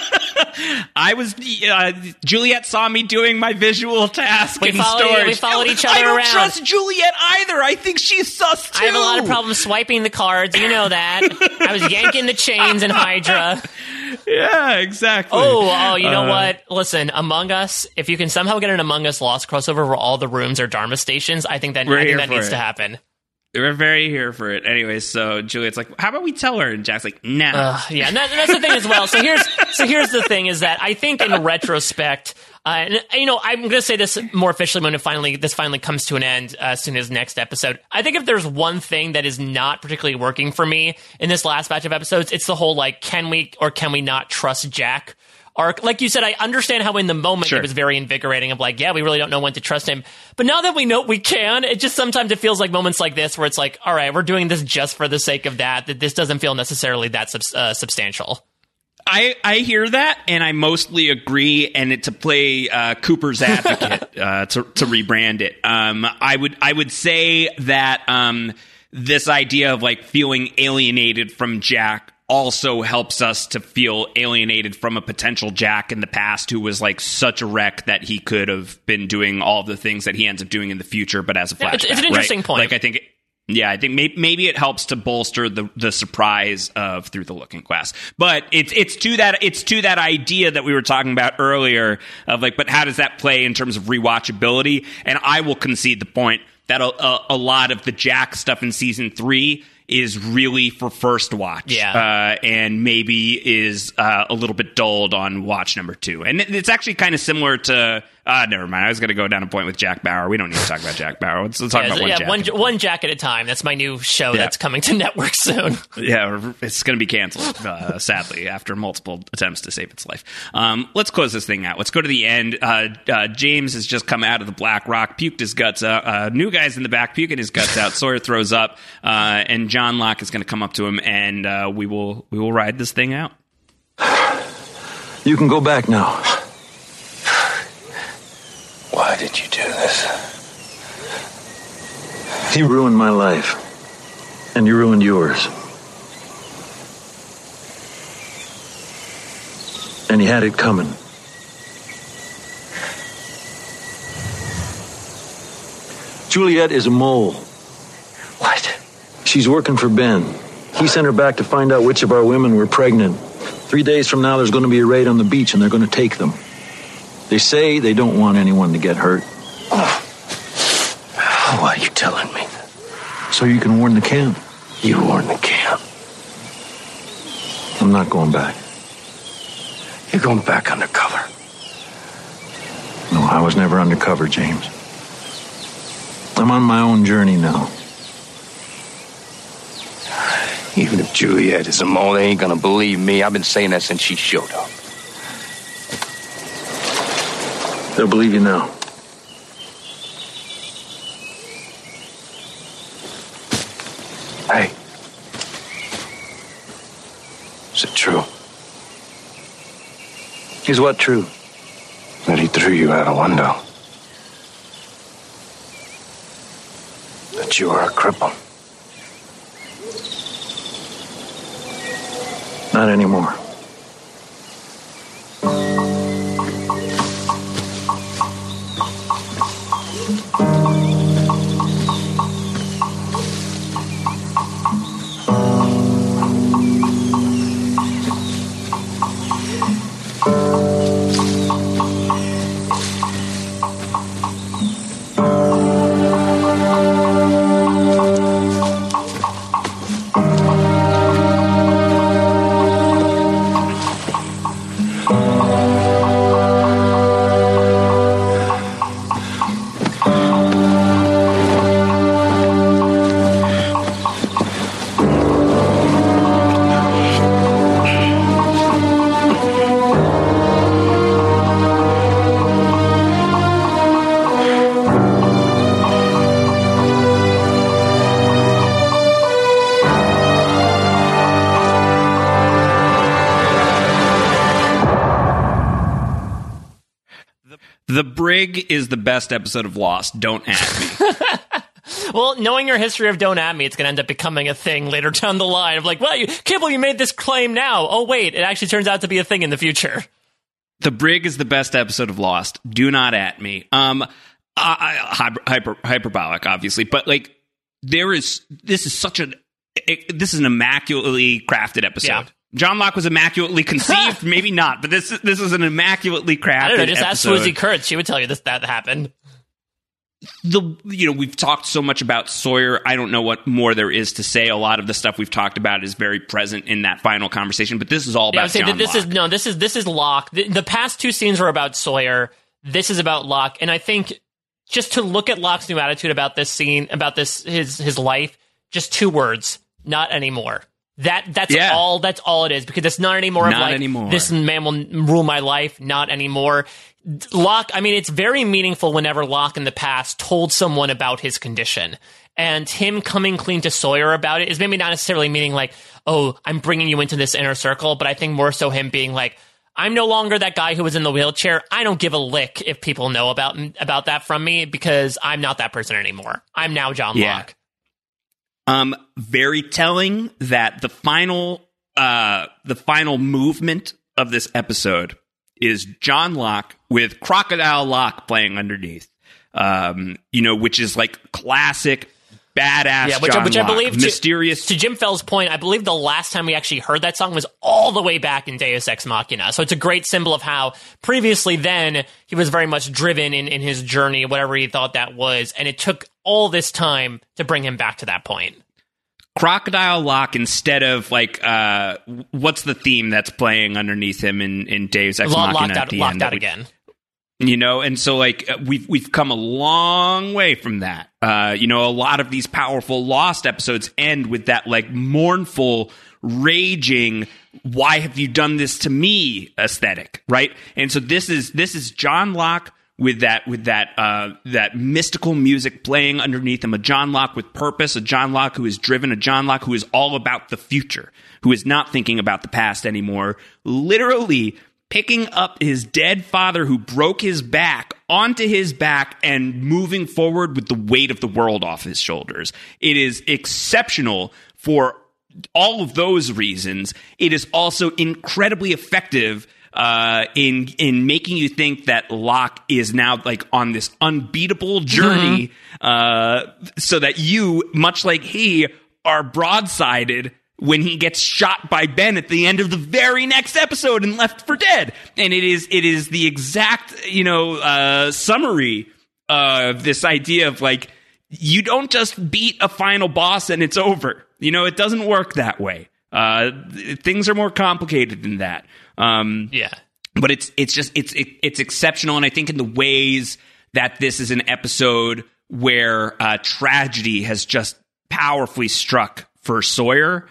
Juliet saw me doing my visual task in storage. We followed each other around. I don't trust Juliet either. I think she's sus too. I have a lot of problems swiping the cards. You know that. I was yanking the chains in Hydra. Yeah, exactly. Oh, you know what? Listen, Among Us, if you can somehow get an Among Us Lost crossover where all the rooms are Dharma stations, I think that needs to happen. We're very here for it. Anyway, so Juliet's like, how about we tell her? And Jack's like, nah. Yeah, and that's the thing as well. So here's the thing is that I think in retrospect, I'm going to say this more officially when this finally comes to an end as soon as next episode. I think if there's one thing that is not particularly working for me in this last batch of episodes, it's the whole can we or can we not trust Jack arc. Like you said, I understand how in the moment it was very invigorating of we really don't know when to trust him. But now that we know we can, it just sometimes it feels like moments like this where it's like, all right, we're doing this just for the sake of that this doesn't feel necessarily that substantial. I hear that, and I mostly agree. And to play Cooper's advocate, to rebrand it, I would say that this idea of feeling alienated from Jack also helps us to feel alienated from a potential Jack in the past who was like such a wreck that he could have been doing all the things that he ends up doing in the future, but as a flashback. It's an interesting point. Like, I think maybe it helps to bolster the surprise of Through the Looking Glass. But it's to that idea that we were talking about earlier of like, but how does that play in terms of rewatchability? And I will concede the point that a lot of the Jack stuff in season 3 is really for first watch, and maybe is a little bit dulled on watch number 2. And it's actually kind of similar to never mind. I was going to go down a point with Jack Bauer. We don't need to talk about Jack Bauer. Let's talk about one Jack at a time. That's my new show that's coming to network soon. Yeah, it's going to be canceled, sadly, after multiple attempts to save its life. Let's close this thing out. Let's go to the end. James has just come out of the Black Rock, puked his guts out. New guy's in the back, puking his guts out. Sawyer throws up, and John Locke is going to come up to him, and we will ride this thing out. You can go back now. Why did you do this? You ruined my life. And you ruined yours. And you had it coming. Juliet is a mole. What? She's working for Ben. He sent her back to find out which of our women were pregnant. 3 days from now, there's going to be a raid on the beach, and they're going to take them. They say they don't want anyone to get hurt. Why are you telling me? So you can warn the camp. You warn the camp. I'm not going back. You're going back undercover. No, I was never undercover, James. I'm on my own journey now. Even if Juliet is a mole, they ain't gonna believe me. I've been saying that since she showed up. They'll believe you now. Hey. Is it true? Is what true? That he threw you out a window. That you were a cripple. Not anymore. The Brig is the best episode of Lost. Don't at me. Well, knowing your history of Don't At Me, it's going to end up becoming a thing later down the line of like, well, Kibble, you made this claim now. Oh, wait, it actually turns out to be a thing in the future. The Brig is the best episode of Lost. Do not at me. Hyperbolic, obviously, but like this is an immaculately crafted episode. Yeah. John Locke was immaculately conceived, maybe not, but this is an immaculately crafted episode. I don't know, just ask Swoozie Kurtz. She would tell you that happened. We've talked so much about Sawyer. I don't know what more there is to say. A lot of the stuff we've talked about is very present in that final conversation, but this is all about John Locke. This is Locke. The past two scenes were about Sawyer. This is about Locke, and I think just to look at Locke's new attitude about this scene, about his life, just 2 words: not anymore. That's all it is, because it's not anymore. This man will rule my life. Not anymore. Locke, I mean, it's very meaningful whenever Locke in the past told someone about his condition, and him coming clean to Sawyer about it is maybe not necessarily meaning like, oh, I'm bringing you into this inner circle, but I think more so him being like, I'm no longer that guy who was in the wheelchair. I don't give a lick if people know about that from me, because I'm not that person anymore. I'm now John Locke. Very telling that the final the final movement of this episode is John Locke with Crocodile Locke playing underneath, which is like classic badass which John I Locke, believe mysterious. To Jim Fell's point, I believe the last time we actually heard that song was all the way back in Deus Ex Machina. So it's a great symbol of how previously then he was very much driven in his journey, whatever he thought that was, and it took all this time to bring him back to that point. Crocodile Locke instead of like what's the theme that's playing underneath him in Deus Ex Machina at the end? Locked out again. And so like we've come a long way from that. A lot of these powerful Lost episodes end with that like mournful, raging, why have you done this to me aesthetic, right? And so this is John Locke with that mystical music playing underneath him, a John Locke with purpose, a John Locke who is driven, a John Locke who is all about the future, who is not thinking about the past anymore, literally picking up his dead father who broke his back onto his back and moving forward with the weight of the world off his shoulders. It is exceptional for all of those reasons. It is also incredibly effective in making you think that Locke is now like on this unbeatable journey, so that you, much like he, are broadsided when he gets shot by Ben at the end of the very next episode and left for dead. And it is the exact, summary of this idea of like, you don't just beat a final boss and it's over. It doesn't work that way. Things are more complicated than that. But it's exceptional. And I think in the ways that this is an episode where tragedy has just powerfully struck for Sawyer.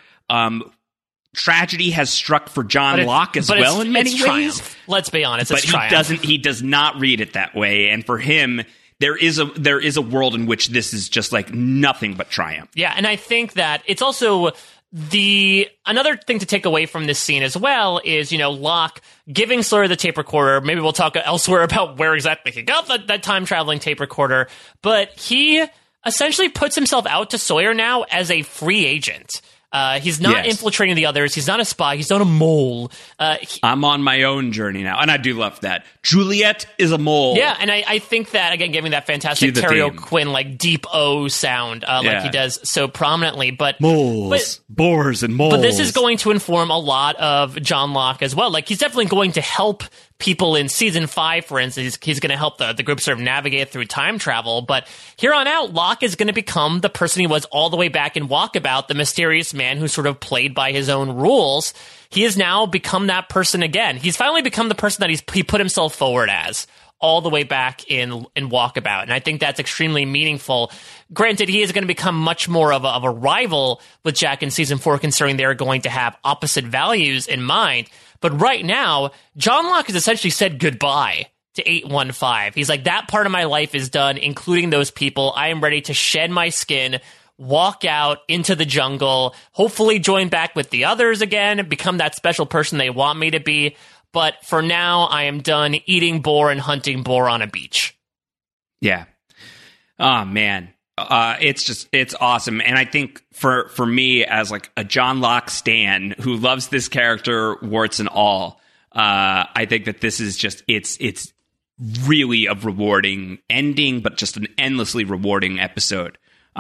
Tragedy has struck for John Locke as well in many ways. Triumph. Let's be honest, it's triumph. He does not read it that way. And for him, there is a world in which this is just like nothing but triumph. Yeah, and I think that it's also another thing to take away from this scene as well is, Locke giving Sawyer the tape recorder. Maybe we'll talk elsewhere about where exactly he got that time traveling tape recorder, but he essentially puts himself out to Sawyer now as a free agent. He's not infiltrating the others. He's not a spy. He's not a mole. I'm on my own journey now. And I do love that. Juliet is a mole. Yeah, and I think that, again, giving that fantastic Terry O'Quinn, like, deep O sound, like he does so prominently. But moles, boars, and moles. But this is going to inform a lot of John Locke as well. Like, he's definitely going to help people in season 5, for instance. He's going to help the group sort of navigate through time travel. But here on out, Locke is going to become the person he was all the way back in Walkabout, the mysterious man who sort of played by his own rules. He has now become that person again. He's finally become the person that he put himself forward as all the way back in Walkabout. And I think that's extremely meaningful. Granted, he is going to become much more of a rival with Jack in season 4, considering they're going to have opposite values in mind. But right now, John Locke has essentially said goodbye to 815. He's like, that part of my life is done, including those people. I am ready to shed my skin, walk out into the jungle, hopefully join back with the others again, become that special person they want me to be. But for now, I am done eating boar and hunting boar on a beach. Yeah. Oh, man. It's awesome. And I think for me, as like a John Locke stan who loves this character, warts and all, I think that this is just, it's really a rewarding ending, but just an endlessly rewarding episode.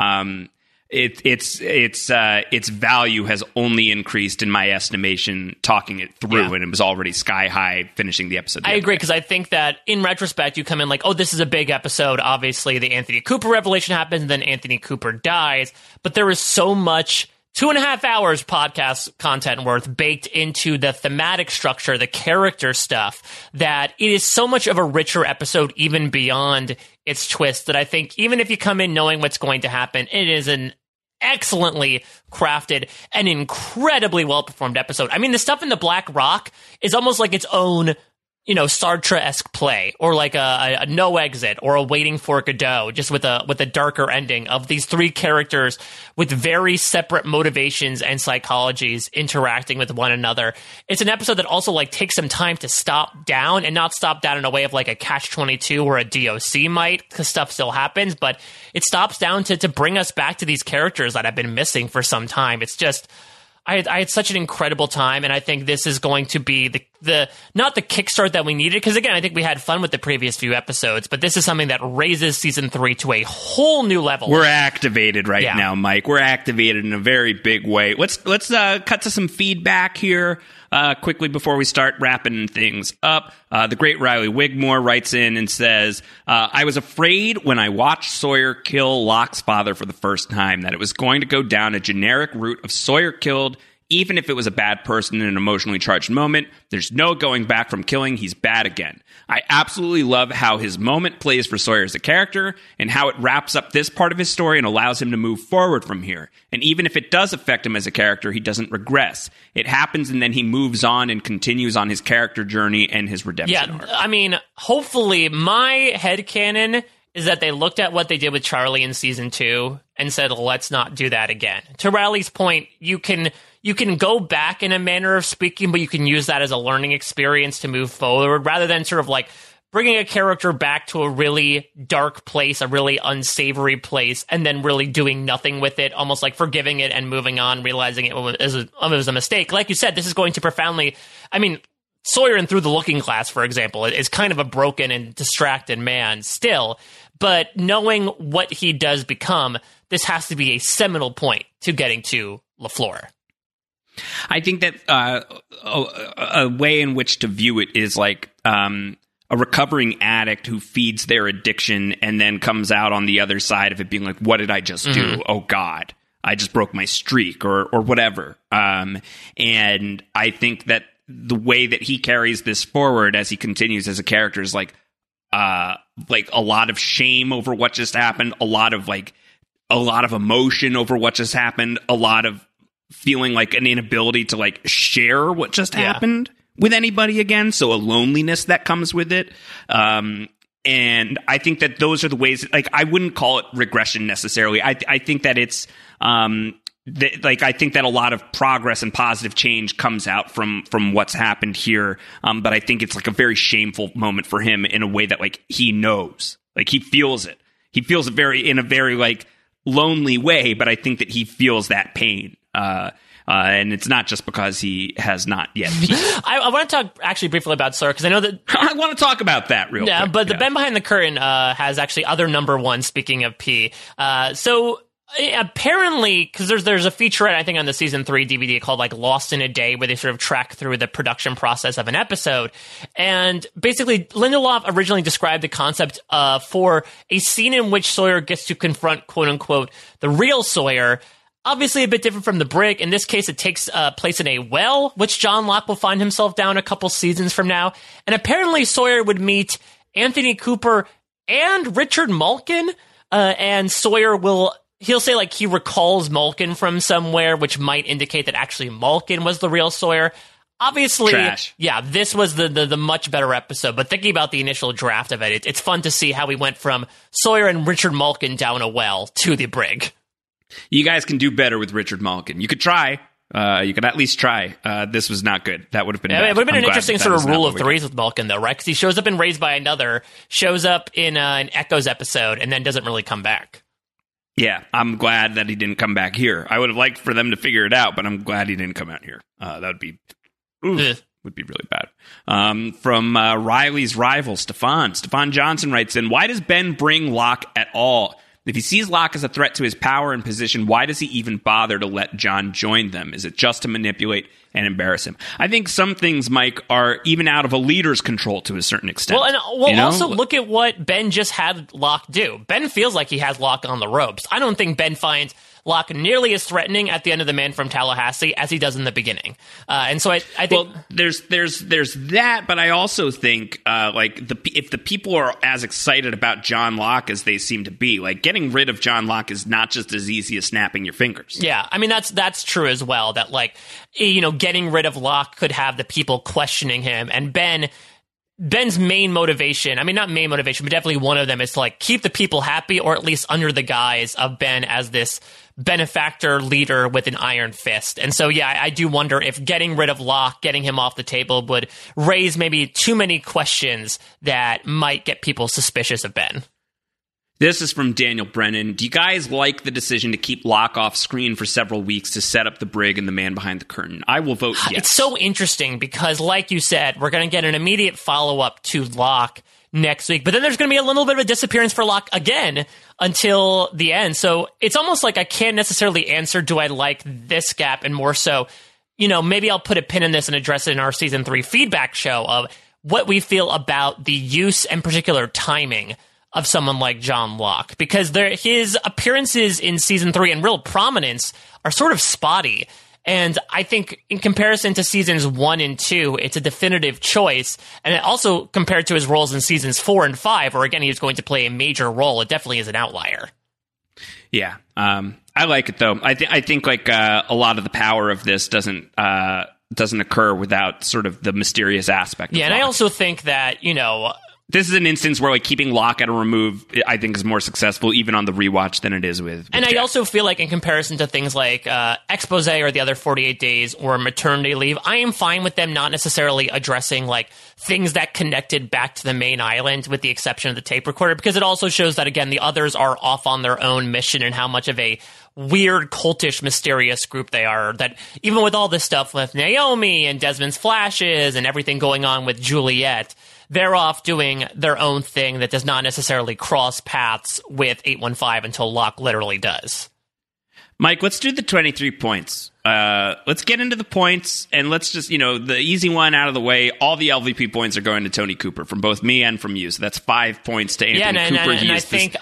Its value has only increased in my estimation talking it through, and it was already sky high finishing the episode. I agree, because I think that in retrospect, you come in like, oh, this is a big episode. Obviously, the Anthony Cooper revelation happens, and then Anthony Cooper dies. But there is so much 2.5 hours podcast content worth baked into the thematic structure, the character stuff, that it is so much of a richer episode, even beyond its twist, that I think even if you come in knowing what's going to happen, it is an excellently crafted and incredibly well-performed episode. I mean, the stuff in the Black Rock is almost like its own, Sartre-esque play, or like a No Exit, or a Waiting for Godot, just with a darker ending of these three characters with very separate motivations and psychologies interacting with one another. It's an episode that also like takes some time to stop down, and not stop down in a way of like a Catch-22 or a DOC might, because stuff still happens, but it stops down to bring us back to these characters that have been missing for some time. It's just I had such an incredible time, and I think this is going to be the not the kickstart that we needed, because again, I think we had fun with the previous few episodes, but this is something that raises season 3 to a whole new level. We're activated right now, Mike. We're activated in a very big way. Let's cut to some feedback here quickly before we start wrapping things up. The great Riley Wigmore writes in and says, I was afraid when I watched Sawyer kill Locke's father for the first time that it was going to go down a generic route of Sawyer killed, even if it was a bad person in an emotionally charged moment. There's no going back from killing. He's bad again. I absolutely love how his moment plays for Sawyer as a character and how it wraps up this part of his story and allows him to move forward from here. And even if it does affect him as a character, he doesn't regress. It happens and then he moves on and continues on his character journey and his redemption arc. I mean, hopefully my headcanon is that they looked at what they did with Charlie in season 2 and said, let's not do that again. To Riley's point, you can go back in a manner of speaking, but you can use that as a learning experience to move forward rather than sort of like bringing a character back to a really dark place, a really unsavory place, and then really doing nothing with it, almost like forgiving it and moving on, realizing it was a mistake. Like you said, this is going to profoundly, I mean, Sawyer in Through the Looking Glass, for example, is kind of a broken and distracted man still, but knowing what he does become, this has to be a seminal point to getting to LaFleur. I think that a way in which to view it is like a recovering addict who feeds their addiction and then comes out on the other side of it being like, what did I just do? Oh, God, I just broke my streak or whatever. And I think that the way that he carries this forward as he continues as a character is like a lot of shame over what just happened, a lot of emotion over what just happened, a lot of feeling like an inability to like share what just happened with anybody again. So a loneliness that comes with it. And I think that those are the ways, like, I wouldn't call it regression necessarily. I think that it's, I think that a lot of progress and positive change comes out from what's happened here. But I think it's like a very shameful moment for him in a way that like he knows, like he feels it. He feels it in a very like lonely way, but I think that he feels that pain. And it's not just because he has not yet peaked. I want to talk actually briefly about Sawyer, because I know that I want to talk about that real quick. But the Ben Behind the Curtain has actually other number one, speaking of P. So apparently, because there's a featurette, I think, on the season 3 DVD called like Lost in a Day, where they sort of track through the production process of an episode. And basically, Lindelof originally described the concept for a scene in which Sawyer gets to confront, quote unquote, the real Sawyer. Obviously a bit different from the brig. In this case, it takes place in a well, which John Locke will find himself down a couple seasons from now. And apparently Sawyer would meet Anthony Cooper and Richard Malkin. And Sawyer he'll say like he recalls Malkin from somewhere, which might indicate that actually Malkin was the real Sawyer. Obviously, trash. Yeah, this was the much better episode. But thinking about the initial draft of it, it's fun to see how we went from Sawyer and Richard Malkin down a well to the brig. You guys can do better with Richard Malkin. You could try. You could at least try. This was not good. That would have been bad. It would have been an interesting sort of rule of threes with Malkin, though, right? Because he shows up in Raised by Another, shows up in an Echoes episode, and then doesn't really come back. Yeah, I'm glad that he didn't come back here. I would have liked for them to figure it out, but I'm glad he didn't come out here. That would be would be really bad. From Riley's rival, Stefan Johnson writes in, why does Ben bring Locke at all? If he sees Locke as a threat to his power and position, why does he even bother to let John join them? Is it just to manipulate and embarrass him? I think some things, Mike, are even out of a leader's control to a certain extent. Also look at what Ben just had Locke do. Ben feels like he has Locke on the ropes. I don't think Ben finds Locke nearly as threatening at the end of The Man from Tallahassee as he does in the beginning. And so I think... Well, there's that, but I also think if the people are as excited about John Locke as they seem to be, like getting rid of John Locke is not just as easy as snapping your fingers. Yeah, I mean, that's true as well, that like, getting rid of Locke could have the people questioning him, and Ben's main motivation, I mean, not main motivation, but definitely one of them is to like keep the people happy, or at least under the guise of Ben as this benefactor leader with an iron fist. And so, yeah, I do wonder if getting rid of Locke, getting him off the table, would raise maybe too many questions that might get people suspicious of Ben. This is from Daniel Brennan. Do you guys like the decision to keep Locke off screen for several weeks to set up the brig and the man behind the curtain? I will vote yes. It's so interesting because, like you said, we're going to get an immediate follow-up to Locke next week, but then there's going to be a little bit of a disappearance for Locke again until the end. So it's almost like I can't necessarily answer, do I like this gap, and more so, maybe I'll put a pin in this and address it in our season 3 feedback show of what we feel about the use and particular timing of someone like John Locke, because his appearances in season 3 and real prominence are sort of spotty. And I think in comparison to seasons 1 and 2, it's a definitive choice. And also compared to his roles in seasons 4 and 5, where again, he was going to play a major role, it definitely is an outlier. Yeah. I like it though. I think like a lot of the power of this doesn't occur without sort of the mysterious aspect. Yeah. And Locke. I also think that, this is an instance where like keeping Locke at a remove, I think, is more successful even on the rewatch than it is with and Jack. I also feel like in comparison to things like Expose or The Other 48 Days or Maternity Leave, I am fine with them not necessarily addressing like things that connected back to the main island, with the exception of the tape recorder, because it also shows that, again, the others are off on their own mission and how much of a weird, cultish, mysterious group they are, that even with all this stuff with Naomi and Desmond's flashes and everything going on with Juliet, they're off doing their own thing that does not necessarily cross paths with 815 until Locke literally does. Mike, let's do the 23 points. Let's get into the points, and let's just, the easy one out of the way. All the LVP points are going to Tony Cooper from both me and from you. So that's 5 points to Anthony Cooper. And I think,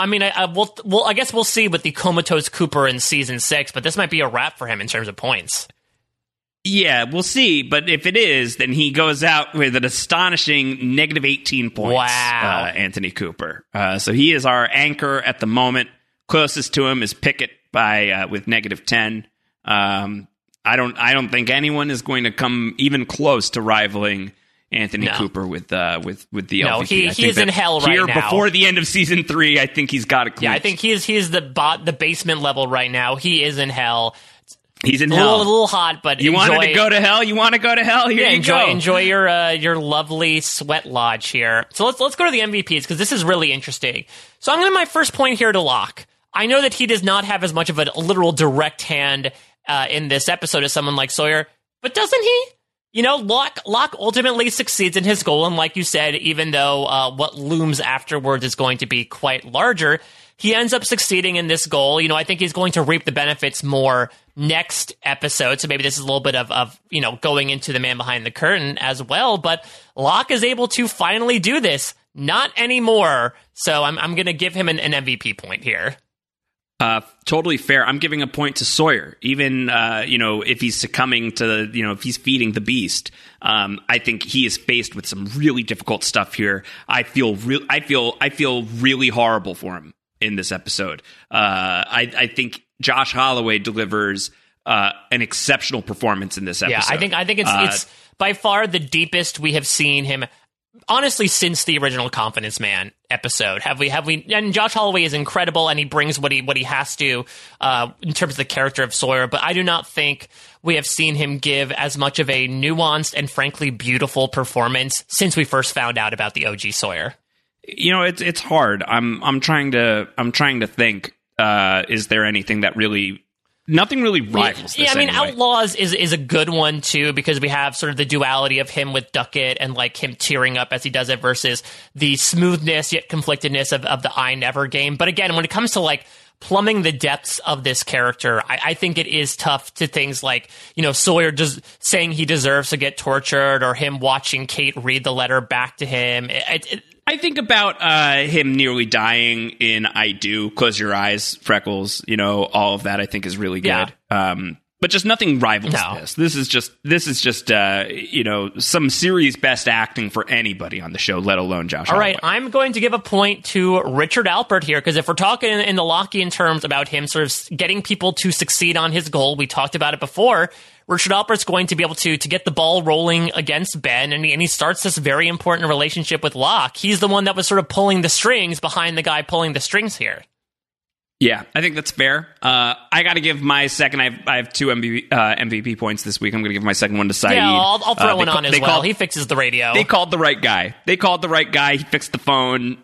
I guess we'll see with the comatose Cooper in season 6, but this might be a wrap for him in terms of points. Yeah, we'll see. But if it is, then he goes out with an astonishing negative 18 points. Wow. Anthony Cooper. So he is our anchor at the moment. Closest to him is Pickett with negative 10. I don't think anyone is going to come even close to rivaling Anthony Cooper with the LVP. No, he's in hell right now. Before the end of season 3, I think he's got a clinch. Yeah, I think he is the basement level right now. He is in hell. He's in hell. A little hot, but you wanted to go to hell. You want to go to hell? Here you go. Enjoy your lovely sweat lodge here. So let's go to the MVPs, because this is really interesting. So I'm going to my first point here to Locke. I know that he does not have as much of a literal direct hand in this episode as someone like Sawyer, but doesn't he? Locke ultimately succeeds in his goal, and like you said, even though what looms afterwards is going to be quite larger, he ends up succeeding in this goal. I think he's going to reap the benefits more next episode. So maybe this is a little bit of going into the man behind the curtain as well. But Locke is able to finally do this. Not anymore. So I'm going to give him an MVP point here. Totally fair. I'm giving a point to Sawyer. Even, if he's succumbing to, if he's feeding the beast, I think he is faced with some really difficult stuff here. I feel really horrible for him in this episode. I think Josh Holloway delivers an exceptional performance in this episode. Yeah, I think it's by far the deepest we have seen him, honestly, since the original Confidence Man episode. Have we? And Josh Holloway is incredible, and he brings what he has to in terms of the character of Sawyer. But I do not think we have seen him give as much of a nuanced and frankly beautiful performance since we first found out about the OG Sawyer. It's hard. I'm trying to think. Is there anything that really? Nothing really rivals this. Yeah, I mean, anyway. Outlaws is a good one, too, because we have sort of the duality of him with Duckett and, like, him tearing up as he does it versus the smoothness yet conflictedness of the I Never game. But again, when it comes to, like, plumbing the depths of this character, I think it is tough to things like, Sawyer just saying he deserves to get tortured, or him watching Kate read the letter back to him. I think about him nearly dying in I Do, Close Your Eyes, Freckles, all of that I think is really good. Yeah. But just nothing rivals this. This is just some series best acting for anybody on the show, let alone Josh Holloway. All right, I'm going to give a point to Richard Alpert here, because if we're talking in the Lockean terms about him sort of getting people to succeed on his goal, we talked about it before, Richard Alpert's going to be able to get the ball rolling against Ben, and he starts this very important relationship with Locke. He's the one that was sort of pulling the strings behind the guy pulling the strings here. Yeah, I think that's fair. I got to give my second. I have 2 MVP points this week. I'm going to give my second one to Saeed. Yeah, I'll throw one on as well. He fixes the radio. They called the right guy. He fixed the phone.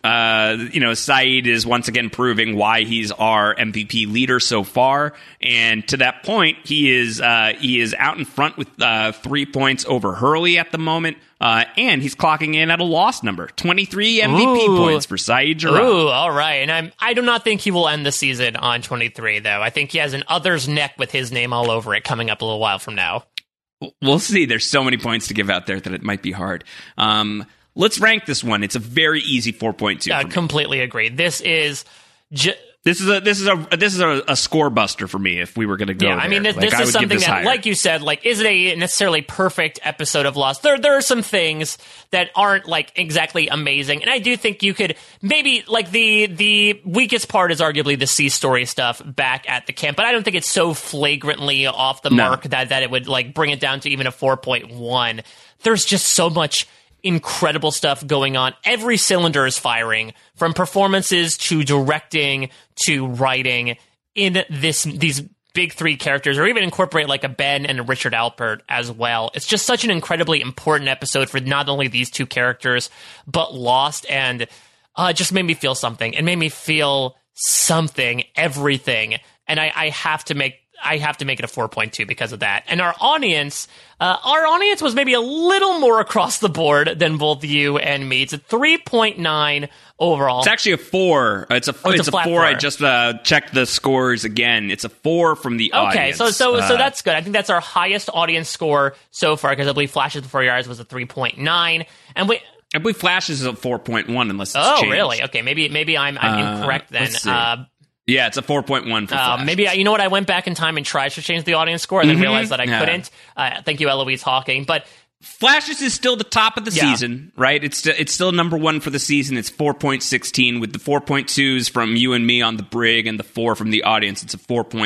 Saeed is once again proving why he's our MVP leader so far. And to that point, he is out in front with 3 points over Hurley at the moment. And he's clocking in at a loss number, 23 MVP points for Saeed Jarrah. Ooh, all right. And I do not think he will end the season on 23, though. I think he has an other's neck with his name all over it coming up a little while from now. We'll see. There's so many points to give out there that it might be hard. Let's rank this one. It's a very easy 4.2. Completely agree. This is... This is a score buster for me if we were going to go. Yeah, I mean, this is something that, higher. Like you said, isn't a necessarily perfect episode of Lost. There are some things that aren't exactly amazing, and I do think you could maybe the weakest part is arguably the C story stuff back at the camp, but I don't think it's so flagrantly off the mark that it would bring it down to even a 4.1. There's just so much incredible stuff going on. Every cylinder is firing, from performances to directing to writing in these big 3 characters, or even incorporate a Ben and a Richard Alpert as well. It's just such an incredibly important episode for not only these 2 characters, but Lost, and it just made me feel something. It made me feel something, everything. And I have to make it a 4.2 because of that. And our audience was maybe a little more across the board than both you and me. It's a 3.9 overall. It's actually a 4. It's a 4. I just checked the scores again. It's a 4 from the audience. Okay, so that's good. I think that's our highest audience score so far, because I believe Flashes Before Your Eyes was a 3.9, and I believe Flashes is a 4.1 unless it's changed. Oh, really? Okay, maybe I'm incorrect then. Yeah, it's a 4.1 for Flash. Maybe, you know what, I went back in time and tried to change the audience score and then realized that I couldn't. Thank you, Eloise Hawking. But Flashes is still the top of the season, right? It's still number 1 for the season. It's 4.16 with the 4.2s from you and me on the Brig and the 4 from the audience. It's a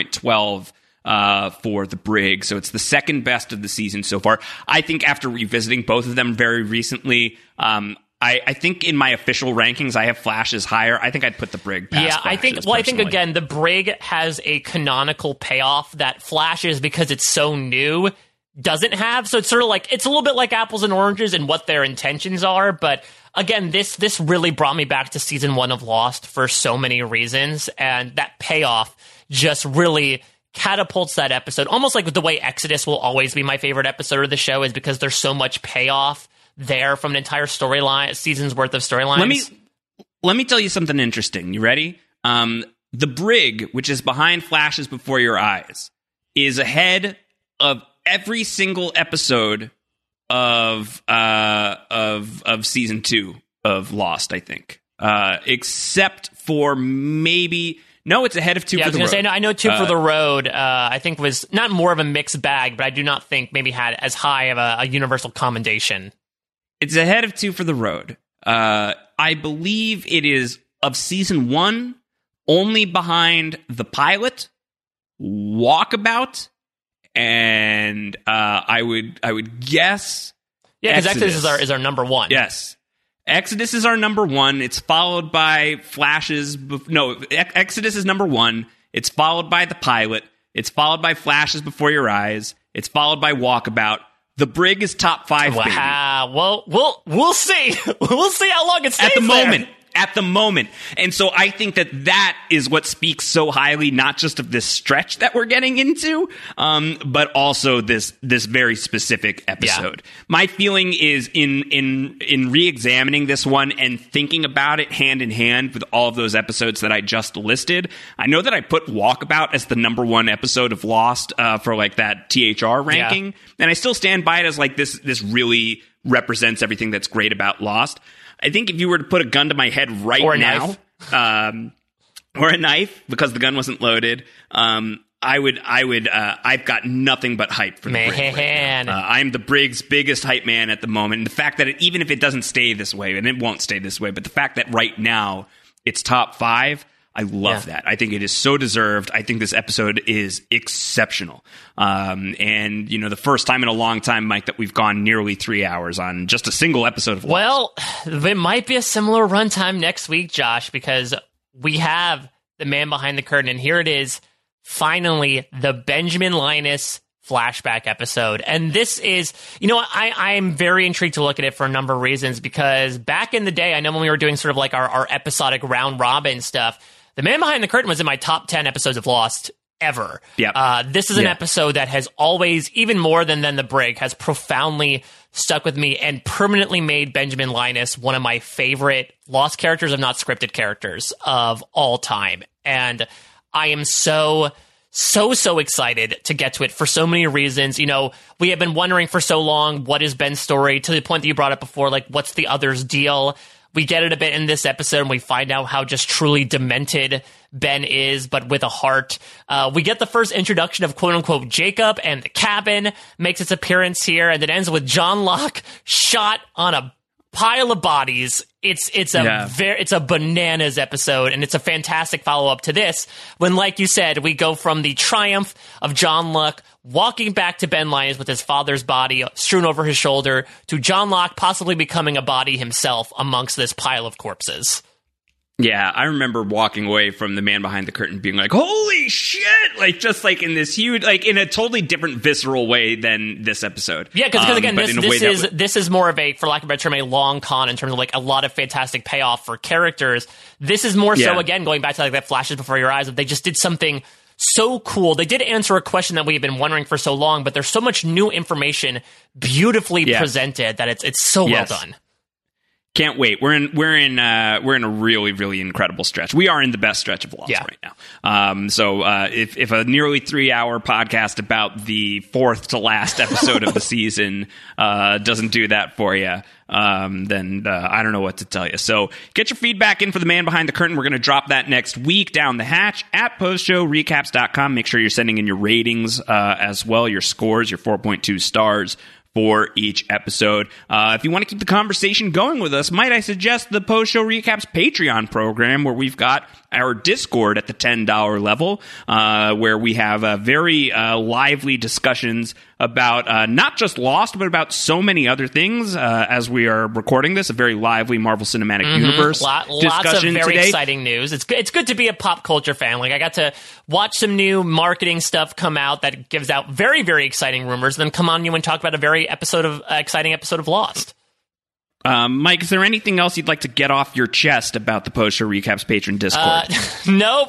4.12 for the Brig. So it's the second best of the season so far. I think after revisiting both of them very recently, I think in my official rankings, I have Flashes higher. I think I'd put the Brig past Flashes. I think again, the Brig has a canonical payoff that Flashes, because it's so new, doesn't have. So it's sort of it's a little bit like apples and oranges in what their intentions are. But again, this really brought me back to season 1 of Lost for so many reasons. And that payoff just really catapults that episode. Almost like the way Exodus will always be my favorite episode of the show, is because there's so much payoff there from an entire storyline, season's worth of storylines. Let me tell you something interesting. You ready? The Brig, which is behind Flashes Before Your Eyes, is ahead of every single episode of season 2 of Lost, I think, except for maybe. No, it's ahead of 2 for the Road. I know 2 for the Road, I think was not more of a mixed bag, but I do not think maybe had as high of a universal commendation. It's ahead of 2 for the Road. I believe it is, of season 1, only behind the pilot, Walkabout, and I would guess. Yeah, because Exodus is our number 1. Yes. Exodus is our number 1. It's followed by Flashes. Exodus is number 1. It's followed by the pilot. It's followed by Flashes Before Your Eyes. It's followed by Walkabout. The Brig is top 5. Wow. Well, we'll see. We'll see how long it stays at the moment. And so I think that is what speaks so highly, not just of this stretch that we're getting into, but also this very specific episode. Yeah. My feeling is in re-examining this one and thinking about it hand in hand with all of those episodes that I just listed, I know that I put Walkabout as the number 1 episode of Lost for that THR ranking, and I still stand by it as this really represents everything that's great about Lost. I think if you were to put a gun to my head right now, or a knife, because the gun wasn't loaded, I've got nothing but hype for the Brig. Right now. I'm the Brig's biggest hype man at the moment. And the fact that even if it doesn't stay this way, and it won't stay this way, but the fact that right now it's top 5, I love that. I think it is so deserved. I think this episode is exceptional. And, the first time in a long time, Mike, that we've gone nearly 3 hours on just a single episode of Lost. Well, it might be a similar runtime next week, Josh, because we have The Man Behind the Curtain, and here it is, finally, the Benjamin Linus flashback episode. And this is, I am very intrigued to look at it for a number of reasons, because back in the day, I know when we were doing sort of like our episodic round robin stuff, The Man Behind the Curtain was in my top 10 episodes of Lost ever. Yep. This is an episode that has always, even more than the Brig, has profoundly stuck with me and permanently made Benjamin Linus one of my favorite Lost characters, if not scripted characters, of all time. And I am so excited to get to it for so many reasons. We have been wondering for so long, what is Ben's story, to the point that you brought up before, like, what's the other's deal? We get it a bit in this episode, and we find out how just truly demented Ben is, but with a heart. We get the first introduction of quote-unquote Jacob, and the cabin makes its appearance here, and it ends with John Locke shot on a pile of bodies. It's a bananas episode, and it's a fantastic follow-up to this, when, like you said, we go from the triumph of John Locke walking back to Ben Linus with his father's body strewn over his shoulder, to John Locke possibly becoming a body himself amongst this pile of corpses. Yeah, I remember walking away from The Man Behind the Curtain being like, holy shit! Like, just like in this huge, like in a totally different visceral way than this episode. Yeah, because again, this is more of a, for lack of a better term, a long con in terms of like a lot of fantastic payoff for characters. This is more so, again, going back to like that flashes before your eyes, that they just did something so cool. They did answer a question that we have been wondering for so long, but there's so much new information beautifully presented that it's so well done. Can't wait. We're in a really, really incredible stretch. We are in the best stretch of Lost right now. So if a nearly 3-hour podcast about the fourth to last episode of the season doesn't do that for you, then I don't know what to tell you. So get your feedback in for The Man Behind the Curtain. We're going to drop that next week down the hatch at postshowrecaps.com. Make sure you're sending in your ratings as well, your scores, your 4.2 stars for each episode. If you want to keep the conversation going with us, might I suggest the Post Show Recaps Patreon program, where we've got our Discord at the $10 level, where we have very lively discussions about not just Lost, but about so many other things. As we are recording this, a very lively Marvel Cinematic Universe discussion lots of very today. Exciting news. It's good to be a pop culture fan. Like, I got to watch some new marketing stuff come out that gives out very, very exciting rumors, and then come on you and talk about a very exciting episode of Lost. Mike, is there anything else you'd like to get off your chest about the Post Show Recaps Patreon Discord? Nope.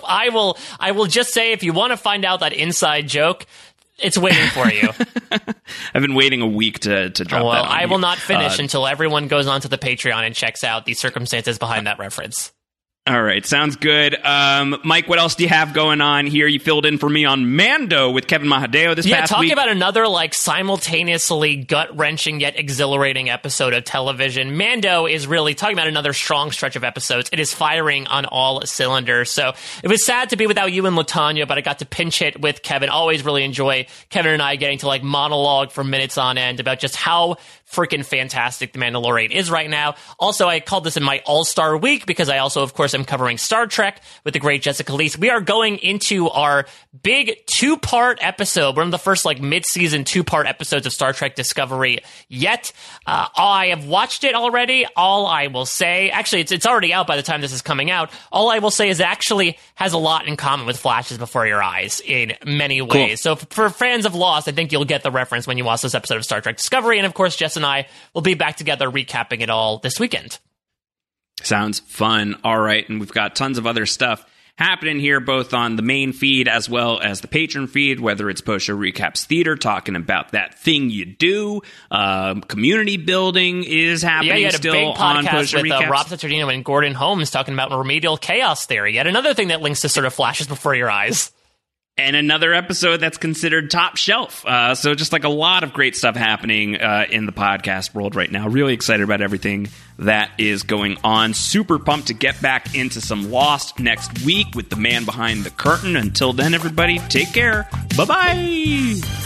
I will just say, if you want to find out that inside joke, it's waiting for you. I've been waiting a week to drop that. Well, I will not finish until everyone goes onto the Patreon and checks out the circumstances behind that reference. All right, sounds good. Mike, what else do you have going on here? You filled in for me on Mando with Kevin Mahadeo this past week. Yeah, talking about another simultaneously gut-wrenching yet exhilarating episode of television. Mando is really talking about another strong stretch of episodes. It is firing on all cylinders. So it was sad to be without you and LaTanya, but I got to pinch hit with Kevin. Always really enjoy Kevin and I getting to monologue for minutes on end about just how freaking fantastic The Mandalorian is right now. Also, I called this in my All-Star Week because I also, of course, am covering Star Trek with the great Jessica Leese. We are going into our big 2-part episode, one of the first mid-season 2-part episodes of Star Trek Discovery yet. I have watched it already. All I will say, actually, it's already out by the time this is coming out. All I will say is it actually has a lot in common with Flashes Before Your Eyes in many ways. Cool. So for fans of Lost, I think you'll get the reference when you watch this episode of Star Trek Discovery. And of course, Jess and I will be back together recapping it all this weekend. Sounds fun. All right. And we've got tons of other stuff happening here, both on the main feed as well as the Patreon feed, whether it's Post Show Recaps Theater, talking about that thing you do. Community building is happening you had still a big on Post Show podcast with Recaps. Rob Cesternino and Gordon Holmes talking about remedial chaos theory. Yet another thing that links to sort of Flashes Before Your Eyes. And another episode that's considered top shelf. So just a lot of great stuff happening in the podcast world right now. Really excited about everything that is going on. Super pumped to get back into some Lost next week with The Man Behind the Curtain. Until then, everybody, take care. Bye-bye.